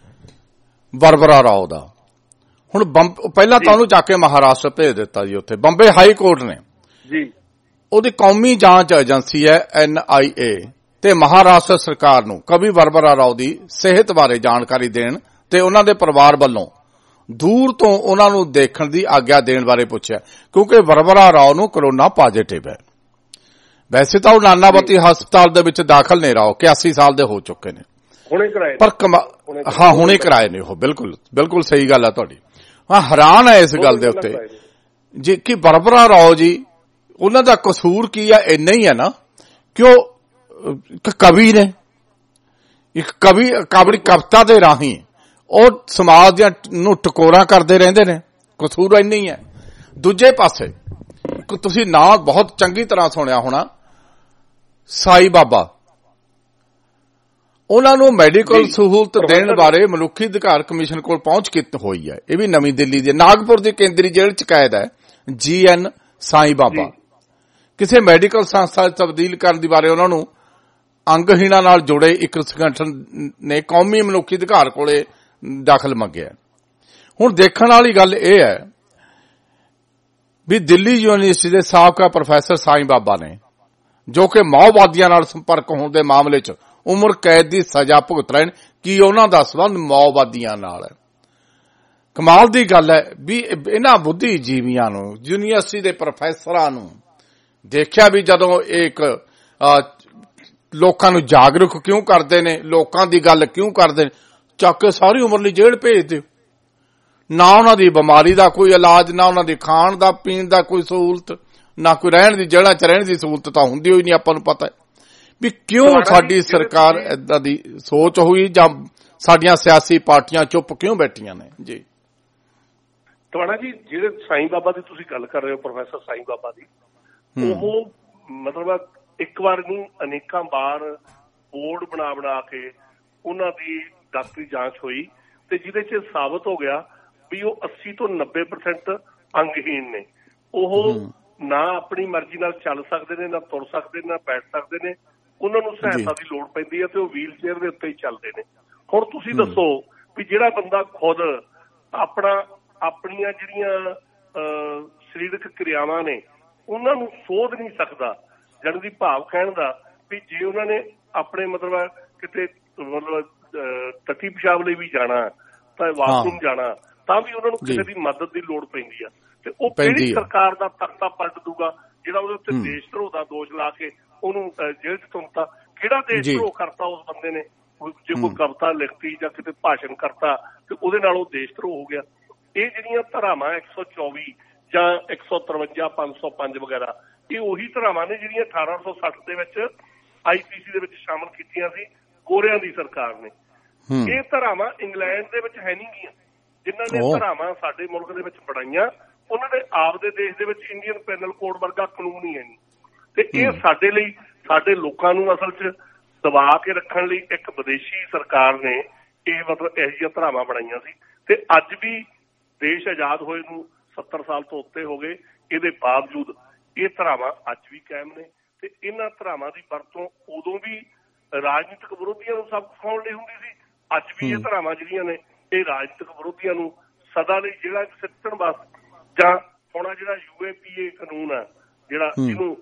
ਬਰਬਰਾ ਰਾਓ ਦਾ, ਹੁਣ ਪਹਿਲਾਂ ਤਾਂ ਉਹਨੂੰ ਚੱਕ ਕੇ ਮਹਾਰਾਸ਼ਟਰ ਭੇਜ ਦਿੱਤਾ ਜੀ। ਉੱਥੇ ਬੰਬੇ ਹਾਈ ਕੋਰਟ ਨੇ ਜੀ ਉਹਦੀ ਕੌਮੀ ਜਾਂਚ ਏਜੰਸੀ ਹੈ ਐਨ ਆਈ ਏ ਤੇ ਮਹਾਰਾਸ਼ਟਰ ਸਰਕਾਰ ਨੂੰ ਕਵੀ ਬਰਬਰਾ ਰਾਓ ਦੀ ਸਿਹਤ ਬਾਰੇ ਜਾਣਕਾਰੀ ਦੇਣ ਤੇ ਉਹਨਾਂ ਦੇ ਪਰਿਵਾਰ ਵੱਲੋਂ ਦੂਰ ਤੋਂ ਉਹਨਾਂ ਨੂੰ ਦੇਖਣ ਦੀ ਆਗਿਆ ਦੇਣ ਬਾਰੇ ਪੁੱਛਿਆ ਕਿਉਂਕਿ ਬਰਬਰਾ ਰਾਓ ਨੂੰ ਕਰੋਨਾ ਪॉजिटिव ਹੈ। ਵੈਸੇ ਤਾਂ ਉਹ ਨਾਨਾਵਤੀ ਹਸਪਤਾਲ ਦੇ ਵਿੱਚ ਦਾਖਲ ਨੇ ਰਾਓ, ਇਕਿਆਸੀ ਸਾਲ ਦੇ ਹੋ ਚੁੱਕੇ ਨੇ, ਹੁਣੇ ਕਰਾਏ ਪਰ ਹਾਂ ਹੁਣੇ ਕਰਾਏ ਨੇ ਉਹ। ਬਿਲਕੁਲ ਬਿਲਕੁਲ ਸਹੀ ਗੱਲ ਹੈ ਤੁਹਾਡੀ। ਹਾਂ ਹੈਰਾਨ ਹੈ ਇਸ ਗੱਲ ਦੇ ਉੱਤੇ ਜੀ ਕਿ ਬਰਬਰਾ ਰਾਓ ਜੀ ਉਹਨਾਂ ਦਾ ਕਸੂਰ ਕੀ ਆ? ਇੰਨਾ ਹੀ ਹੈ ਨਾ ਕਿ ਉਹ ਇੱਕ ਕਵੀ ਨੇ, ਇੱਕ ਕਵੀ ਕਾਬੜੀ ਕਵਿਤਾ ਦੇ ਰਾਹੀਂ ਉਹ ਸਮਾਜ ਦੀਆਂ ਨੂੰ ਟਕੋਰਾਂ ਕਰਦੇ ਰਹਿੰਦੇ ਨੇ, ਕਸੂਰ ਇੰਨਾ ਹੀ ਹੈ। ਦੂਜੇ ਪਾਸੇ ਤੁਸੀਂ ਨਾਂ ਬਹੁਤ ਚੰਗੀ ਤਰ੍ਹਾਂ ਸੁਣਿਆ ਹੋਣਾ, ਸਾਈ ਬਾਬਾ, ਉਹਨਾਂ ਨੂੰ ਮੈਡੀਕਲ ਸਹੂਲਤ ਦੇਣ ਬਾਰੇ ਮਨੁੱਖੀ ਅਧਿਕਾਰ ਕਮਿਸ਼ਨ ਕੋਲ ਪਹੁੰਚ ਕੀਤੀ ਹੋਈ ਹੈ। ਇਹ ਵੀ ਨਵੀਂ ਦਿੱਲੀ ਦੇ ਨਾਗਪੁਰ ਦੀ ਕੇਂਦਰੀ ਜੇਲ੍ਹ ਚ ਕੈਦ ਹੈ ਜੀ ਐਨ ਸਾਈ ਬਾਬਾ। ਕਿਸੇ ਮੈਡੀਕਲ ਸੰਸਥਾ ਚ ਤਬਦੀਲ ਕਰਨ ਦੀ ਬਾਰੇ ਉਹਨਾਂ ਨੂੰ ਅੰਗਹੀਣਾਂ ਨਾਲ ਜੁੜੇ ਇੱਕ ਸੰਗਠਨ ਨੇ ਕੌਮੀ ਮਨੁੱਖੀ ਅਧਿਕਾਰ ਕੋਲੇ ਦਾਖਲ ਮੰਗਿਆ। ਹੁਣ ਦੇਖਣ ਵਾਲੀ ਗੱਲ ਇਹ ਹੈ ਵੀ ਦਿੱਲੀ ਯੂਨੀਵਰਸਿਟੀ ਦੇ ਸਾਬਕਾ ਪ੍ਰੋਫੈਸਰ ਸਾਈ ਬਾਬਾ ਨੇ, ਜੋ ਕਿ ਮਾਓਵਾਦੀਆਂ ਨਾਲ ਸੰਪਰਕ ਹੋਣ ਦੇ ਮਾਮਲੇ ਚ ਉਮਰ ਕੈਦ ਦੀ ਸਜ਼ਾ ਭੁਗਤ ਰਹੇ ਨੇ, ਕੀ ਉਹਨਾਂ ਦਾ ਸੰਬੰਧ ਮਾਓਵਾਦੀਆਂ ਨਾਲ ਹੈ? ਕਮਾਲ ਦੀ ਗੱਲ ਹੈ ਵੀ ਇਹਨਾਂ ਬੁੱਧੀਜੀਵੀਆਂ ਨੂੰ, ਯੂਨੀਵਰਸਿਟੀ ਦੇ ਪ੍ਰੋਫੈਸਰਾਂ ਨੂੰ ਦੇਖਿਆ ਵੀ ਜਦੋਂ ਇੱਕ ਲੋਕਾਂ ਨੂੰ ਜਾਗਰੂਕ ਕਿਉਂ ਕਰਦੇ ਨੇ, ਲੋਕਾਂ ਦੀ ਗੱਲ ਕਿਉਂ ਕਰਦੇ ਨੇ, ਚੱਕ ਕੇ ਸਾਰੀ ਉਮਰ ਲਈ ਜੇਲ੍ਹ ਭੇਜ ਦਿਓ। ਨਾ ਉਹਨਾਂ ਦੀ ਬਿਮਾਰੀ ਦਾ ਕੋਈ ਇਲਾਜ, ਨਾ ਉਹਨਾਂ ਦੀ ਖਾਣ ਦਾ ਪੀਣ ਦਾ ਕੋਈ ਸਹੂਲਤ, ਨਾ ਕੋਈ ਰਹਿਣ ਦੀ ਜਗ੍ਹਾ ਚ ਰਹਿਣ ਦੀ ਸਹੂਲਤ ਤਾਂ ਹੁੰਦੀ ਹੋਈ ਨਹੀਂ। ਆਪਾਂ ਨੂੰ ਪਤਾ ਹੈ ਵੀ ਕਿਉਂ ਸਾਡੀ ਸਰਕਾਰ ਏਦਾਂ ਦੀ ਸੋਚ ਹੋਈ ਜਾਂ ਸਾਡੀਆਂ ਸਿਆਸੀ ਪਾਰਟੀਆਂ ਚੁੱਪ ਕਿਉਂ ਬੈਠੀਆਂ ਨੇ ਜੀ। ਤੁਹਾਡਾ ਜੀ ਜਿਹੜੇ ਸਾਈਂ ਬਾਬਾ ਦੀ ਤੁਸੀਂ ਗੱਲ ਕਰ ਰਹੇ ਹੋ, ਪ੍ਰੋਫੈਸਰ ਸਾਈਂ ਬਾਬਾ ਦੀ, ਉਹ ਮਤਲਬ ਇੱਕ ਵਾਰ ਨੂੰ ਅਨੇਕਾਂ ਵਾਰ ਬੋਰਡ ਬਣਾ ਬਣਾ ਕੇ ਉਹਨਾਂ ਦੀ ਡਾਕਟਰੀ ਜਾਂਚ ਹੋਈ ਤੇ ਜਿਹਦੇ ਚ ਸਾਬਤ ਹੋ ਗਿਆ ਵੀ ਉਹ ਅੱਸੀ ਤੋਂ ਨੱਬੇ ਪਰਸੈਂਟ ਅੰਗਹੀਣ ਨੇ। ਉਹ ਨਾ ਆਪਣੀ ਮਰਜ਼ੀ ਨਾਲ ਚੱਲ ਸਕਦੇ ਨੇ, ਨਾ ਤੁਰ ਸਕਦੇ ਨੇ, ਨਾ ਬੈਠ ਸਕਦੇ ਨੇ। ਉਹਨਾਂ ਨੂੰ ਸਹਾਇਤਾ ਦੀ ਲੋੜ ਪੈਂਦੀ ਹੈ ਤੇ ਉਹ ਵੀਲ ਚੇਅਰ ਦੇ ਉੱਤੇ ਹੀ ਚੱਲਦੇ ਨੇ। ਹੁਣ ਤੁਸੀਂ ਦੱਸੋ ਵੀ ਜਿਹੜਾ ਬੰਦਾ ਖੁਦ ਆਪਣਾ ਆਪਣੀਆਂ ਜਿਹੜੀਆਂ ਸਰੀਰਕ ਕਿਰਿਆਵਾਂ ਨੇ ਉਹਨਾਂ ਨੂੰ ਸੋਧ ਨਹੀਂ ਸਕਦਾ, ਜਨ ਦੀ ਭਾਵ ਕਹਿਣ ਦਾ ਵੀ ਜੇ ਉਹਨਾਂ ਨੇ ਆਪਣੇ ਮਤਲਬ ਕਿਤੇ ਮਤਲਬ ਟੱਟੀ ਪਿਸ਼ਾਬ ਲਈ ਵੀ ਜਾਣਾ ਤਾਂ ਵਾਸ਼ਰੂਮ ਜਾਣਾ ਤਾਂ ਵੀ ਉਹਨਾਂ ਨੂੰ ਕਿਸੇ ਦੀ ਮਦਦ ਦੀ ਲੋੜ ਪੈਂਦੀ ਆ। ਤੇ ਉਹ ਕਿਹੜੀ ਸਰਕਾਰ ਦਾ ਤਖਤਾ ਪਲਟ ਦੂਗਾ ਜਿਹੜਾ ਉਹਦੇ ਉੱਤੇ ਦੇਸ਼ ਧਰੋਹ ਦਾ ਦੋਸ਼ ਲਾ ਕੇ ਉਹਨੂੰ ਜੇਲ੍ਹ ਚ ਤੁੰਤਾ? ਕਿਹੜਾ ਦੇਸ਼ ਧਰੋਹ ਕਰਤਾ ਉਸ ਬੰਦੇ ਨੇ? ਜੇ ਕੋਈ ਕਵਿਤਾ ਲਿਖਤੀ ਜਾਂ ਕਿਤੇ ਭਾਸ਼ਣ ਕਰਤਾ ਤੇ ਉਹਦੇ ਨਾਲ ਉਹ ਦੇਸ਼ ਧਰੋਹ ਹੋ ਗਿਆ। ਇਹ ਜਿਹੜੀਆਂ ਧਾਰਾਵਾਂ ਇੱਕ ਸੌ ਚੌਵੀ ਜਾਂ ਇੱਕ ਸੌ ਤਰਵੰਜਾ ਪੰਜ ਸੌ ਪੰਜ ਵਗੈਰਾ, ਇਹ ਉਹੀ ਧਾਰਾਵਾਂ ਨੇ ਜਿਹੜੀਆਂ ਅਠਾਰਾਂ ਸੌ ਸੱਠ ਦੇ ਵਿੱਚ ਆਈ ਪੀ ਸੀ ਦੇ ਵਿੱਚ ਸ਼ਾਮਲ ਕੀਤੀਆਂ ਸੀ ਗੋਰਿਆਂ ਦੀ ਸਰਕਾਰ ਨੇ। ਇਹ ਧਾਰਾਵਾਂ ਇੰਗਲੈਂਡ ਦੇ ਵਿੱਚ ਹੈ ਨਹੀਂ ਗੀਆਂ। ਜਿਨ੍ਹਾਂ ਨੇ ਧਾਰਾਵਾਂ ਸਾਡੇ ਮੁਲਕ ਦੇ ਵਿੱਚ ਬਣਾਈਆਂ ਉਹਨਾਂ ਦੇ ਆਪ ਦੇ ਦੇਸ਼ ਦੇ ਵਿੱਚ ਇੰਡੀਅਨ ਪੈਨਲ ਕੋਡ ਵਰਗਾ ਕਾਨੂੰਨ ਹੀ ਹੈ ਨਹੀਂ। ਤੇ ਇਹ ਸਾਡੇ ਲਈ, ਸਾਡੇ ਲੋਕਾਂ ਨੂੰ ਅਸਲ 'ਚ ਦਬਾ ਕੇ ਰੱਖਣ ਲਈ ਇੱਕ ਵਿਦੇਸ਼ੀ ਸਰਕਾਰ ਨੇ ਇਹ ਮਤਲਬ ਇਹੋ ਜਿਹੀਆਂ ਧਾਰਾਵਾਂ ਬਣਾਈਆਂ ਸੀ। ਤੇ ਅੱਜ ਵੀ ਦੇਸ਼ ਆਜ਼ਾਦ ਹੋਏ ਨੂੰ ਸੱਤਰ ਸਾਲ ਤੋਂ ਉੱਤੇ ਹੋ ਗਏ, ਇਹਦੇ ਬਾਵਜੂਦ ਇਹ ਧਾਰਾਵਾਂ ਅੱਜ ਵੀ ਕਾਇਮ ਨੇ। ਤੇ ਇਹਨਾਂ ਧਾਰਾਵਾਂ ਦੀ ਵਰਤੋਂ ਉਦੋਂ ਵੀ ਰਾਜਨੀਤਿਕ ਵਿਰੋਧੀਆਂ ਨੂੰ ਸਬਕ ਸਿਖਾਉਣ ਲਈ ਹੁੰਦੀ ਸੀ। ਅੱਜ ਵੀ ਇਹ ਧਾਰਾਵਾਂ ਜਿਹੜੀਆਂ ਨੇ ਇਹ ਰਾਜਨੀਤਿਕ ਵਿਰੋਧੀਆਂ ਨੂੰ ਸਦਾ ਲਈ ਜਿਹੜਾ ਸਿੱਟਣ ਵਾਸਤੇ, ਜਾਂ ਹੁਣ ਜਿਹੜਾ ਯੂ ਏ ਪੀ ਏ ਕਾਨੂੰਨ ਆ ਜਿਹੜਾ ਜਿਹਨੂੰ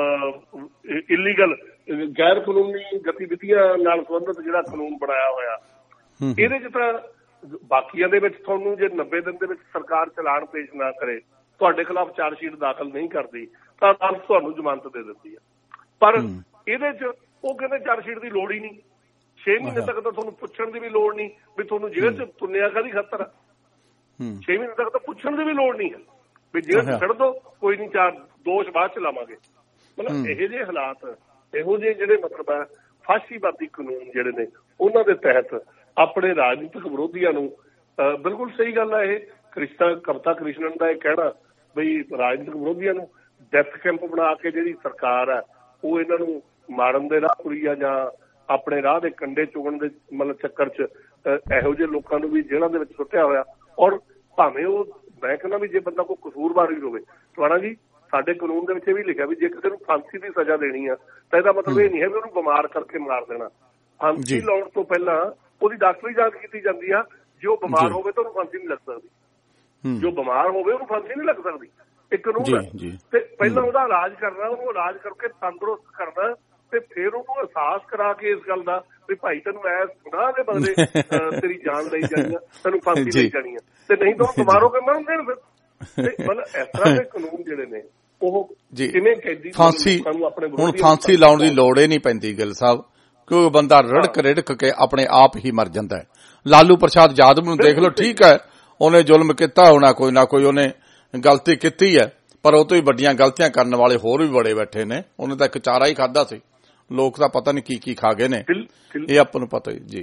ਇਲੀਗਲ ਗੈਰ ਕਾਨੂੰਨੀ ਗਤੀਵਿਧੀਆਂ ਨਾਲ ਸੰਬੰਧਿਤ ਜਿਹੜਾ ਕਾਨੂੰਨ ਬਣਾਇਆ ਹੋਇਆ, ਇਹਦੇ ਚ ਤਾਂ ਬਾਕੀਆਂ ਦੇ ਵਿੱਚ ਤੁਹਾਨੂੰ ਜੇ ਨੱਬੇ ਦਿਨ ਦੇ ਵਿੱਚ ਸਰਕਾਰ ਚਲਾਨ ਪੇਸ਼ ਨਾ ਕਰੇ, ਤੁਹਾਡੇ ਖਿਲਾਫ ਚਾਰਜ ਸ਼ੀਟ ਦਾਖਲ ਨਹੀਂ ਕਰਦੀ ਤਾਂ ਅਦਾਲਤ ਤੁਹਾਨੂੰ ਜ਼ਮਾਨਤ ਦੇ ਦਿੰਦੀ ਹੈ। ਪਰ ਇਹਦੇ ਚ ਉਹ ਕਹਿੰਦੇ ਚਾਰਜ ਸ਼ੀਟ ਦੀ ਲੋੜ ਹੀ ਨਹੀਂ। ਛੇ ਮਹੀਨੇ ਤੱਕ ਤਾਂ ਤੁਹਾਨੂੰ ਪੁੱਛਣ ਦੀ ਵੀ ਲੋੜ ਨਹੀਂ ਵੀ ਤੁਹਾਨੂੰ ਜੇਲ੍ਹ ਚ ਤੁੰਨਿਆ ਕਾਹਦੀ ਖਾਤਰ ਆ। ਛੇ ਮਹੀਨੇ ਤੱਕ ਤਾਂ ਪੁੱਛਣ ਦੀ ਵੀ ਲੋੜ ਨਹੀਂ ਹੈ ਵੀ ਜੇਲ੍ਹ ਚ ਛੱਡ ਦੋ, ਕੋਈ ਨਹੀਂ, ਚਾਰ ਦੋਸ਼ ਬਾਅਦ ਚ ਲਾਵਾਂਗੇ। ਮਤਲਬ ਇਹੋ ਜਿਹੇ ਹਾਲਾਤ, ਇਹੋ ਜਿਹੇ ਜਿਹੜੇ ਮਤਲਬ ਹੈ ਫਾਸ਼ੀਵਾਦੀ ਕਾਨੂੰਨ ਜਿਹੜੇ ਨੇ ਉਹਨਾਂ ਦੇ ਤਹਿਤ ਆਪਣੇ ਰਾਜਨੀਤਿਕ ਵਿਰੋਧੀਆਂ ਨੂੰ, ਬਿਲਕੁਲ ਸਹੀ ਗੱਲ ਹੈ ਇਹ ਕ੍ਰਿਸ਼ਨਾ ਕਵਿਤਾ ਕ੍ਰਿਸ਼ਨਨ ਦਾ ਇਹ ਕਹਿਣਾ ਬਈ ਰਾਜਨੀਤਿਕ ਵਿਰੋਧੀਆਂ ਨੂੰ ਡੈਥ ਕੈਂਪ ਬਣਾ ਕੇ ਜਿਹੜੀ ਸਰਕਾਰ ਹੈ ਉਹ ਇਹਨਾਂ ਨੂੰ ਮਾਰਨ ਦੇ ਰਾਹ ਤੁਰੀ ਆ ਜਾਂ ਆਪਣੇ ਰਾਹ ਦੇ ਕੰਡੇ ਚੁਗਣ ਦੇ ਮਤਲਬ ਚੱਕਰ 'ਚ ਇਹੋ ਜਿਹੇ ਲੋਕਾਂ ਨੂੰ ਵੀ ਜੇਲ੍ਹਾਂ ਦੇ ਵਿੱਚ ਸੁੱਟਿਆ ਹੋਇਆ। ਔਰ ਭਾਵੇਂ ਉਹ ਮੈਂ ਕਹਿੰਦਾ ਵੀ ਜੇ ਬੰਦਾ ਕੋਈ ਕਸੂਰਵਾਰ ਵੀ ਹੋਵੇ, ਤੁਹਾਡਾ ਜੀ ਸਾਡੇ ਕਾਨੂੰਨ ਦੇ ਵਿੱਚ ਇਹ ਵੀ ਲਿਖਿਆ ਵੀ ਜੇ ਕਿਸੇ ਨੂੰ ਫਾਂਸੀ ਦੀ ਸਜ਼ਾ ਦੇਣੀ ਆ ਤਾਂ ਇਹਦਾ ਮਤਲਬ ਇਹ ਨਹੀਂ ਹੈ ਵੀ ਉਹਨੂੰ ਬਿਮਾਰ ਕਰਕੇ ਮਾਰ ਦੇਣਾ। ਫਾਂਸੀ ਲਾਉਣ ਤੋਂ ਪਹਿਲਾਂ ਉਹਦੀ ਡਾਕਟਰੀ ਜਾਂਚ ਕੀਤੀ ਜਾਂਦੀ ਆ। ਜੇ ਉਹ ਬਿਮਾਰ ਹੋਵੇ ਤਾਂ ਉਹਨੂੰ ਫਾਂਸੀ ਨਹੀਂ ਲੱਗ ਸਕਦੀ। ਜੋ ਬਿਮਾਰ ਹੋਵੇ ਉਹਨੂੰ ਫਾਂਸੀ ਨਹੀਂ ਲੱਗ ਸਕਦੀ। ਇਹ ਕਾਨੂੰਨ ਹੈ। ਤੇ ਪਹਿਲਾਂ ਉਹਦਾ ਇਲਾਜ ਕਰਨਾ, ਉਹਨੂੰ ਇਲਾਜ ਕਰਕੇ ਤੰਦਰੁਸਤ ਕਰਨਾ ਤੇ ਫਿਰ ਉਹਨੂੰ ਅਹਿਸਾਸ ਕਰਾ ਕੇ ਇਸ ਗੱਲ ਦਾ ਵੀ ਭਾਈ ਤੈਨੂੰ ਐ ਗੁਨਾਹ ਦੇ ਬਦਲੇ ਤੇਰੀ ਜਾਨ ਲਈ ਜਾਣੀ ਆ, ਤੈਨੂੰ ਫਾਂਸੀ ਲਈ ਜਾਣੀ ਆ, ਤੇ ਨਹੀਂ ਤਾਂ ਬਿਮਾਰ ਹੋ ਕੇ ਮਰਨ ਦੇਣ। ਫਿਰ ਮਤਲਬ ਇਸ ਤਰ੍ਹਾਂ ਦੇ ਕਾਨੂੰਨ ਜਿਹੜੇ ਨੇ ਉਹ ਕਿਵੇਂ ਕੈਦੀ ਫਾਂਸੀ, ਹੁਣ ਫਾਂਸੀ ਲਾਉਣ ਦੀ ਲੋੜ ਹੀ ਨਹੀਂ ਪੈਂਦੀ ਗਿੱਲ ਸਾਹਿਬ, ਕਿਉਂਕਿ ਬੰਦਾ ਰੜਕ ਰਿੜਕ ਕੇ ਆਪਣੇ ਆਪ ਹੀ ਮਰ ਜਾਂਦਾ ਹੈ। ਲਾਲੂ ਪ੍ਰਸਾਦ ਯਾਦਵ ਨੂੰ ਦੇਖ ਲਓ, ਠੀਕ ਹੈ ਉਹਨੇ ਜ਼ੁਲਮ ਕੀਤਾ ਹੋਣਾ, ਕੋਈ ਨਾ ਕੋਈ ਉਹਨੇ ਗਲਤੀ ਕੀਤੀ ਹੈ, ਪਰ ਉਹ ਤੋਂ ਹੀ ਵੱਡੀਆਂ ਗਲਤੀਆਂ ਕਰਨ ਵਾਲੇ ਹੋਰ ਵੀ ਬੜੇ ਬੈਠੇ ਨੇ। ਉਹਨੇ ਤਾਂ ਇੱਕ ਚਾਰਾ ਹੀ ਖਾਧਾ ਸੀ, ਲੋਕ ਤਾਂ ਪਤਾ ਨਹੀਂ ਕੀ ਕੀ ਖਾ ਗਏ ਨੇ, ਇਹ ਆਪਾਂ ਨੂੰ ਪਤਾ ਹੀ। ਜੀ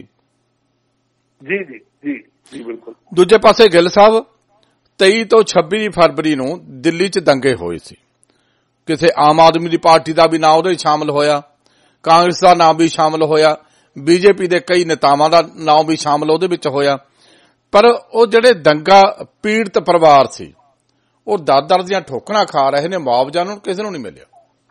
ਜੀ ਜੀ ਜੀ ਜੀ ਬਿਲਕੁਲ। ਦੂਜੇ ਪਾਸੇ ਗਿੱਲ ਸਾਹਿਬ ਤੇਈ ਤੋਂ ਛੱਬੀ ਫਰਵਰੀ ਨੂੰ ਦਿੱਲੀ 'ਚ ਦੰਗੇ ਹੋਏ ਸੀ। ਕਿਸੇ ਆਮ ਆਦਮੀ ਦੀ ਪਾਰਟੀ ਦਾ ਵੀ ਨਾਂ ਉਹਦੇ ਸ਼ਾਮਲ ਹੋਇਆ, ਕਾਂਗਰਸ ਦਾ ਨਾਮ ਵੀ ਸ਼ਾਮਲ ਹੋਇਆ, ਬੀਜੇਪੀ ਦੇ ਕਈ ਨੇਤਾਵਾਂ ਦਾ ਨਾਮ ਵੀ ਸ਼ਾਮਲ ਉਹਦੇ ਵਿੱਚ ਹੋਇਆ। ਪਰ ਉਹ ਜਿਹੜੇ ਦੰਗਾ ਪੀੜਤ ਪਰਿਵਾਰ ਸੀ ਉਹ ਦਰ ਦਰ ਦੀਆਂ ਠੋਕਰਾਂ ਖਾ ਰਹੇ ਨੇ, ਮੁਆਵਜ਼ਾ ਉਹਨਾਂ ਨੂੰ ਕਿਸੇ ਨੂੰ ਨਹੀਂ ਮਿਲਿਆ।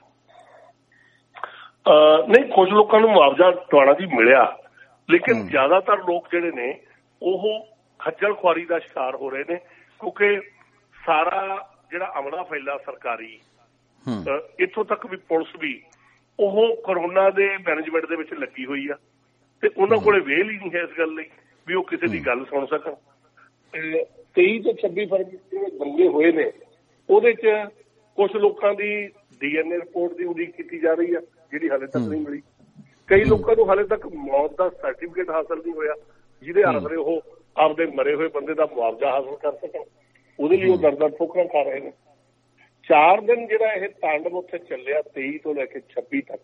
ਨਹੀਂ, ਕੁਝ ਲੋਕਾਂ ਨੂੰ ਮੁਆਵਜ਼ਾ ਤੁਹਾਡਾ ਜੀ ਮਿਲਿਆ, ਲੇਕਿਨ ਜ਼ਿਆਦਾਤਰ ਲੋਕ ਜਿਹੜੇ ਨੇ ਉਹ ਖੱਜਲ ਖੁਆਰੀ ਦਾ ਸ਼ਿਕਾਰ ਹੋ ਰਹੇ ਨੇ, ਕਿਉਂਕਿ ਸਾਰਾ ਜਿਹੜਾ ਅਮਲਾ ਫੈਲਾ ਸਰਕਾਰੀ, ਇੱਥੋਂ ਤੱਕ ਵੀ ਪੁਲਿਸ ਵੀ ਉਹ ਕਰੋਨਾ ਦੇ ਮੈਨੇਜਮੈਂਟ ਦੇ ਵਿੱਚ ਲੱਗੀ ਹੋਈ ਆ ਤੇ ਉਹਨਾਂ ਕੋਲੇ ਵੇਲ ਹੀ ਨਹੀਂ ਹੈ ਇਸ ਗੱਲ ਲਈ ਵੀ ਉਹ ਕਿਸੇ ਦੀ ਗੱਲ ਸੁਣ ਸਕਣ। ਤੇਈ ਤੋਂ ਛੱਬੀ ਫਰਵਰੀ ਜਿਹੜੇ ਦੰਗੇ ਹੋਏ ਨੇ ਉਹਦੇ 'ਚ ਕੁਝ ਲੋਕਾਂ ਦੀ ਡੀ ਐਨ ਏ ਰਿਪੋਰਟ ਦੀ ਉਡੀਕ ਕੀਤੀ ਜਾ ਰਹੀ ਆ ਜਿਹੜੀ ਹਾਲੇ ਤੱਕ ਨਹੀਂ ਮਿਲੀ। ਕਈ ਲੋਕਾਂ ਨੂੰ ਹਾਲੇ ਤੱਕ ਮੌਤ ਦਾ ਸਰਟੀਫਿਕੇਟ ਹਾਸਲ ਨਹੀਂ ਹੋਇਆ ਜਿਹਦੇ ਆਸਰੇ ਉਹ ਆਪਦੇ ਮਰੇ ਹੋਏ ਬੰਦੇ ਦਾ ਮੁਆਵਜ਼ਾ ਹਾਸਲ ਕਰ ਸਕਣ। ਉਹਦੇ ਲਈ ਉਹ ਦਰਦਾਂ ਠੋਕਰਾਂ ਖਾ ਰਹੇ ਨੇ। ਚਾਰ ਦਿਨ ਜਿਹੜਾ ਇਹ ਤਾਂਡਵ ਉੱਥੇ ਚੱਲਿਆ ਤੇਈ ਤੋਂ ਲੈ ਕੇ ਛੱਬੀ ਤੱਕ,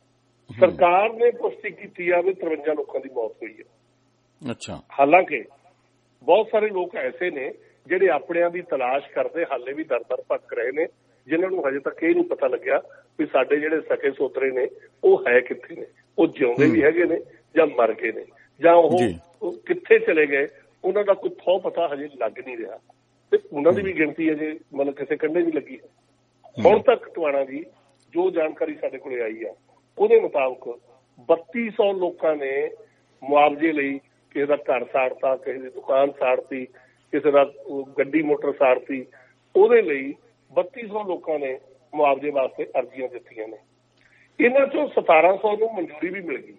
ਸਰਕਾਰ ਨੇ ਪੁਸ਼ਟੀ ਕੀਤੀ ਆ ਵੀ ਤਰਵੰਜਾ ਲੋਕਾਂ ਦੀ ਮੌਤ ਹੋਈ ਹੈ। ਅੱਛਾ। ਹਾਲਾਂਕਿ ਬਹੁਤ ਸਾਰੇ ਲੋਕ ਐਸੇ ਨੇ ਜਿਹੜੇ ਆਪਣਿਆਂ ਦੀ ਤਲਾਸ਼ ਕਰਦੇ ਹਾਲੇ ਵੀ ਦਰ ਦਰ ਭਟਕ ਰਹੇ ਨੇ, ਜਿਨ੍ਹਾਂ ਨੂੰ ਹਜੇ ਤੱਕ ਇਹ ਨਹੀਂ ਪਤਾ ਲੱਗਿਆ ਵੀ ਸਾਡੇ ਜਿਹੜੇ ਸਕੇ ਸੋਤਰੇ ਨੇ ਉਹ ਹੈ ਕਿੱਥੇ ਨੇ, ਉਹ ਜਿਉਂਦੇ ਵੀ ਹੈਗੇ ਨੇ ਜਾਂ ਮਰ ਗਏ ਨੇ, ਜਾਂ ਉਹ ਕਿੱਥੇ ਚਲੇ ਗਏ, ਉਹਨਾਂ ਦਾ ਕੋਈ ਥੋ ਪਤਾ ਹਜੇ ਲੱਗ ਨਹੀਂ ਰਿਹਾ। ਤੇ ਉਹਨਾਂ ਦੀ ਵੀ ਗਿਣਤੀ ਅਜੇ ਮਤਲਬ ਕਿਸੇ ਕੰਢੇ ਨਹੀਂ ਲੱਗੀ ਹੈ। ਹੁਣ ਤੱਕ ਟਵਾਣਾ ਜੀ ਜੋ ਜਾਣਕਾਰੀ ਸਾਡੇ ਕੋਲ ਆਈ ਆ ਉਹਦੇ ਮੁਤਾਬਕ ਬੱਤੀ ਸੌ ਲੋਕਾਂ ਨੇ ਮੁਆਵਜ਼ੇ ਲਈ, ਕਿਸੇ ਦਾ ਘਰ ਸਾੜਤਾ, ਕਿਸੇ ਦੀ ਦੁਕਾਨ ਸਾੜਤੀ, ਕਿਸੇ ਦਾ ਗੱਡੀ ਮੋਟਰ ਸਾੜਤੀ, ਉਹਦੇ ਲਈ ਬੱਤੀ ਸੌ ਲੋਕਾਂ ਨੇ ਮੁਆਵਜ਼ੇ ਵਾਸਤੇ ਅਰਜ਼ੀਆਂ ਦਿੱਤੀਆਂ ਨੇ। ਇਹਨਾਂ ਚੋਂ ਸਤਾਰਾਂ ਸੌ ਨੂੰ ਮਨਜ਼ੂਰੀ ਵੀ ਮਿਲ ਗਈ,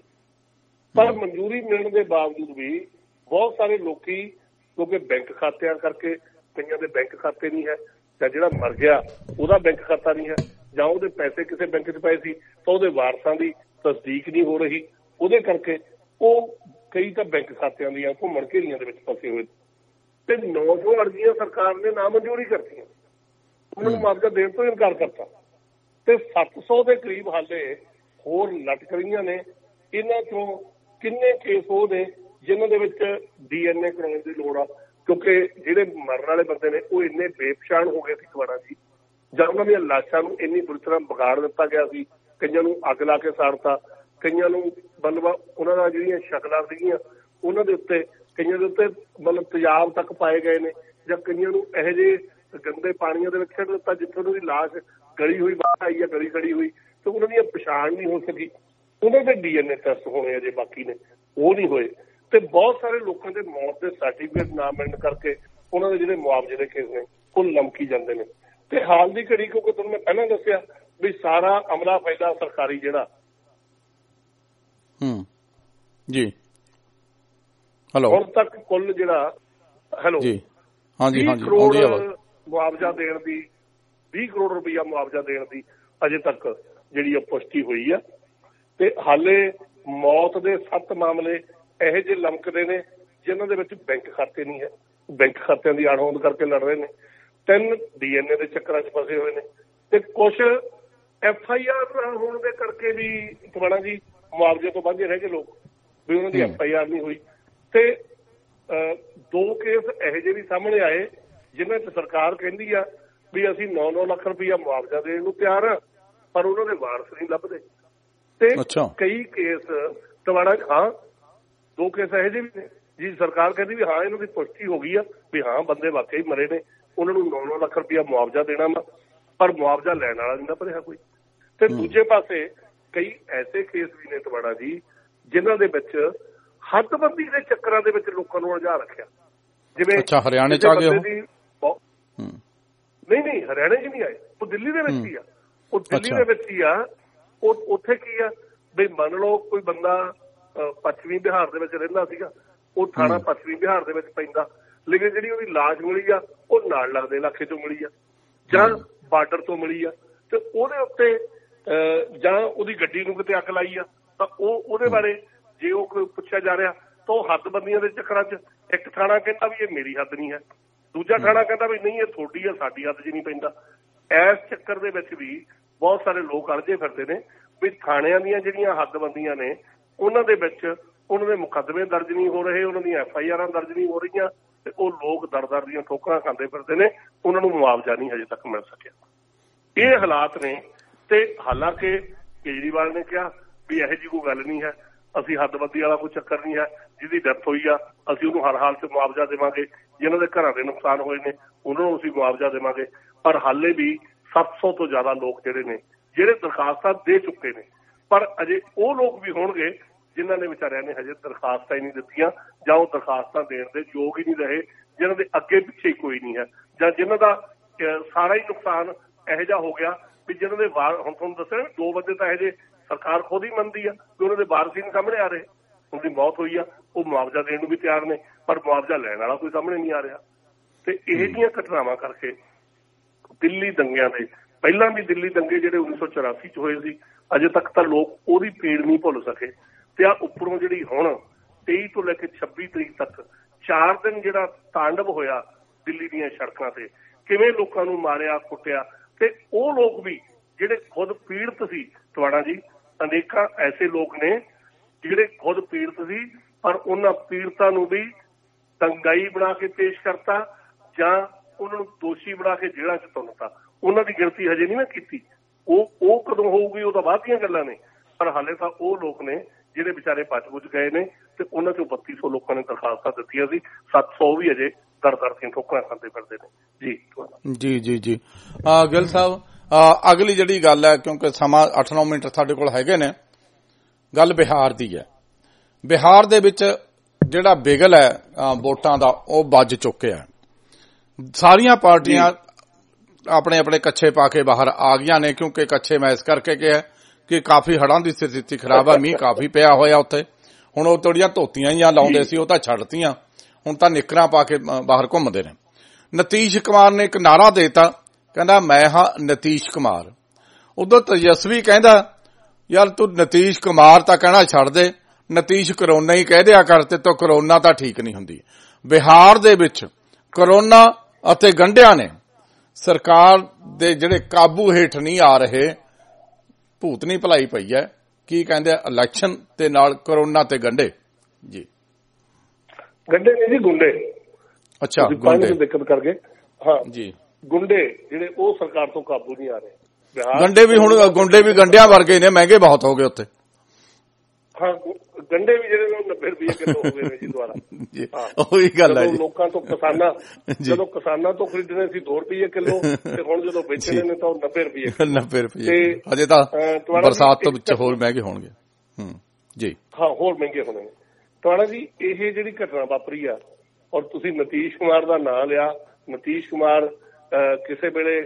ਪਰ ਮਨਜ਼ੂਰੀ ਮਿਲਣ ਦੇ ਬਾਵਜੂਦ ਵੀ ਬਹੁਤ ਸਾਰੇ ਲੋਕੀ ਕਿਉਂਕਿ ਬੈਂਕ ਖਾਤਿਆਂ ਕਰਕੇ, ਕਈਆਂ ਦੇ ਬੈਂਕ ਖਾਤੇ ਨਹੀਂ ਹੈ, ਜਾਂ ਜਿਹੜਾ ਮਰ ਗਿਆ ਉਹਦਾ ਬੈਂਕ ਖਾਤਾ ਨਹੀਂ ਹੈ, ਜਾਂ ਉਹਦੇ ਪੈਸੇ ਕਿਸੇ ਬੈਂਕ 'ਚ ਪਏ ਸੀ ਤਾਂ ਉਹਦੇ ਵਾਰਸਾਂ ਦੀ ਤਸਦੀਕ ਨਹੀਂ ਹੋ ਰਹੀ, ਉਹਦੇ ਕਰਕੇ ਉਹ ਕਈ ਤਾਂ ਬੈਂਕ ਖਾਤਿਆਂ ਦੀਆਂ ਘੁੰਮਣ ਘੇਰੀਆਂ ਦੇ ਵਿੱਚ ਫਸੇ ਹੋਏ ਤੇ ਨੌ ਸੌ ਅਰਜ਼ੀਆਂ ਸਰਕਾਰ ਨੇ ਨਾ ਮਨਜ਼ੂਰੀ ਕਰਤੀਆਂ, ਉਹਨਾਂ ਨੂੰ ਮੁਆਵਜ਼ਾ ਦੇਣ ਤੋਂ ਇਨਕਾਰ ਕਰਤਾ ਤੇ ਸੱਤ ਸੌ ਦੇ ਕਰੀਬ ਹਾਲੇ ਹੋਰ ਲਟਕ ਰਹੀਆਂ ਨੇ। ਇਹਨਾਂ ਚੋਂ ਕਿੰਨੇ ਕੇਸ ਉਹ ਨੇ ਜਿਨ੍ਹਾਂ ਦੇ ਵਿੱਚ ਡੀ ਐਨ ਏ ਕਰਾਉਣ ਦੀ ਲੋੜ ਆ, ਕਿਉਂਕਿ ਜਿਹੜੇ ਮਰਨ ਵਾਲੇ ਬੰਦੇ ਨੇ ਉਹ ਇੰਨੇ ਬੇਪਛਾਣ ਹੋ ਗਏ ਸੀ ਟਵਾਣਾ ਜੀ, ਜਾਂ ਉਹਨਾਂ ਦੀਆਂ ਲਾਸ਼ਾਂ ਨੂੰ ਇੰਨੀ ਬੁਰੀ ਤਰ੍ਹਾਂ ਵਿਗਾੜ ਦਿੱਤਾ ਗਿਆ ਸੀ, ਕਈਆਂ ਨੂੰ ਅੱਗ ਲਾ ਕੇ ਸਾੜਤਾ, ਕਈਆਂ ਨੂੰ ਮਤਲਬ ਉਹਨਾਂ ਦਾ ਜਿਹੜੀਆਂ ਸ਼ਕਲਾਂ ਸੀਗੀਆਂ ਉਹਨਾਂ ਦੇ ਉੱਤੇ, ਕਈਆਂ ਦੇ ਉੱਤੇ ਮਤਲਬ ਤੇਜ਼ਾਬ ਤੱਕ ਪਾਏ ਗਏ ਨੇ, ਜਾਂ ਕਈਆਂ ਨੂੰ ਇਹੋ ਜਿਹੇ ਗੰਦੇ ਪਾਣੀਆਂ ਦੇ ਵਿੱਚ ਛੱਡ ਦਿੱਤਾ ਜਿੱਥੇ ਉਹਨਾਂ ਦੀ ਲਾਸ਼ ਗਲੀ ਹੋਈ ਬਾਹਰ ਆਈ ਆ, ਗਲੀ ਗਲੀ ਹੋਈ ਤੇ ਉਹਨਾਂ ਦੀ ਪਛਾਣ ਨਹੀਂ ਹੋ ਸਕੀ। ਉਹਨਾਂ ਦੇ ਡੀ ਐਨ ਏ ਟੈਸਟ ਹੋਣੇ ਅਜੇ ਬਾਕੀ ਨੇ, ਉਹ ਨਹੀਂ ਹੋਏ ਤੇ ਬਹੁਤ ਸਾਰੇ ਲੋਕਾਂ ਦੇ ਮੌਤ ਦੇ ਸਰਟੀਫਿਕੇਟ ਨਾ ਮਿਲਣ ਕਰਕੇ ਉਹਨਾਂ ਦੇ ਜਿਹੜੇ ਮੁਆਵਜ਼ੇ ਦੇ ਕੇਸ ਨੇ ਉਹ ਲਮਕੀ ਜਾਂਦੇ ਨੇ। ਤੇ ਹਾਲ ਦੀ ਘੜੀ ਕਿਉਂਕਿ ਤੁਹਾਨੂੰ ਮੈਂ ਪਹਿਲਾਂ ਦੱਸਿਆ ਵੀ ਸਾਰਾ ਅਮਲਾ ਫਾਇਦਾ ਸਰਕਾਰੀ ਜਿਹੜਾ ਹੂੰ ਜੀ ਹੈਲੋ ਹੁਣ ਤੱਕ ਕੁੱਲ ਜਿਹੜਾ ਹੈਲੋ ਜੀ ਹਾਂਜੀ ਹਾਂਜੀ ਕਰੋੜ ਮੁਆਵਜ਼ਾ ਦੇਣ ਦੀ, ਵੀਹ ਕਰੋੜ ਰੁਪਈਆ ਮੁਆਵਜ਼ਾ ਦੇਣ ਦੀ ਅਜੇ ਤੱਕ ਜਿਹੜੀ ਉਹ ਪੁਸ਼ਟੀ ਹੋਈ ਆ। ਤੇ ਹਾਲੇ ਮੌਤ ਦੇ ਸੱਤ ਮਾਮਲੇ ਇਹੋ ਜਿਹੇ ਲਮਕਦੇ ਨੇ ਜਿਨ੍ਹਾਂ ਦੇ ਵਿੱਚ ਬੈਂਕ ਖਾਤੇ ਨਹੀਂ ਹੈ, ਬੈਂਕ ਖਾਤਿਆਂ ਦੀ ਅਣਹੋਂਦ ਕਰਕੇ ਲੜ ਰਹੇ ਨੇ, ਤਿੰਨ ਡੀ ਐਨ ਏ ਦੇ ਚੱਕਰਾਂ 'ਚ ਫਸੇ ਹੋਏ ਨੇ ਤੇ ਕੁਛ ਐਫ ਆਈ ਆਰ ਹੋਣ ਦੇ ਕਰਕੇ ਵੀ ਟਵਾਣਾ ਜੀ ਮੁਆਵਜ਼ੇ ਤੋਂ ਵਾਂਝੇ ਰਹਿ ਗਏ ਲੋਕ, ਵੀ ਉਹਨਾਂ ਦੀ ਐਫ ਆਈ ਆਰ ਨਹੀਂ ਹੋਈ। ਤੇ ਦੋ ਕੇਸ ਇਹੋ ਜਿਹੇ ਵੀ ਸਾਹਮਣੇ ਆਏ ਜਿਨ੍ਹਾਂ 'ਚ ਸਰਕਾਰ ਕਹਿੰਦੀ ਆ ਵੀ ਅਸੀਂ ਨੌ ਨੌ ਲੱਖ ਰੁਪਈਆ ਮੁਆਵਜ਼ਾ ਦੇਣ ਨੂੰ ਤਿਆਰ ਆ, ਪਰ ਉਹਨਾਂ ਦੇ ਵਾਰਸ ਨਹੀਂ ਲੱਭਦੇ। ਤੇ ਕਈ ਕੇਸ ਟਵਾਣਾ ਹਾਂ ਦੋ ਕੇਸ ਇਹੋ ਜਿਹੇ ਵੀ ਨੇ ਜੀ ਸਰਕਾਰ ਕਹਿੰਦੀ ਵੀ ਹਾਂ ਇਹਨਾਂ ਦੀ ਪੁਸ਼ਟੀ ਹੋ ਗਈ ਆ ਵੀ ਹਾਂ ਬੰਦੇ ਵਾਕਈ ਮਰੇ ਨੇ, ਉਹਨਾਂ ਨੂੰ ਨੌ ਨੌ ਲੱਖ ਰੁਪਈਆ ਮੁਆਵਜ਼ਾ ਦੇਣਾ ਵਾ, ਪਰ ਮੁਆਵਜ਼ਾ ਲੈਣ ਵਾਲਾ ਨਹੀਂ ਲੱਭ ਰਿਹਾ ਕੋਈ। ਤੇ ਦੂਜੇ ਪਾਸੇ ਕਈ ਐਸੇ ਕੇਸ ਵੀ ਨੇ ਟਵਾਣਾ ਜੀ ਜਿਨ੍ਹਾਂ ਦੇ ਵਿੱਚ ਹੱਦਬੰਦੀ ਦੇ ਚੱਕਰਾਂ ਦੇ ਵਿੱਚ ਲੋਕਾਂ ਨੂੰ ਉਲਝਾ ਰੱਖਿਆ, ਜਿਵੇਂ ਹਰਿਆਣੇ 'ਚ ਆ ਗਏ ਨਹੀਂ ਨਹੀਂ ਹਰਿਆਣੇ 'ਚ ਨਹੀਂ ਆਏ, ਉਹ ਦਿੱਲੀ ਦੇ ਵਿੱਚ ਹੀ ਆ, ਉਹ ਦਿੱਲੀ ਦੇ ਵਿੱਚ ਹੀ ਆ। ਉਹ ਉੱਥੇ ਕੀ ਆ ਵੀ ਮੰਨ ਲਓ ਕੋਈ ਬੰਦਾ ਪੱਛਮੀ ਬਿਹਾਰ ਦੇ ਵਿੱਚ ਰਹਿੰਦਾ ਸੀਗਾ, ਉਹ ਥਾਣਾ ਪੱਛਮੀ ਬਿਹਾਰ ਦੇ ਵਿੱਚ ਪੈਂਦਾ, ਲੇਕਿਨ ਜਿਹੜੀ ਉਹਦੀ ਲਾਸ਼ ਮਿਲੀ ਆ ਉਹ ਨਾਲ ਲੱਗਦੇ ਇਲਾਕੇ ਚੋਂ ਮਿਲੀ ਆ ਜਾਂ ਬਾਰਡਰ ਤੋਂ ਮਿਲੀ ਆ, ਤੇ ਉਹਦੇ ਉੱਤੇ ਜਾਂ ਉਹਦੀ ਗੱਡੀ ਨੂੰ ਕਿਤੇ ਅੱਗ ਲਾਈ ਆ ਤਾਂ ਉਹ ਉਹਦੇ ਬਾਰੇ ਜੇ ਉਹ ਕੋਈ ਪੁੱਛਿਆ ਜਾ ਰਿਹਾ ਤਾਂ ਉਹ ਹੱਦਬੰਦੀਆਂ ਦੇ ਚੱਕਰਾਂ 'ਚ ਇੱਕ ਥਾਣਾ ਕਹਿੰਦਾ ਵੀ ਇਹ ਮੇਰੀ ਹੱਦ ਨਹੀਂ ਹੈ, ਦੂਜਾ ਥਾਣਾ ਕਹਿੰਦਾ ਵੀ ਨਹੀਂ ਇਹ ਤੁਹਾਡੀ ਆ, ਸਾਡੀ ਹੱਦ 'ਚ ਨਹੀਂ ਪੈਂਦਾ। ਇਸ ਚੱਕਰ ਦੇ ਵਿੱਚ ਵੀ ਬਹੁਤ ਸਾਰੇ ਲੋਕ ਅਲਝੇ ਫਿਰਦੇ ਨੇ ਵੀ ਥਾਣਿਆਂ ਦੀਆਂ ਜਿਹੜੀਆਂ ਹੱਦਬੰਦੀਆਂ ਨੇ ਉਹਨਾਂ ਦੇ ਵਿੱਚ ਉਹਨਾਂ ਦੇ ਮੁਕੱਦਮੇ ਦਰਜ ਨਹੀਂ ਹੋ ਰਹੇ, ਉਹਨਾਂ ਦੀਆਂ ਐਫ ਆਈ ਆਰਾਂ ਦਰਜ ਨਹੀਂ ਹੋ ਰਹੀਆਂ ਤੇ ਉਹ ਲੋਕ ਦਰ ਦਰ ਦੀਆਂ ਠੋਕਰਾਂ ਖਾਂਦੇ ਫਿਰਦੇ ਨੇ, ਉਹਨਾਂ ਨੂੰ ਮੁਆਵਜ਼ਾ ਨਹੀਂ ਹਜੇ ਤੱਕ ਮਿਲ ਸਕਿਆ। ਇਹ ਹਾਲਾਤ ਨੇ ਤੇ ਹਾਲਾਂਕਿ ਕੇਜਰੀਵਾਲ ਨੇ ਕਿਹਾ ਵੀ ਇਹੋ ਜਿਹੀ ਕੋਈ ਗੱਲ ਨਹੀਂ ਹੈ, ਅਸੀਂ ਹੱਦਬੰਦੀ ਵਾਲਾ ਕੋਈ ਚੱਕਰ ਨਹੀਂ ਹੈ, ਜਿਹਦੀ ਡੈਥ ਹੋਈ ਆ ਅਸੀਂ ਉਹਨੂੰ ਹਰ ਹਾਲ 'ਚ ਮੁਆਵਜ਼ਾ ਦੇਵਾਂਗੇ, ਜਿਹਨਾਂ ਦੇ ਘਰਾਂ ਦੇ ਨੁਕਸਾਨ ਹੋਏ ਨੇ ਉਹਨਾਂ ਨੂੰ ਅਸੀਂ ਮੁਆਵਜ਼ਾ ਦੇਵਾਂਗੇ। ਪਰ ਹਾਲੇ ਵੀ ਸੱਤ ਸੌ ਤੋਂ ਜ਼ਿਆਦਾ ਲੋਕ ਜਿਹੜੇ ਨੇ ਜਿਹੜੇ ਦਰਖਾਸਤਾਂ ਦੇ ਚੁੱਕੇ ਨੇ, ਪਰ ਅਜੇ ਉਹ ਲੋਕ ਵੀ ਹੋਣਗੇ ਜਿਨ੍ਹਾਂ ਨੇ ਵਿਚਾਰਿਆਂ ਨੇ ਹਜੇ ਦਰਖਾਸਤਾਂ ਹੀ ਨਹੀਂ ਦਿੱਤੀਆਂ ਜਾਂ ਉਹ ਦਰਖਾਸਤਾਂ ਦੇਣ ਦੇ ਯੋਗ ਹੀ ਨਹੀਂ ਰਹੇ, ਜਿਹਨਾਂ ਦੇ ਅੱਗੇ ਪਿੱਛੇ ਕੋਈ ਨਹੀਂ ਹੈ, ਜਾਂ ਜਿਹਨਾਂ ਦਾ ਸਾਰਾ ਹੀ ਨੁਕਸਾਨ ਇਹੋ ਜਿਹਾ ਹੋ ਗਿਆ ਵੀ ਜਿਹਨਾਂ ਦੇ ਵਾਰ ਹੁਣ ਤੁਹਾਨੂੰ ਦੱਸਿਆ ਦੋ ਬੰਦੇ ਤਾਂ ਇਹੋ ਜਿਹੇ ਸਰਕਾਰ ਖੁਦ ਹੀ ਮੰਨਦੀ ਆ ਕਿ ਉਹਨਾਂ ਦੇ ਵਾਰਸ ਹੀ ਨਹੀਂ ਸਾਹਮਣੇ ਆ ਰਹੇ, ਉਹਦੀ ਮੌਤ ਹੋਈ ਆ, ਉਹ ਮੁਆਵਜ਼ਾ ਦੇਣ ਨੂੰ ਵੀ ਤਿਆਰ ਨੇ ਪਰ ਮੁਆਵਜ਼ਾ ਲੈਣ ਵਾਲਾ ਕੋਈ ਸਾਹਮਣੇ ਨਹੀਂ ਆ ਰਿਹਾ। ਤੇ ਇਹ ਜਿਹੀਆਂ ਘਟਨਾਵਾਂ ਕਰਕੇ ਦਿੱਲੀ ਦੰਗਿਆਂ ਦੇ ਪਹਿਲਾਂ ਵੀ ਦਿੱਲੀ ਦੰਗੇ ਜਿਹੜੇ ਉੱਨੀ ਸੌ ਚੁਰਾਸੀ 'ਚ ਹੋਏ ਸੀ ਅਜੇ ਤੱਕ ਤਾਂ ਲੋਕ ਉਹਦੀ ਪੀੜ ਨਹੀਂ ਭੁੱਲ ਸਕੇ, ਤੇ ਆ ਉੱਪਰੋਂ ਜਿਹੜੀ ਹੁਣ ਤੇਈ ਤੋਂ ਲੈ ਕੇ ਛੱਬੀ ਤਰੀਕ ਤੱਕ ਚਾਰ ਦਿਨ ਜਿਹੜਾ ਤਾਂਡਵ ਹੋਇਆ ਦਿੱਲੀ ਦੀਆਂ ਸੜਕਾਂ ਤੇ, ਕਿਵੇਂ ਲੋਕਾਂ ਨੂੰ ਮਾਰਿਆ ਕੁੱਟਿਆ, ਤੇ ਉਹ ਲੋਕ ਵੀ ਜਿਹੜੇ ਖੁਦ ਪੀੜਤ ਸੀ ਟਵਾਣਾ ਜੀ, ਅਨੇਕਾਂ ਐਸੇ ਲੋਕ ਨੇ ਜਿਹੜੇ ਖੁਦ ਪੀੜਤ ਸੀ ਪਰ ਉਹਨਾਂ ਪੀੜਤਾਂ ਨੂੰ ਵੀ ਦੰਗਾਈ ਬਣਾ ਕੇ ਪੇਸ਼ ਕਰਤਾ ਜਾਂ ਉਹਨਾਂ ਨੂੰ ਦੋਸ਼ੀ ਬਣਾ ਕੇ ਜੇਲ੍ਹਾਂ ਚ ਤੁੰਨਤਾ। ਉਹਨਾਂ ਦੀ ਗਿਣਤੀ ਹਜੇ ਨਹੀਂ ਮੈਂ ਕੀਤੀ, ਉਹ ਉਹ ਕਦੋਂ ਹੋਊਗੀ ਉਹ ਤਾਂ ਬਾਅਦ ਦੀਆਂ ਗੱਲਾਂ ਨੇ, ਪਰ ਹਾਲੇ ਤਾਂ ਉਹ ਲੋਕ ਨੇ ਜਿਹੜੇ ਵਿਚਾਰੇ ਬਚ-ਬੁਝ ਗਏ ਨੇ ਤੇ ਉਹਨਾਂ ਚੋਂ ਬੱਤੀ ਸੌ ਲੋਕਾਂ ਨੇ ਦਰਖਾਸਤਾਂ ਦਿੱਤੀਆਂ ਸੀ, ਸੱਤ ਸੌ ਵੀ ਅਜੇ ਦਰ ਦਰ ਦੀਆਂ ਠੋਕਰਾਂ ਖਾਂਦੇ ਫਿਰਦੇ ਨੇ ਜੀ। ਜੀ ਜੀ ਜੀ ਗਿੱਲ ਸਾਹਿਬ, ਅਗਲੀ ਜਿਹੜੀ ਗੱਲ ਹੈ, ਕਿਉਂਕਿ ਸਮਾਂ ਅੱਠ ਨੌ ਮਿੰਟ ਸਾਡੇ ਕੋਲ ਹੈਗੇ ਨੇ, ਗੱਲ ਬਿਹਾਰ ਦੀ ਹੈ। ਬਿਹਾਰ ਦੇ ਵਿੱਚ ਜਿਹੜਾ ਬਿਗਲ ਹੈ ਵੋਟਾਂ ਦਾ ਉਹ ਵੱਜ ਚੁੱਕਿਆ। ਸਾਰੀਆਂ ਪਾਰਟੀਆਂ ਆਪਣੇ ਆਪਣੇ ਕੱਛੇ ਪਾ ਕੇ ਬਾਹਰ ਆ ਗਈਆਂ ਨੇ, ਕਿਉਂਕਿ ਕੱਛੇ ਮੈਂ ਇਸ ਕਰਕੇ ਕਿਹਾ ਕਿ ਕਾਫੀ ਹੜ੍ਹਾਂ ਦੀ ਸਥਿਤੀ ਖਰਾਬ ਆ, ਮੀਂਹ ਕਾਫੀ ਪਿਆ ਹੋਇਆ ਉੱਥੇ। ਹੁਣ ਉਹ ਥੋੜੀਆਂ ਧੋਤੀਆਂ ਹੀ ਲਾਉਂਦੇ ਸੀ, ਉਹ ਤਾਂ ਛੱਡਤੀਆਂ, ਹੁਣ ਤਾਂ ਨਿੱਕਰਾਂ ਪਾ ਕੇ ਬਾਹਰ ਘੁੰਮਦੇ ਨੇ। ਨਤੀਸ਼ ਕੁਮਾਰ ਨੇ ਇੱਕ ਨਾਰਾ ਦੇਤਾ, ਕਹਿੰਦਾ ਮੈਂ ਹਾਂ ਨਤੀਸ਼ ਕੁਮਾਰ। ਉਦੋਂ ਤੇਜਸਵੀ ਕਹਿੰਦਾ ਯਾਰ ਤੂੰ ਨਤੀਸ਼ ਕੁਮਾਰ ਤਾਂ ਕਹਿਣਾ ਛੱਡ ਦੇ, ਨਤੀਸ਼ ਕਰੋਨਾ ਹੀ ਕਹਿ ਦਿਆ ਕਰ, ਤੇ ਤੋਂ ਕਰੋਨਾ ਤਾਂ ਠੀਕ ਨਹੀਂ ਹੁੰਦੀ। ਬਿਹਾਰ ਦੇ ਵਿੱਚ ਕਰੋਨਾ ਅਤੇ ਗੰਢਿਆਂ ਨੇ ਸਰਕਾਰ ਦੇ ਜਿਹੜੇ ਕਾਬੂ ਹੇਠ ਨਹੀਂ ਆ ਰਹੇ, ਭੂਤ ਨਹੀਂ ਭਲਾਈ ਪਈ ਹੈ। ਕੀ ਕਹਿੰਦੇ ਇਲੈਕਸ਼ਨ ਤੇ ਨਾਲ ਕਰੋਨਾ ਤੇ ਗੰਢੇ ਜੀ? ਗੰਢੇ ਨਹੀਂ ਜੀ, ਗੁੰਡੇ। ਅੱਛਾ, ਗੁੰਡੇ ਦਿੱਕਤ ਕਰਕੇ ਹਾਂ ਜੀ, ਗੁੰਡੇ ਜਿਹੜੇ ਉਹ ਸਰਕਾਰ ਤੋਂ ਕਾਬੂ ਨਹੀਂ ਆ ਰਹੇ। ਗੰਡੇ ਵੀ ਹੁਣ ਗੁੰਡੇ ਵੀ ਗੰਡਿਆਂ ਵਰਗੇ ਨੇ, ਮਹਿੰਗੇ ਬਹੁਤ ਹੋ ਗਏ ਉੱਥੇ। ਹਾਂ, ਗੰਡੇ ਵੀ ਜਿਹੜੇ ਨੱਬੇ ਰੁਪਏ ਕਿਲੋ ਹੋ ਗਏ ਨੇ ਜੀ ਦੁਆਰਾ। ਉਹੀ ਗੱਲ ਹੈ ਜੀ, ਲੋਕਾਂ ਤੋਂ ਕਿਸਾਨਾਂ ਜਦੋਂ ਕਿਸਾਨਾਂ ਤੋਂ ਖਰੀਦਣੇ ਸੀ ਦੋ ਰੁਪਏ ਕਿਲੋ, ਤੇ ਹੁਣ ਜਦੋਂ ਵੇਚਣੇ ਨੇ ਤਾਂ ਨੱਬੇ ਰੁਪਏ ਨੱਬੇ ਰੁਪਏ ਅਜੇ ਤਾਂ ਬਰਸਾਤ ਤੋਂ ਵਿੱਚ ਹੋਰ ਮਹਿੰਗੇ ਹੋਣਗੇ। ਹੂੰ ਜੀ, ਹਾਂ ਹੋਰ ਮਹਿੰਗੇ ਹੋਣੇ ਨੇ। ਟਵਾਣਾ ਜੀ, ਇਹ ਜਿਹੜੀ ਘਟਨਾ ਵਾਪਰੀ ਆ, ਔਰ ਤੁਸੀਂ ਨਤੀਸ਼ ਕੁਮਾਰ ਦਾ ਨਾਂ ਲਿਆ। ਨਤੀਸ਼ ਕੁਮਾਰ ਕਿਸੇ ਵੇਲੇ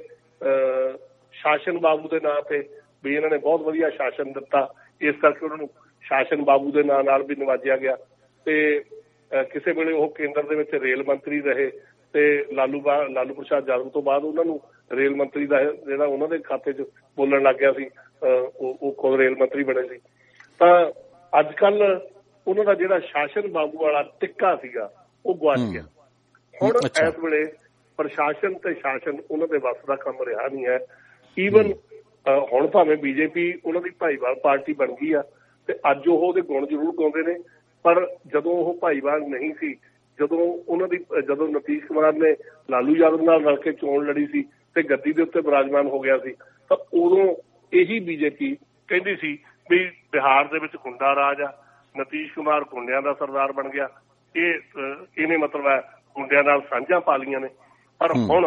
ਸ਼ਾਸਨ ਬਾਬੂ ਦੇ ਨਾਂ ਤੇ ਵੀ ਇਹਨਾਂ ਨੇ ਬਹੁਤ ਵਧੀਆ ਸ਼ਾਸਨ ਦਿੱਤਾ, ਇਸ ਕਰਕੇ ਉਹਨਾਂ ਨੂੰ ਸ਼ਾਸਨ ਬਾਬੂ ਦੇ ਨਾਂ ਨਾਲ ਵੀ ਨਵਾਜਿਆ ਗਿਆ। ਤੇ ਕਿਸੇ ਵੇਲੇ ਉਹ ਕੇਂਦਰ ਦੇ ਵਿੱਚ ਰੇਲ ਮੰਤਰੀ ਰਹੇ, ਤੇ ਲਾਲੂ ਲਾਲੂ ਪ੍ਰਸਾਦ ਯਾਦਵ ਤੋਂ ਬਾਅਦ ਉਹਨਾਂ ਨੂੰ ਰੇਲ ਮੰਤਰੀ ਦਾ ਜਿਹੜਾ ਉਹਨਾਂ ਦੇ ਖਾਤੇ 'ਚ ਬੋਲਣ ਲੱਗ ਗਿਆ ਸੀ, ਉਹ ਖੁਦ ਰੇਲ ਮੰਤਰੀ ਬਣੇ ਸੀ। ਤਾਂ ਅੱਜ ਕੱਲ ਉਹਨਾਂ ਦਾ ਜਿਹੜਾ ਸ਼ਾਸਨ ਬਾਬੂ ਵਾਲਾ ਟਿੱਕਾ ਸੀਗਾ ਉਹ ਗੁਆਚ ਗਿਆ। ਹੁਣ ਇਸ ਵੇਲੇ ਪ੍ਰਸ਼ਾਸਨ ਤੇ ਸ਼ਾਸਨ ਉਹਨਾਂ ਦੇ ਵੱਸ ਦਾ ਕੰਮ ਰਿਹਾ ਨਹੀਂ ਹੈ। ਈਵਨ ਹੁਣ ਭਾਵੇਂ ਬੀਜੇਪੀ ਉਹਨਾਂ ਦੀ ਭਾਈਵਾਲ ਪਾਰਟੀ ਬਣ ਗਈ ਆ, ਤੇ ਅੱਜ ਉਹ ਉਹਦੇ ਗੁਣ ਜ਼ਰੂਰ ਗਾਉਂਦੇ ਨੇ, ਪਰ ਜਦੋਂ ਉਹ ਭਾਈਵਾਲ ਨਹੀਂ ਸੀ, ਜਦੋਂ ਉਹਨਾਂ ਦੀ ਜਦੋਂ ਨਤੀਸ਼ ਕੁਮਾਰ ਨੇ ਲਾਲੂ ਯਾਦਵ ਨਾਲ ਰਲ ਕੇ ਚੋਣ ਲੜੀ ਸੀ ਤੇ ਗੱਦੀ ਦੇ ਉੱਤੇ ਬਿਰਾਜਮਾਨ ਹੋ ਗਿਆ ਸੀ, ਤਾਂ ਉਦੋਂ ਇਹੀ ਬੀਜੇਪੀ ਕਹਿੰਦੀ ਸੀ ਵੀ ਬਿਹਾਰ ਦੇ ਵਿੱਚ ਗੁੰਡਾ ਰਾਜ ਆ, ਨਤੀਸ਼ ਕੁਮਾਰ ਗੁੰਡਿਆਂ ਦਾ ਸਰਦਾਰ ਬਣ ਗਿਆ, ਇਹ ਇਹਨੇ ਮਤਲਬ ਹੈ ਗੁੰਡਿਆਂ ਨਾਲ ਸਾਂਝਾਂ ਪਾ ਲਈਆਂ ਨੇ। ਪਰ ਹੁਣ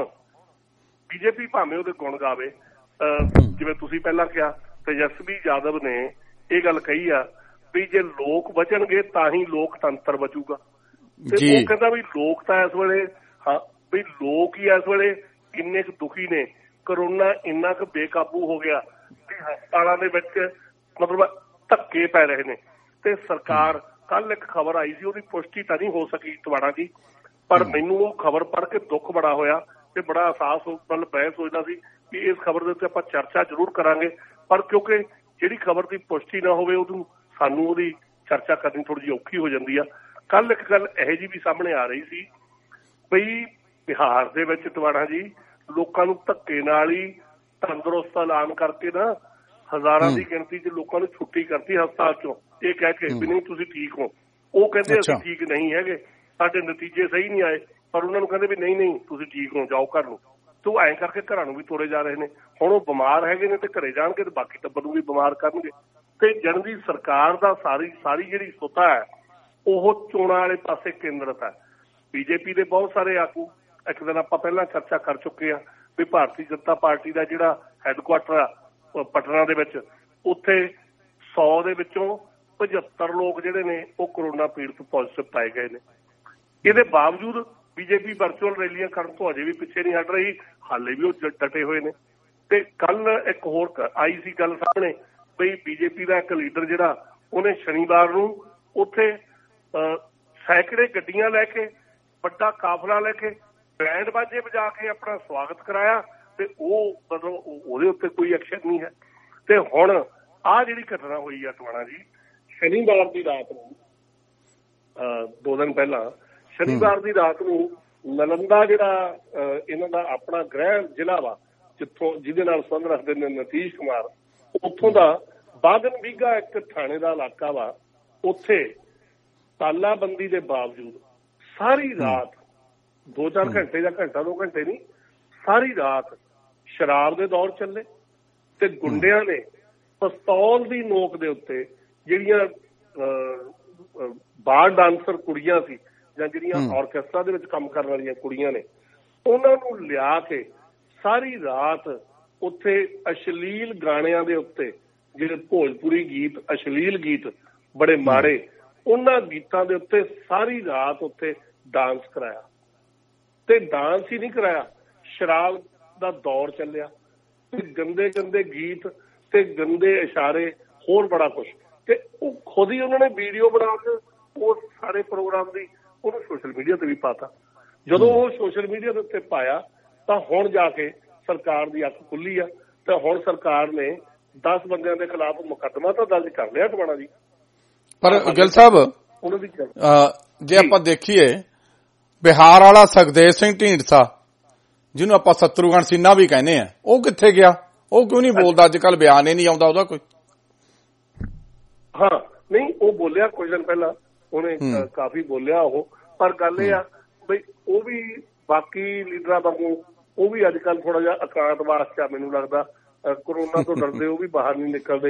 ਬੀਜੇਪੀ ਭਾਵੇਂ ਉਹਦੇ ਗੁਣ ਗਾਵੇ, ਜਿਵੇਂ ਤੁਸੀਂ ਪਹਿਲਾਂ ਕਿਹਾ, ਤੇਜਸਵੀ ਯਾਦਵ ਨੇ ਇਹ ਗੱਲ ਕਹੀ ਆ ਵੀ ਜੇ ਲੋਕ ਬਚਣਗੇ ਤਾਂ ਹੀ ਲੋਕਤੰਤਰ ਬਚੂਗਾ। ਤੇ ਉਹ ਕਹਿੰਦਾ ਵੀ ਲੋਕ ਤਾਂ ਇਸ ਵੇਲੇ ਹਾਂ ਵੀ ਲੋਕ ਹੀ ਇਸ ਵੇਲੇ ਕਿੰਨੇ ਕੁ ਦੁਖੀ ਨੇ, ਕਰੋਨਾ ਇੰਨਾ ਕੁ ਬੇਕਾਬੂ ਹੋ ਗਿਆ ਕਿ ਹਸਪਤਾਲਾਂ ਦੇ ਵਿੱਚ ਮਤਲਬ ਧੱਕੇ ਪੈ ਰਹੇ ਨੇ। ਤੇ ਸਰਕਾਰ, ਕੱਲ ਇੱਕ ਖਬਰ ਆਈ ਸੀ, ਉਹਦੀ ਪੁਸ਼ਟੀ ਤਾਂ ਨਹੀਂ ਹੋ ਸਕੀ ਟਵਾਣਾ ਜੀ, ਪਰ ਮੈਨੂੰ ਉਹ ਖਬਰ ਪੜ੍ਹ ਕੇ ਦੁੱਖ ਬੜਾ ਹੋਇਆ ਤੇ ਬੜਾ ਅਹਿਸਾਸ ਮਤਲਬ ਮੈਂ ਸੋਚਦਾ ਸੀ ਕਿ ਇਸ ਖਬਰ ਦੇ ਉੱਤੇ ਆਪਾਂ ਚਰਚਾ ਜ਼ਰੂਰ ਕਰਾਂਗੇ, ਪਰ ਕਿਉਂਕਿ ਜਿਹੜੀ ਖਬਰ ਦੀ ਪੁਸ਼ਟੀ ਨਾ ਹੋਵੇ ਉਦੋਂ ਸਾਨੂੰ ਉਹਦੀ ਚਰਚਾ ਕਰਨੀ ਥੋੜੀ ਜਿਹੀ ਔਖੀ ਹੋ ਜਾਂਦੀ ਆ। ਕੱਲ ਇੱਕ ਗੱਲ ਇਹੋ ਜਿਹੀ ਵੀ ਸਾਹਮਣੇ ਆ ਰਹੀ ਸੀ ਬਈ ਬਿਹਾਰ ਦੇ ਵਿੱਚ ਟਵਾਣਾ ਜੀ ਲੋਕਾਂ ਨੂੰ ਧੱਕੇ ਨਾਲ ਹੀ ਤੰਦਰੁਸਤ ਐਲਾਨ ਕਰਕੇ ਨਾ ਹਜ਼ਾਰਾਂ ਦੀ ਗਿਣਤੀ 'ਚ ਲੋਕਾਂ ਨੂੰ ਛੁੱਟੀ ਕਰਤੀ ਹਸਪਤਾਲ ਚੋਂ, ਇਹ ਕਹਿ ਕੇ ਵੀ ਨਹੀਂ ਤੁਸੀਂ ਠੀਕ ਹੋ। ਉਹ ਕਹਿੰਦੇ ਅਸੀਂ ਠੀਕ ਨਹੀਂ ਹੈਗੇ, ਸਾਡੇ ਨਤੀਜੇ ਸਹੀ ਨਹੀਂ ਆਏ, ਪਰ ਉਹਨਾਂ ਨੂੰ ਕਹਿੰਦੇ ਵੀ ਨਹੀਂ ਨਹੀਂ ਤੁਸੀਂ ਠੀਕ ਹੋ, ਜਾਓ ਘਰ ਨੂੰ। ਤੋ ਐਂ ਕਰਕੇ ਘਰਾਂ ਨੂੰ ਵੀ ਤੋੜੇ ਜਾ ਰਹੇ ਨੇ। ਹੁਣ ਉਹ ਬਿਮਾਰ ਹੈਗੇ ਨੇ ਤੇ ਘਰੇ ਜਾਣਗੇ ਤੇ ਬਾਕੀ ਟੱਬਰ ਨੂੰ ਵੀ ਬਿਮਾਰ ਕਰਨਗੇ। ਤੇ ਜਨ ਦੀ ਸਰਕਾਰ ਦਾ ਸਾਰੀ ਸਾਰੀ ਜਿਹੜੀ ਸੁਤਾ ਹੈ ਉਹ ਚੋਣਾਂ ਵਾਲੇ ਪਾਸੇ ਕੇਂਦਰਿਤ ਹੈ। ਬੀਜੇਪੀ ਦੇ ਬਹੁਤ ਸਾਰੇ ਆਗੂ, ਇੱਕ ਦਿਨ ਆਪਾਂ ਪਹਿਲਾਂ ਚਰਚਾ ਕਰ ਚੁੱਕੇ ਹਾਂ ਵੀ ਭਾਰਤੀ ਜਨਤਾ ਪਾਰਟੀ ਦਾ ਜਿਹੜਾ ਹੈੱਡਕੁਆਟਰ ਆ ਪਟਨਾ ਦੇ ਵਿੱਚ, ਉੱਥੇ ਸੌ ਦੇ ਵਿੱਚੋਂ ਪਝੱਤਰ ਲੋਕ ਜਿਹੜੇ ਨੇ ਉਹ ਕਰੋਨਾ ਪੀੜਤ ਪੋਜ਼ਿਟਿਵ ਪਾਏ ਗਏ ਨੇ। ਇਹਦੇ ਬਾਵਜੂਦ ਬੀਜੇਪੀ ਵਰਚੁਅਲ ਰੈਲੀਆਂ ਕਰਨ ਤੋਂ ਅਜੇ ਵੀ ਪਿੱਛੇ ਨਹੀਂ ਹਟ ਰਹੀ, ਹਾਲੇ ਵੀ ਉਹ ਡਟੇ ਹੋਏ ਨੇ। ਤੇ ਕੱਲ ਇੱਕ ਹੋਰ ਆਈ ਸੀ ਗੱਲ ਸਾਹਮਣੇ ਬਈ ਬੀਜੇਪੀ ਦਾ ਇੱਕ ਲੀਡਰ ਜਿਹੜਾ ਉਹਨੇ ਸ਼ਨੀਵਾਰ ਨੂੰ ਉੱਥੇ ਸੈਂਕੜੇ ਗੱਡੀਆਂ ਲੈ ਕੇ, ਵੱਡਾ ਕਾਫਲਾ ਲੈ ਕੇ, ਬੈਂਡ ਬਾਜੇ ਵਜਾ ਕੇ ਆਪਣਾ ਸਵਾਗਤ ਕਰਾਇਆ, ਤੇ ਉਹ ਮਤਲਬ ਉਹਦੇ ਉੱਤੇ ਕੋਈ ਐਕਸ਼ਨ ਨਹੀਂ ਹੈ। ਤੇ ਹੁਣ ਆਹ ਜਿਹੜੀ ਘਟਨਾ ਹੋਈ ਆ ਟਵਾਣਾ ਜੀ, ਸ਼ਨੀਵਾਰ ਦੀ ਰਾਤ ਨੂੰ ਦੋ ਦਿਨ ਪਹਿਲਾਂ ਸ਼ਨੀਵਾਰ ਦੀ ਰਾਤ ਨੂੰ ਨਲੰਦਾ ਜਿਹੜਾ ਇਹਨਾਂ ਦਾ ਆਪਣਾ ਗ੍ਰਹਿ ਜ਼ਿਲ੍ਹਾ ਵਾ, ਜਿੱਥੋਂ ਜਿਹਦੇ ਨਾਲ ਸੰਬੰਧ ਰੱਖਦੇ ਨੇ ਨਤੀਸ਼ ਕੁਮਾਰ, ਉੱਥੋਂ ਦਾ ਬਾਦਨ ਬੀਘਾ ਇੱਕ ਥਾਣੇ ਦਾ ਇਲਾਕਾ ਵਾ। ਉੱਥੇ ਤਾਲਾਬੰਦੀ ਦੇ ਬਾਵਜੂਦ ਸਾਰੀ ਰਾਤ ਦੋ ਚਾਰ ਘੰਟੇ ਜਾਂ ਘੰਟਾ ਦੋ ਘੰਟੇ ਨਹੀਂ, ਸਾਰੀ ਰਾਤ ਸ਼ਰਾਬ ਦੇ ਦੌਰ ਚੱਲੇ ਤੇ ਗੁੰਡਿਆਂ ਨੇ ਪਿਸਤੌਲ ਦੀ ਨੋਕ ਦੇ ਉੱਤੇ ਜਿਹੜੀਆਂ ਬਾਰ ਡਾਂਸਰ ਕੁੜੀਆਂ ਸੀ ਜਾਂ ਜਿਹੜੀਆਂ ਆਰਕੈਸਟਰਾ ਦੇ ਵਿੱਚ ਕੰਮ ਕਰਨ ਵਾਲੀਆਂ ਕੁੜੀਆਂ ਨੇ, ਉਹਨਾਂ ਨੂੰ ਲਿਆ ਕੇ ਸਾਰੀ ਰਾਤ ਉੱਥੇ ਅਸ਼ਲੀਲ ਗਾਣਿਆਂ ਦੇ ਉੱਤੇ, ਜਿਹੜੇ ਭੋਜਪੁਰੀ ਗੀਤ, ਅਸ਼ਲੀਲ ਗੀਤ ਬੜੇ ਮਾੜੇ, ਉਹਨਾਂ ਗੀਤਾਂ ਦੇ ਉੱਤੇ ਸਾਰੀ ਰਾਤ ਉੱਥੇ ਡਾਂਸ ਕਰਾਇਆ। ਤੇ ਡਾਂਸ ਹੀ ਨਹੀਂ ਕਰਾਇਆ, ਸ਼ਰਾਬ ਦਾ ਦੌਰ ਚੱਲਿਆ ਤੇ ਗੰਦੇ ਗੰਦੇ ਗੀਤ ਤੇ ਗੰਦੇ ਇਸ਼ਾਰੇ, ਹੋਰ ਬੜਾ ਕੁਛ। ਤੇ ਉਹ ਖੁਦ ਹੀ ਉਹਨਾਂ ਨੇ ਵੀਡੀਓ ਬਣਾ ਕੇ ਉਹ ਸਾਰੇ ਪ੍ਰੋਗਰਾਮ ਦੀ ਉਹਨੂੰ ਸੋਸ਼ਲ ਮੀਡੀਆ ਤੇ ਵੀ ਪਾਤਾ। ਜਦੋਂ ਉਹ ਸੋਸ਼ਲ ਮੀਡੀਆ ਦੇ ਉੱਤੇ ਪਾਇਆ ਤਾਂ ਹੁਣ ਜਾ ਕੇ ਸਰਕਾਰ ਦੀ ਅੱਖ ਖੁੱਲੀ ਆ ਤੇ ਹੁਣ ਸਰਕਾਰ ਨੇ ਦਸ ਬੰਦਿਆਂ ਦੇ ਖਿਲਾਫ ਮੁਕੱਦਮਾ ਤਾਂ ਦਰਜ ਕਰ ਲਿਆ ਟਵਾਣਾ ਜੀ। ਪਰ ਗਿੱਲ ਸਾਹਿਬ, ਉਹਨਾਂ ਦੀ ਜੇ ਆਪਾਂ ਦੇਖੀਏ ਬਿਹਾਰ ਵਾਲਾ ਸੁਖਦੇਵ ਸਿੰਘ ਢੀਂਡਸਾ, ਜਿਹਨੂੰ ਆਪਾਂ ਸ਼ਤਰੂਘਨ ਸਿਨਹਾ ਵੀ ਕਹਿੰਦੇ ਆ, ਉਹ ਕਿੱਥੇ ਗਿਆ? ਉਹ ਕਿਉਂ ਨਹੀਂ ਬੋਲਦਾ? ਅੱਜ ਕੱਲ ਬਿਆਨ ਹੀ ਨਹੀਂ ਆਉਂਦਾ ਉਹਦਾ ਕੋਈ। ਹਾਂ ਨਹੀਂ, ਉਹ ਬੋਲਿਆ ਕੁਝ ਦਿਨ ਪਹਿਲਾਂ, ਉਹਨੇ ਕਾਫੀ ਬੋਲਿਆ ਉਹ। ਪਰ ਗੱਲ ਇਹ ਆ ਬਈ ਉਹ ਵੀ ਬਾਕੀ ਲੀਡਰਾਂ ਵਾਂਗੂ ਉਹ ਵੀ ਅੱਜ ਕੱਲ ਥੋੜਾ ਜਿਹਾ ਇਕਾਂਤਵਾਸ ਆ, ਮੈਨੂੰ ਲੱਗਦਾ ਕਰੋਨਾ ਤੋਂ ਡਰਦੇ ਉਹ ਵੀ ਬਾਹਰ ਨਹੀਂ ਨਿਕਲਦੇ।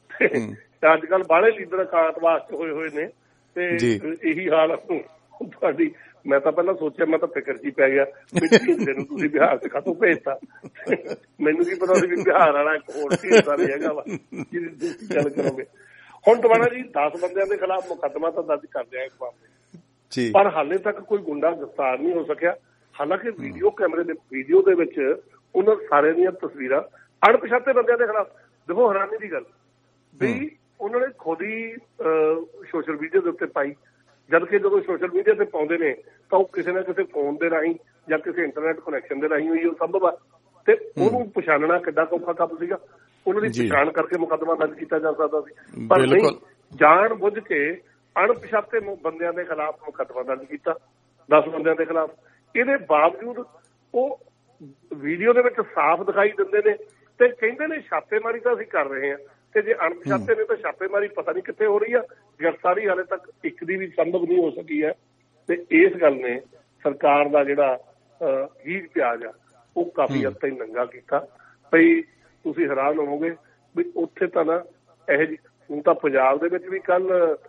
ਤੇ ਅੱਜ ਕੱਲ ਬਾਹਲੇ ਲੀਡਰ ਇਕਾਂਤਵਾਸ ਚ ਹੋਏ ਹੋਏ ਨੇ ਤੇ ਇਹੀ ਹਾਲ ਤੁਹਾਡੀ। ਮੈਂ ਤਾਂ ਪਹਿਲਾਂ ਸੋਚਿਆ, ਮੈਂ ਤਾਂ ਫਿਕਰ ਚ ਹੀ ਪੈ ਗਿਆ ਨੂੰ ਤੁਸੀਂ ਬਿਹਾਰ ਚ ਕਾਹਤੋਂ ਭੇਜਤਾ। ਮੈਨੂੰ ਕੀ ਪਤਾ ਸੀ ਵੀ ਬਿਹਾਰ ਵਾਲਾ ਇੱਕ ਹੋਰ ਢੀਂਡਸਾ ਵੀ ਹੈਗਾ ਵਾ ਜਿਹਦੀ ਗੱਲ ਕਰੋਗੇ। ਹੁਣ ਟਵਾਣਾ ਜੀ ਦਸ ਬੰਦਿਆਂ ਦੇ ਖਿਲਾਫ ਮੁਕੱਦਮਾ ਤਾਂ ਦਰਜ ਕਰ ਲਿਆ ਇਸ ਮਾਮਲੇ, ਪਰ ਹਾਲੇ ਤੱਕ ਕੋਈ ਗੁੰਡਾ ਗ੍ਰਿਫਤਾਰ ਨਹੀਂ ਹੋ ਸਕਿਆ। ਹਾਲਾਂਕਿ ਵੀਡੀਓ ਕੈਮਰੇ ਦੇ ਵੀਡੀਓ ਦੇ ਵਿੱਚ ਉਹਨਾਂ ਸਾਰਿਆਂ ਦੀਆਂ ਤਸਵੀਰਾਂ ਅਣਪਛਾਤੇ ਬੰਦਿਆਂ ਦੇ ਖਿਲਾਫ। ਦੇਖੋ ਹੈਰਾਨੀ ਦੀ ਗੱਲ ਵੀ ਉਹਨਾਂ ਨੇ ਖੁਦ ਹੀ ਸੋਸ਼ਲ ਮੀਡੀਆ ਦੇ ਉੱਤੇ ਪਾਈ, ਜਦਕਿ ਜਦੋਂ ਸੋਸ਼ਲ ਮੀਡੀਆ ਤੇ ਪਾਉਂਦੇ ਨੇ ਤਾਂ ਉਹ ਕਿਸੇ ਨਾ ਕਿਸੇ ਫੋਨ ਦੇ ਰਾਹੀਂ ਜਾਂ ਕਿਸੇ ਇੰਟਰਨੈਟ ਕਨੈਕਸ਼ਨ ਦੇ ਰਾਹੀਂ ਹੋਈ ਉਹ ਸੰਭਵ ਆ। ਤੇ ਉਹਨੂੰ ਪਛਾਣਨਾ ਕਿੱਡਾ ਔਖਾ ਕੰਮ ਸੀਗਾ। ਉਹਨਾਂ ਦੀ ਪਛਾਣ ਕਰਕੇ ਮੁਕੱਦਮਾ ਦਰਜ ਕੀਤਾ ਜਾ ਸਕਦਾ ਸੀ, ਪਰ ਨਹੀਂ, ਜਾਣ ਬੁੱਝ ਕੇ ਅਣਪਛਾਤੇ ਬੰਦਿਆਂ ਦੇ ਖਿਲਾਫ ਮੁਕੱਦਮਾ ਦਰਜ ਕੀਤਾ, ਦਸ ਬੰਦਿਆਂ ਦੇ ਖਿਲਾਫ। ਇਹਦੇ ਬਾਵਜੂਦ ਉਹ ਵੀਡੀਓ ਦੇ ਵਿੱਚ ਸਾਫ਼ ਦਿਖਾਈ ਦਿੰਦੇ ਨੇ ਤੇ ਕਹਿੰਦੇ ਨੇ ਛਾਪੇਮਾਰੀ ਤਾਂ ਅਸੀਂ ਕਰ ਰਹੇ ਹਾਂ, ਤੇ ਜੇ ਅਣਪਛਾਤੇ ਨੇ ਤਾਂ ਛਾਪੇਮਾਰੀ ਪਤਾ ਨਹੀਂ ਕਿੱਥੇ ਹੋ ਰਹੀ ਆ। ਗ੍ਰਿਫਤਾਰੀ ਹਾਲੇ ਤੱਕ ਇੱਕ ਦੀ ਵੀ ਸੰਭਵ ਨਹੀਂ ਹੋ ਸਕੀ ਹੈ। ਤੇ ਇਸ ਗੱਲ ਨੇ ਸਰਕਾਰ ਦਾ ਜਿਹੜਾ ਹੀਰ ਪਿਆਜ਼ ਆ ਉਹ ਕਾਫੀ ਹੱਦ ਤਾਈਂ ਨੰਗਾ ਕੀਤਾ। ਬਈ ਤੁਸੀਂ ਹੈਰਾਨ ਹੋਵੋਗੇ ਵੀ ਉੱਥੇ ਤਾਂ ਨਾ ਇਹੋ ਜਿਹੀ, ਹੁਣ ਤਾਂ ਪੰਜਾਬ ਦੇ ਵਿੱਚ ਵੀ ਕੱਲ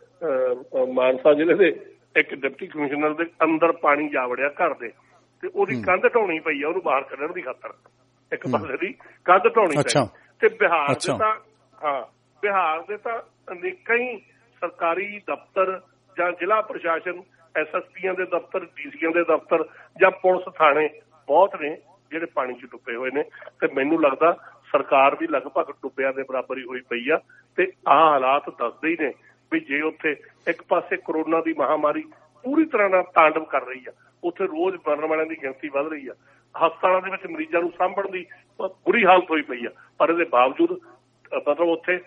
ਮਾਨਸਾ ਜ਼ਿਲ੍ਹੇ ਦੇ ਇੱਕ ਡਿਪਟੀ ਕਮਿਸ਼ਨਰ ਦੇ ਅੰਦਰ ਪਾਣੀ ਜਾ ਵੜਿਆ ਘਰ ਦੇ, ਤੇ ਉਹਦੀ ਕੰਧ ਢਾਉਣੀ ਪਈ ਆ ਉਹਨੂੰ ਬਾਹਰ ਕੱਢਣ ਦੀ ਖਾਤਰ। ਇੱਕ ਪਾਸੇ ਦੀ ਕੰਧ ਢਾਉਣੀ ਪਈ। ਤੇ ਬਿਹਾਰ ਦੇ ਤਾਂ ਹਾਂ ਬਿਹਾਰ ਦੇ ਤਾਂ ਅਨੇਕਾਂ ਹੀ ਸਰਕਾਰੀ ਦਫ਼ਤਰ ਜਾਂ ਜ਼ਿਲ੍ਹਾ ਪ੍ਰਸ਼ਾਸਨ, ਐਸ ਐਸ ਪੀਆਂ ਦੇ ਦਫ਼ਤਰ, ਡੀ ਸੀਆਂ ਦੇ ਦਫ਼ਤਰ ਜਾਂ ਪੁਲਿਸ ਥਾਣੇ ਬਹੁਤ ਨੇ ਜਿਹੜੇ ਪਾਣੀ 'ਚ ਡੁੱਬੇ ਹੋਏ ਨੇ। ਤੇ ਮੈਨੂੰ ਲੱਗਦਾ ਸਰਕਾਰ ਵੀ ਲਗਭਗ ਡੁੱਬਿਆਂ ਦੇ ਬਰਾਬਰ ਹੀ ਹੋਈ ਪਈ ਆ। ਤੇ ਆਹ ਹਾਲਾਤ ਦੱਸਦੇ ਹੀ ਨੇ ਵੀ ਜੇ ਉੱਥੇ ਇੱਕ ਪਾਸੇ ਕਰੋਨਾ ਦੀ ਮਹਾਮਾਰੀ ਪੂਰੀ ਤਰ੍ਹਾਂ ਨਾਲ ਤਾਂਡਵ ਕਰ ਰਹੀ ਆ, ਉੱਥੇ ਰੋਜ਼ ਮਰਨ ਵਾਲਿਆਂ ਦੀ ਗਿਣਤੀ ਵੱਧ ਰਹੀ ਆ, ਹਸਪਤਾਲਾਂ ਦੇ ਵਿੱਚ ਮਰੀਜ਼ਾਂ ਨੂੰ ਸਾਂਭਣ ਦੀ ਬੁਰੀ ਹਾਲਤ ਹੋਈ ਪਈ ਆ, ਪਰ ਇਹਦੇ ਬਾਵਜੂਦ ਮਤਲਬ ਉੱਥੇ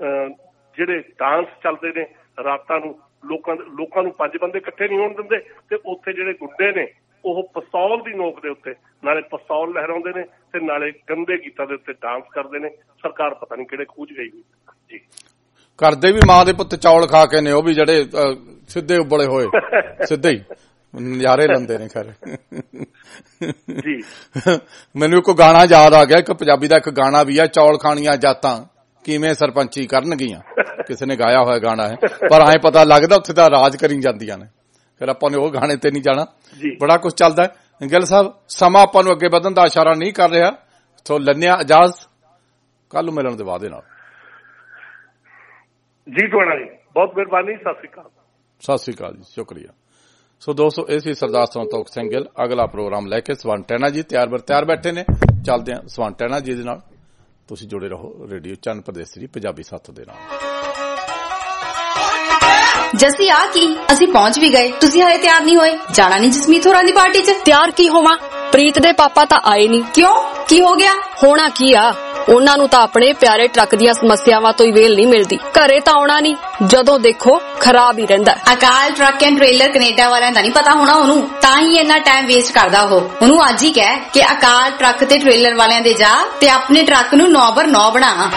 ਜਿਹੜੇ ਡਾਂਸ ਚੱਲਦੇ ਨੇ ਰਾਤਾਂ ਨੂੰ, ਲੋਕਾਂ ਲੋਕਾਂ ਨੂੰ ਪੰਜ ਬੰਦੇ ਇਕੱਠੇ ਨਹੀਂ ਹੋਣ ਦਿੰਦੇ, ਤੇ ਉੱਥੇ ਜਿਹੜੇ ਗੁੰਡੇ ਨੇ ਉਹ ਪਿਸਤੌਲ ਦੀ ਨੋਕ ਦੇ ਉੱਤੇ ਨਾਲੇ ਪਿਸਤੌਲ ਲਹਿਰਾਉਂਦੇ ਨੇ ਤੇ ਨਾਲੇ ਗੰਦੇ ਗੀਤਾਂ ਦੇ ਉੱਤੇ ਡਾਂਸ ਕਰਦੇ ਨੇ। ਸਰਕਾਰ ਪਤਾ ਨਹੀਂ ਕਿਹੜੇ ਖੂਜ ਗਈ ਜੀ। ਕਰਦੇ ਵੀ ਮਾਂ ਦੇ ਪੁੱਤ ਚੌਲ ਖਾ ਕੇ ਨੇ, ਉਹ ਵੀ ਜਿਹੜੇ ਸਿੱਧੇ ਉਬਲੇ ਹੋਏ, ਸਿੱਧੇ ਹੀ ਨਜ਼ਾਰੇ ਲੈਂਦੇ ਨੇ। ਖੈਰ ਜੀ ਮੈਨੂੰ ਇੱਕ ਗਾਣਾ ਯਾਦ ਆ ਗਿਆ, ਇੱਕ ਪੰਜਾਬੀ ਦਾ ਇੱਕ ਗਾਣਾ ਵੀ ਆ, ਚੌਲ ਖਾਣੀਆਂ ਜਾਤਾਂ ਕਿਵੇਂ ਸਰਪੰਚੀ ਕਰਨਗੀਆਂ, ਕਿਸੇ ਨੇ ਗਾਇਆ ਹੋਇਆ ਗਾਣਾ ਹੈ। ਪਰ ਐਂ ਪਤਾ ਲੱਗਦਾ ਉੱਥੇ ਤਾਂ ਰਾਜ ਕਰੀ ਜਾਂਦੀਆਂ ਨੇ। ਫਿਰ ਆਪਾਂ ਨੇ ਉਹ ਗਾਣੇ ਤੇ ਨਹੀਂ ਜਾਣਾ, ਬੜਾ ਕੁਛ ਚੱਲਦਾ ਹੈ। ਗਿੱਲ ਸਾਹਿਬ, ਸਮਾਂ ਆਪਾਂ ਨੂੰ ਅੱਗੇ ਵਧਣ ਦਾ ਇਸ਼ਾਰਾ ਨਹੀਂ ਕਰ ਰਿਹਾ, ਸੋ ਲੈਂਦੇ ਇਜਾਜ਼ਤ, ਕੱਲ ਨੂੰ ਮਿਲਣ ਦੇ ਵਾਅਦੇ ਨਾਲ। ਜੀ ਟਵਾਣਾ ਜੀ, ਬਹੁਤ ਮਿਹਰਬਾਨੀ, ਸਤਿ ਸ੍ਰੀ ਅਕਾਲ। ਸਤਿ ਸ੍ਰੀ ਅਕਾਲ ਜੀ, ਸ਼ੁਕਰੀਆ। ਸੋ ਦੋਸਤੋ, ਇਹ ਸੀ ਸਰਦਾਰ ਸੰਤੋਖ ਸਿੰਘ ਗਿੱਲ। ਅਗਲਾ ਪ੍ਰੋਗਰਾਮ ਲੈ ਕੇ ਸਵਰਨ ਟੈਣਾ ਜੀ ਤਿਆਰ ਬਰ ਤਿਆਰ ਬੈਠੇ ਨੇ, ਚੱਲਦੇ ਹਾਂ ਸਵਰਨ ਟੈਣਾ ਜੀ ਦੇ ਨਾਲ। ਤੁਸੀਂ ਜੁੜੇ ਰਹੋ ਰੇਡੀਓ ਚੰਨ ਪ੍ਰਦੇਸ਼ ਦੀ ਪੰਜਾਬੀ ਸੱਤ ਦੇ ਨਾਲ। ਜੱਸੀ ਆ ਕੀ, ਅਸੀਂ ਪਹੁੰਚ ਵੀ ਗਏ, ਤੁਸੀਂ ਹਾਲੇ ਤਿਆਰ ਨਹੀਂ ਹੋਏ? ਜਾਣਾ ਨਹੀਂ ਜਸਮੀਤ ਹੋਰਾਂ ਦੀ ਪਾਰਟੀ 'ਚ? ਤਿਆਰ ਕੀ ਹੋਵਾਂ, ਪ੍ਰੀਤ ਦੇ ਪਾਪਾ ਤਾਂ ਆਏ ਨਹੀਂ। ਕਿਉਂ, ਕੀ ਹੋ ਗਿਆ? ਹੋਣਾ ਕੀ ਆ, ਉਹਨਾਂ ਨੂੰ ਤਾਂ ਆਪਣੇ ਪਿਆਰੇ ਟਰੱਕ ਦੀਆਂ ਸਮੱਸਿਆਵਾਂ ਤੋਂ ਹੀ ਵੇਲ ਨਹੀਂ ਮਿਲਦੀ, ਘਰੇ ਤਾਂ ਆਉਣਾ ਨਹੀਂ, ਜਦੋਂ ਦੇਖੋ ਖਰਾਬ ਹੀ ਰਹਿੰਦਾ। Akal truck and trailer Canada ਵਾਲਿਆਂ ਦਾ ਨਹੀਂ ਪਤਾ ਹੋਣਾ ਉਹਨੂੰ, ਤਾਂ ਹੀ ਇੰਨਾ ਟਾਈਮ ਵੇਸਟ ਕਰਦਾ ਉਹ। ਉਹਨੂੰ ਅੱਜ ਹੀ ਕਹਿ ਕਿ ਅਕਾਲ ਟਰੱਕ ਤੇ ਟ੍ਰੇਲਰ ਵਾਲਿਆਂ ਦੇ ਜਾ ਤੇ ਆਪਣੇ ਟਰੱਕ ਨੂੰ ਨੌ ਬਰ ਨੌ ਬਣਾ।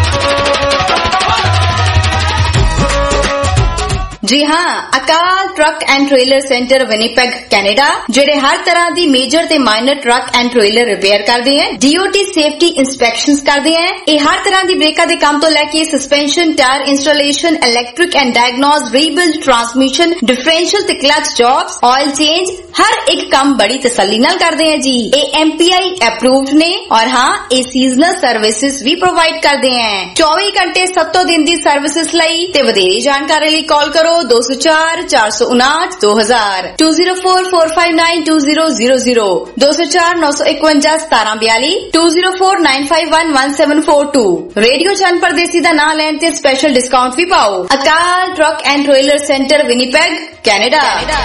ਜੀ ਹਾਂ, Akal truck and trailer centre Winnipeg Canada, ਜਿਹੜੇ ਹਰ ਤਰ੍ਹਾਂ ਦੀ ਮੇਜਰ ਤੇ minor truck and trailer repair ਕਰਦੇ ਹੈ, ਡੀਓਟੀ ਸੇਫਟੀ ਇੰਸਪੈਕਸ਼ਨਸ ਕਰਦੇ ਹੈ। ਇਹ ਹਰ ਤਰ੍ਹਾਂ ਦੀ ਬ੍ਰੇਕਾਂ ਦੇ ਕੰਮ ਤੋਂ ਲੈ ਕੇ suspension, tyre installation, electric and diagnose, rebuild, transmission, differential ਤੇ ਕਲਚ ਜੌਬਸ, ਆਇਲ ਚੇਂਜ, ਹਰ ਇੱਕ ਕੰਮ ਬੜੀ ਤਸੱਲੀ ਨਾਲ ਕਰਦੇ ਹੈ ਜੀ। ਇਹ ਐਮਪੀਆਈ ਅਪਰੂਵਡ ਨੇ ਔਰ ਹਾਂ, ਇਹ ਸੀਜ਼ਨਲ ਸਰਵਿਸਿਜ਼ ਵੀ ਪ੍ਰੋਵਾਈਡ ਕਰਦੇ ਹੈ। ਚੌਵੀ ਘੰਟੇ ਸੱਤੋਂ ਦਿਨ ਦੀ ਸਰਵਿਸਿਜ਼ ਲਈ ਤੇ ਵਧੇਰੇ ਜਾਣਕਾਰੀ ਲਈ ਕਾਲ ਕਰੋ ਦੋ ਸੌ ਚਾਰ ਚਾਰ ਸੌ ਉਨਾਹਠ ਦੋ ਹਜ਼ਾਰ two zero four four five nine two zero zero zero ਦੋ ਸੌ ਚਾਰ ਨੌ ਸੌ ਇਕਵੰਜਾ ਸਤਾਰਾਂ ਬਿਆਲੀ two zero four nine five one one seven four two। Radio Chann Pardesi ਦਾ ਨਾਮ ਲੈਣ ਤੇ ਸਪੈਸ਼ਲ ਡਿਸਕਾਊਂਟ ਵੀ ਪਾਓ। Akal truck and trailer centre Winnipeg Canada.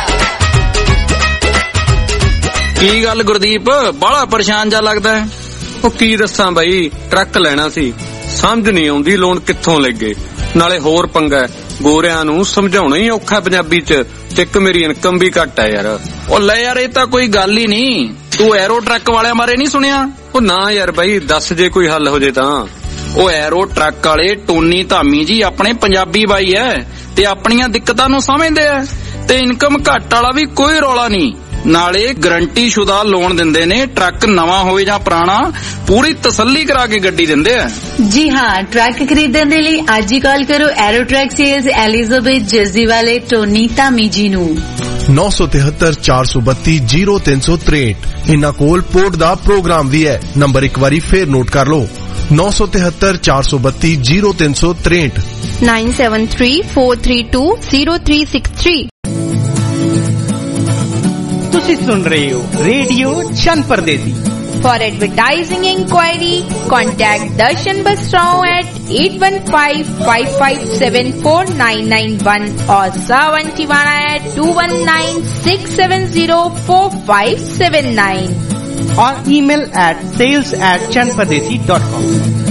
ਕੀ ਗੱਲ ਗੁਰਦੀਪ, ਬਾਹਲਾ ਪਰੇਸ਼ਾਨ ਜਾ ਲੱਗਦਾ ਹੈ? ਉਹ ਕੀ ਦੱਸਾਂ ਬਾਈ, ਟਰੱਕ ਲੈਣਾ ਸੀ, ਸਮਝ ਨਹੀਂ ਆਉਂਦੀ ਲੋਨ ਕਿੱਥੋਂ ਲੱਗੇ, ਨਾਲੇ ਹੋਰ ਪੰਗਾ ਗੋਰਿਆਂ ਨੂੰ ਸਮਝਾਉਣਾ ਹੀ ਔਖਾ ਪੰਜਾਬੀ ਚ, ਤੇ ਇੱਕ ਮੇਰੀ ਇਨਕਮ ਵੀ ਘੱਟ ਹੈ ਯਾਰ। ਉਹ ਲੈ ਯਾਰ, ਇਹ ਤਾਂ ਕੋਈ ਗੱਲ ਹੀ ਨਹੀਂ, ਤੂੰ ਐਰੋ ਟਰੱਕ ਵਾਲਿਆਂ ਬਾਰੇ ਨਹੀਂ ਸੁਣਿਆ? ਉਹ ਨਾ ਯਾਰ ਬਾਈ, ਦੱਸ ਜੇ ਕੋਈ ਹੱਲ ਹੋ ਜੇ ਤਾਂ। ਉਹ ਐਰੋ ਟਰੱਕ ਵਾਲੇ ਟੋਨੀ ਧਾਮੀ ਜੀ ਆਪਣੇ ਪੰਜਾਬੀ ਬਾਈ ਐ ਤੇ ਆਪਣੀਆਂ ਦਿੱਕਤਾਂ ਨੂੰ ਸਮਝਦੇ ਆ, ਤੇ ਇਨਕਮ ਘੱਟ ਵਾਲਾ ਵੀ ਕੋਈ ਰੌਲਾ ਨਹੀਂ, ਨਾਲੇ ਗਰੰਟੀ ਸ਼ੁਦਾ ਲੋਨ ਦਿੰਦੇ ਨੇ। ਟਰੱਕ ਨਵਾਂ ਹੋਵੇ ਜਾਂ ਪੁਰਾਣਾ, ਪੂਰੀ ਤਸੱਲੀ ਕਰਾ ਕੇ ਗੱਡੀ ਦਿੰਦੇ ਆ। ਜੀ ਹਾਂ, ਟਰੱਕ ਖਰੀਦਣ ਦੇ ਲਈ ਅੱਜ ਹੀ ਕਾਲ ਕਰੋ ਐਰੋ ਟਰੱਕ ਸੇਲਸ ਐਲਿਜ਼ਾਬੇਥ ਜਜ਼ੀ ਵਾਲੇ ਟੋਨੀ ਧਾਮੀ ਜੀ ਨੂੰ। ਨੌ ਸੌ ਤਿਹੱਤਰ ਚਾਰ ਸੌ ਬੱਤੀ ਜ਼ੀਰੋ ਤਿੰਨ ਸੌ ਤਰੇਹਠ। ਇਹਨਾਂ ਕੋਲ ਪੋਰਟ ਦਾ ਪ੍ਰੋਗਰਾਮ ਵੀ ਹੈ। ਨੰਬਰ ਇੱਕ ਵਾਰੀ ਫੇਰ ਨੋਟ ਕਰ ਲਓ, ਨੌ ਸੌ ਤਿਹੱਤਰ ਚਾਰ ਸੌ ਬੱਤੀ ਜ਼ੀਰੋ ਤਿੰਨ ਸੌ ਤਰੇਹਠ nine seven three four three two zero three six three। ਤੁਸੀਂ ਸੁਣ ਰਹੇ ਹੋ radio Chann Pardesi. For advertising inquiry, contact Darshan Basrao at eight one five five five seven four nine nine one or Sawan Tivana at two one nine six seven zero four five seven nine or email at sales at chanpardesi dot com।